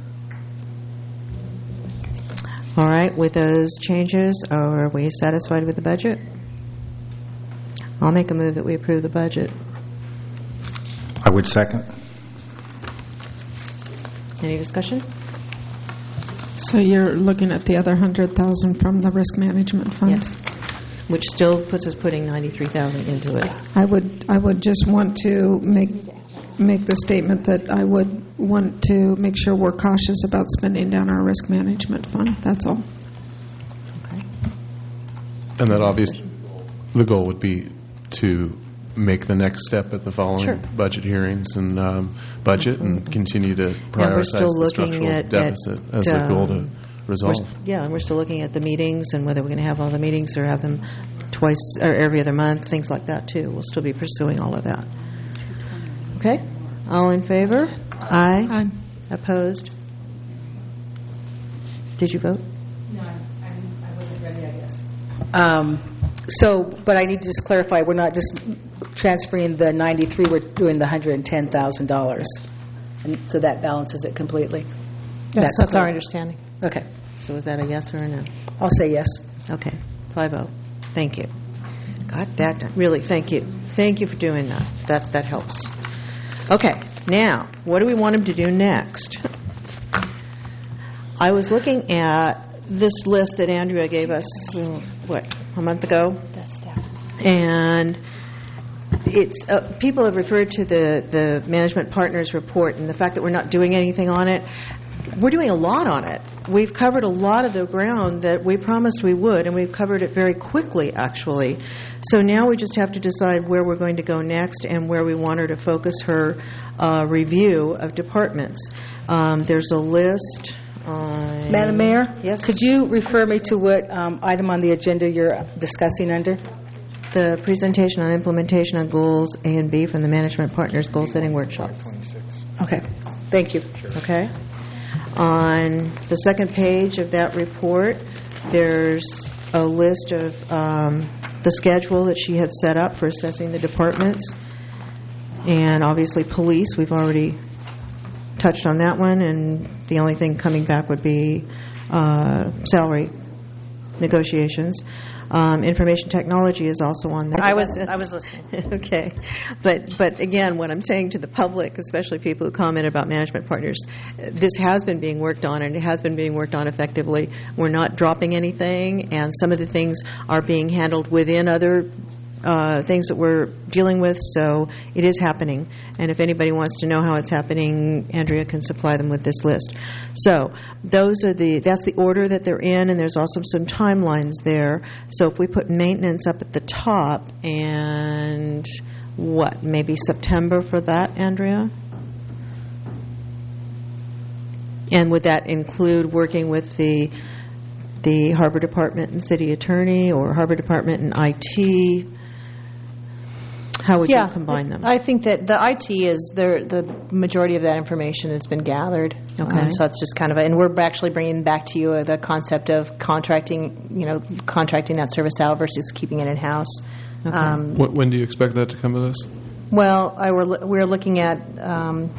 All right. With those changes, are we satisfied with the budget? I'll make a move that we approve the budget. I would second. Any discussion? So you're looking at the other one hundred thousand dollars from the risk management fund? Yes. Which still puts us putting ninety-three thousand dollars into it. I would I would just want to make make the statement that I would want to make sure we're cautious about spending down our risk management fund. That's all. Okay. And that obviously the goal would be to make the next step at the following Sure. budget hearings and um, budget Absolutely. and continue to And we're prioritize still the looking structural at- at, deficit as a goal to um, resolve. We're st- yeah, and we're still looking at the meetings and whether we're going to have all the meetings or have them twice or every other month, things like that too. We'll still be pursuing all of that. Okay? All in favor? Aye. Aye. Opposed? Did you vote? No, I, I wasn't ready, I guess. Um, so, but I need to just clarify, we're not just transferring the ninety-three, we're doing the one hundred ten thousand dollars. And so that balances it completely. Yes, that's, that's our correct. understanding. Okay. So is that a yes or a no? I'll say yes. Okay, five oh. Thank you. Got that done. Really, thank you. Thank you for doing that. That that helps. Okay, now, what do we want him to do next? I was looking at this list that Andrea gave us, what, a month ago? And it's uh, people have referred to the, the management partners report and the fact that we're not doing anything on it. We're doing a lot on it. We've covered a lot of the ground that we promised we would, and we've covered it very quickly, actually. So now we just have to decide where we're going to go next and where we want her to focus her uh, review of departments. Um, there's a list. On Madam Mayor? Yes? Could you refer me to what um, item on the agenda you're discussing under? The presentation on implementation of goals A and B from the Management Partners Goal Setting Workshop. Okay. Thank you. Okay. On the second page of that report, there's a list of um, the schedule that she had set up for assessing the departments. And obviously police, we've already touched on that one, and the only thing coming back would be uh, salary negotiations. Um, information technology is also on there. I was I was listening. Okay, but but again, what I'm saying to the public, especially people who comment about management partners, this has been being worked on, and it has been being worked on effectively. We're not dropping anything, and some of the things are being handled within other uh, things that we're dealing with. So it is happening, and if anybody wants to know how it's happening, Andrea can supply them with this list. So those are the that's the order that they're in, and there's also some timelines there. So if we put maintenance up at the top, and what, maybe September for that, Andrea? And would that include working with the the Harbor Department and City Attorney, or Harbor Department and I T? How would yeah, you combine them? I think that the I T is there. The majority of that information has been gathered. Okay. Um, so that's just kind of, a, and we're actually bringing back to you the concept of contracting. You know, contracting that service out versus keeping it in house. Okay. Um, Wh- when do you expect that to come to us? well, I were we're looking at um,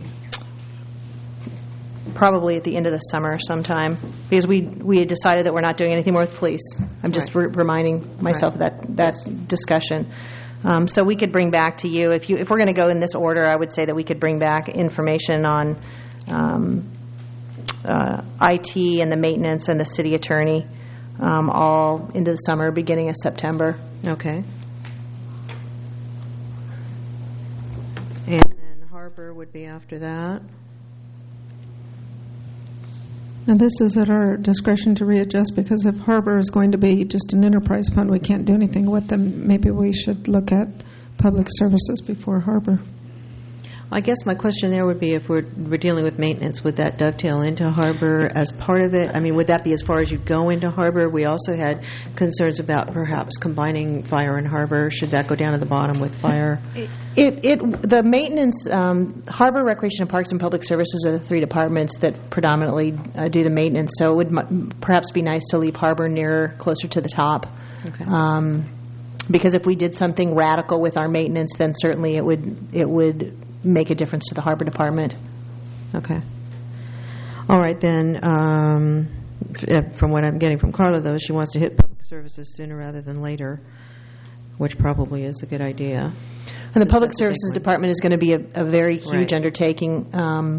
probably at the end of the summer sometime, because we we had decided that we're not doing anything more with police. I'm just Right. re- reminding myself Right. of that that discussion. Um, so we could bring back to you, if you if we're going to go in this order, I would say that we could bring back information on um, uh, I T and the maintenance and the city attorney, um, all into the summer, beginning of September. Okay. And then Harbor would be after that. Now, this is at our discretion to readjust, because if Harbor is going to be just an enterprise fund, we can't do anything with them. Maybe we should look at public services before Harbor. I guess my question there would be, if we're, we're dealing with maintenance, would that dovetail into Harbor as part of it? I mean, would that be as far as you go into Harbor? We also had concerns about perhaps combining Fire and Harbor. Should that go down to the bottom with Fire? It, it, the maintenance, um, Harbor, Recreation and Parks, and Public Services are the three departments that predominantly uh, do the maintenance. So it would m- perhaps be nice to leave Harbor nearer, closer to the top. Okay. Um, because if we did something radical with our maintenance, then certainly it would it would make a difference to the Harbor Department. Okay. All right, then, um, f- from what I'm getting from Carla, though, she wants to hit public services sooner rather than later, which probably is a good idea. And the Public Services Department is going to be a, a very huge Right. undertaking. Um,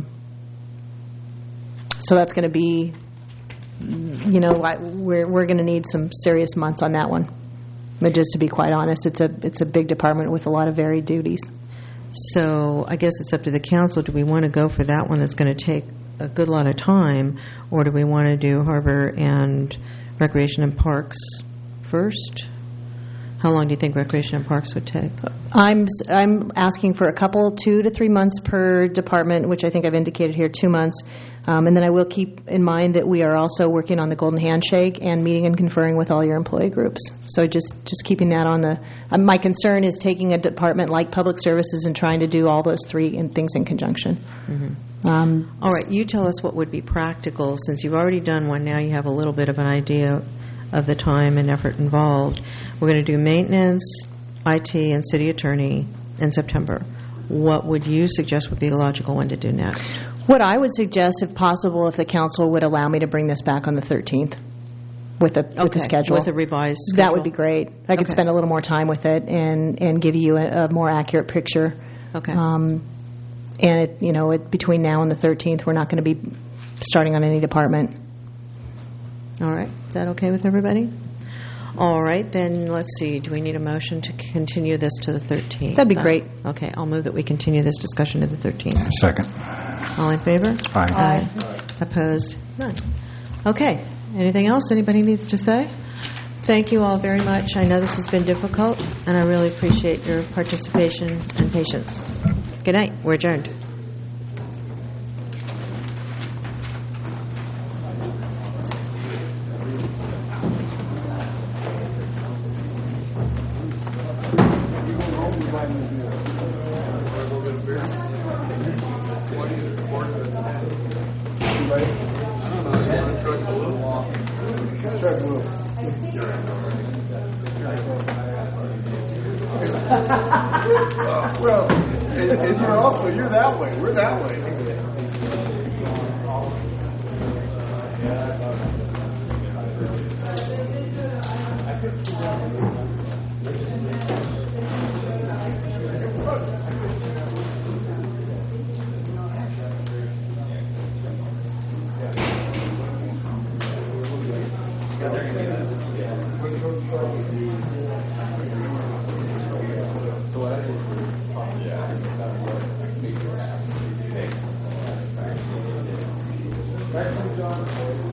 so that's going to be, you know, I- we're we're going to need some serious months on that one. But just to be quite honest, it's a it's a big department with a lot of varied duties. So I guess it's up to the council. Do we want to go for that one that's going to take a good lot of time, or do we want to do Harbor and Recreation and Parks first? How long do you think Recreation and Parks would take? I'm s- I'm asking for a couple, two to three months per department, which I think I've indicated here, two months. Um, and then I will keep in mind that we are also working on the Golden Handshake and meeting and conferring with all your employee groups. So just, just keeping that on the. Um, my concern is taking a department like Public Services and trying to do all those three in, things in conjunction. Mm-hmm. Um, All right, you tell us what would be practical. Since you've already done one, now you have a little bit of an idea of the time and effort involved. We're going to do maintenance, I T, and city attorney in September. What would you suggest would be the logical one to do next? What I would suggest, if possible, if the council would allow me to bring this back on the thirteenth. with the, with the Okay, schedule. with a revised That would schedule. be great. I could Okay. spend a little more time with it and, and give you a, a more accurate picture. Okay. Um, and, it, you know, it, between now and the thirteenth, we're not going to be starting on any department. All right. Is that okay with everybody? All right. Then let's see. Do we need a motion to continue this to the thirteenth? That'd be great. Okay. I'll move that we continue this discussion to the thirteenth. Second. All in favor? Aye. Aye. Opposed? None. Okay. Anything else anybody needs to say? Thank you all very much. I know this has been difficult, and I really appreciate your participation and patience. Good night. We're adjourned. Well, and, and you're also, you're that way. We're that way.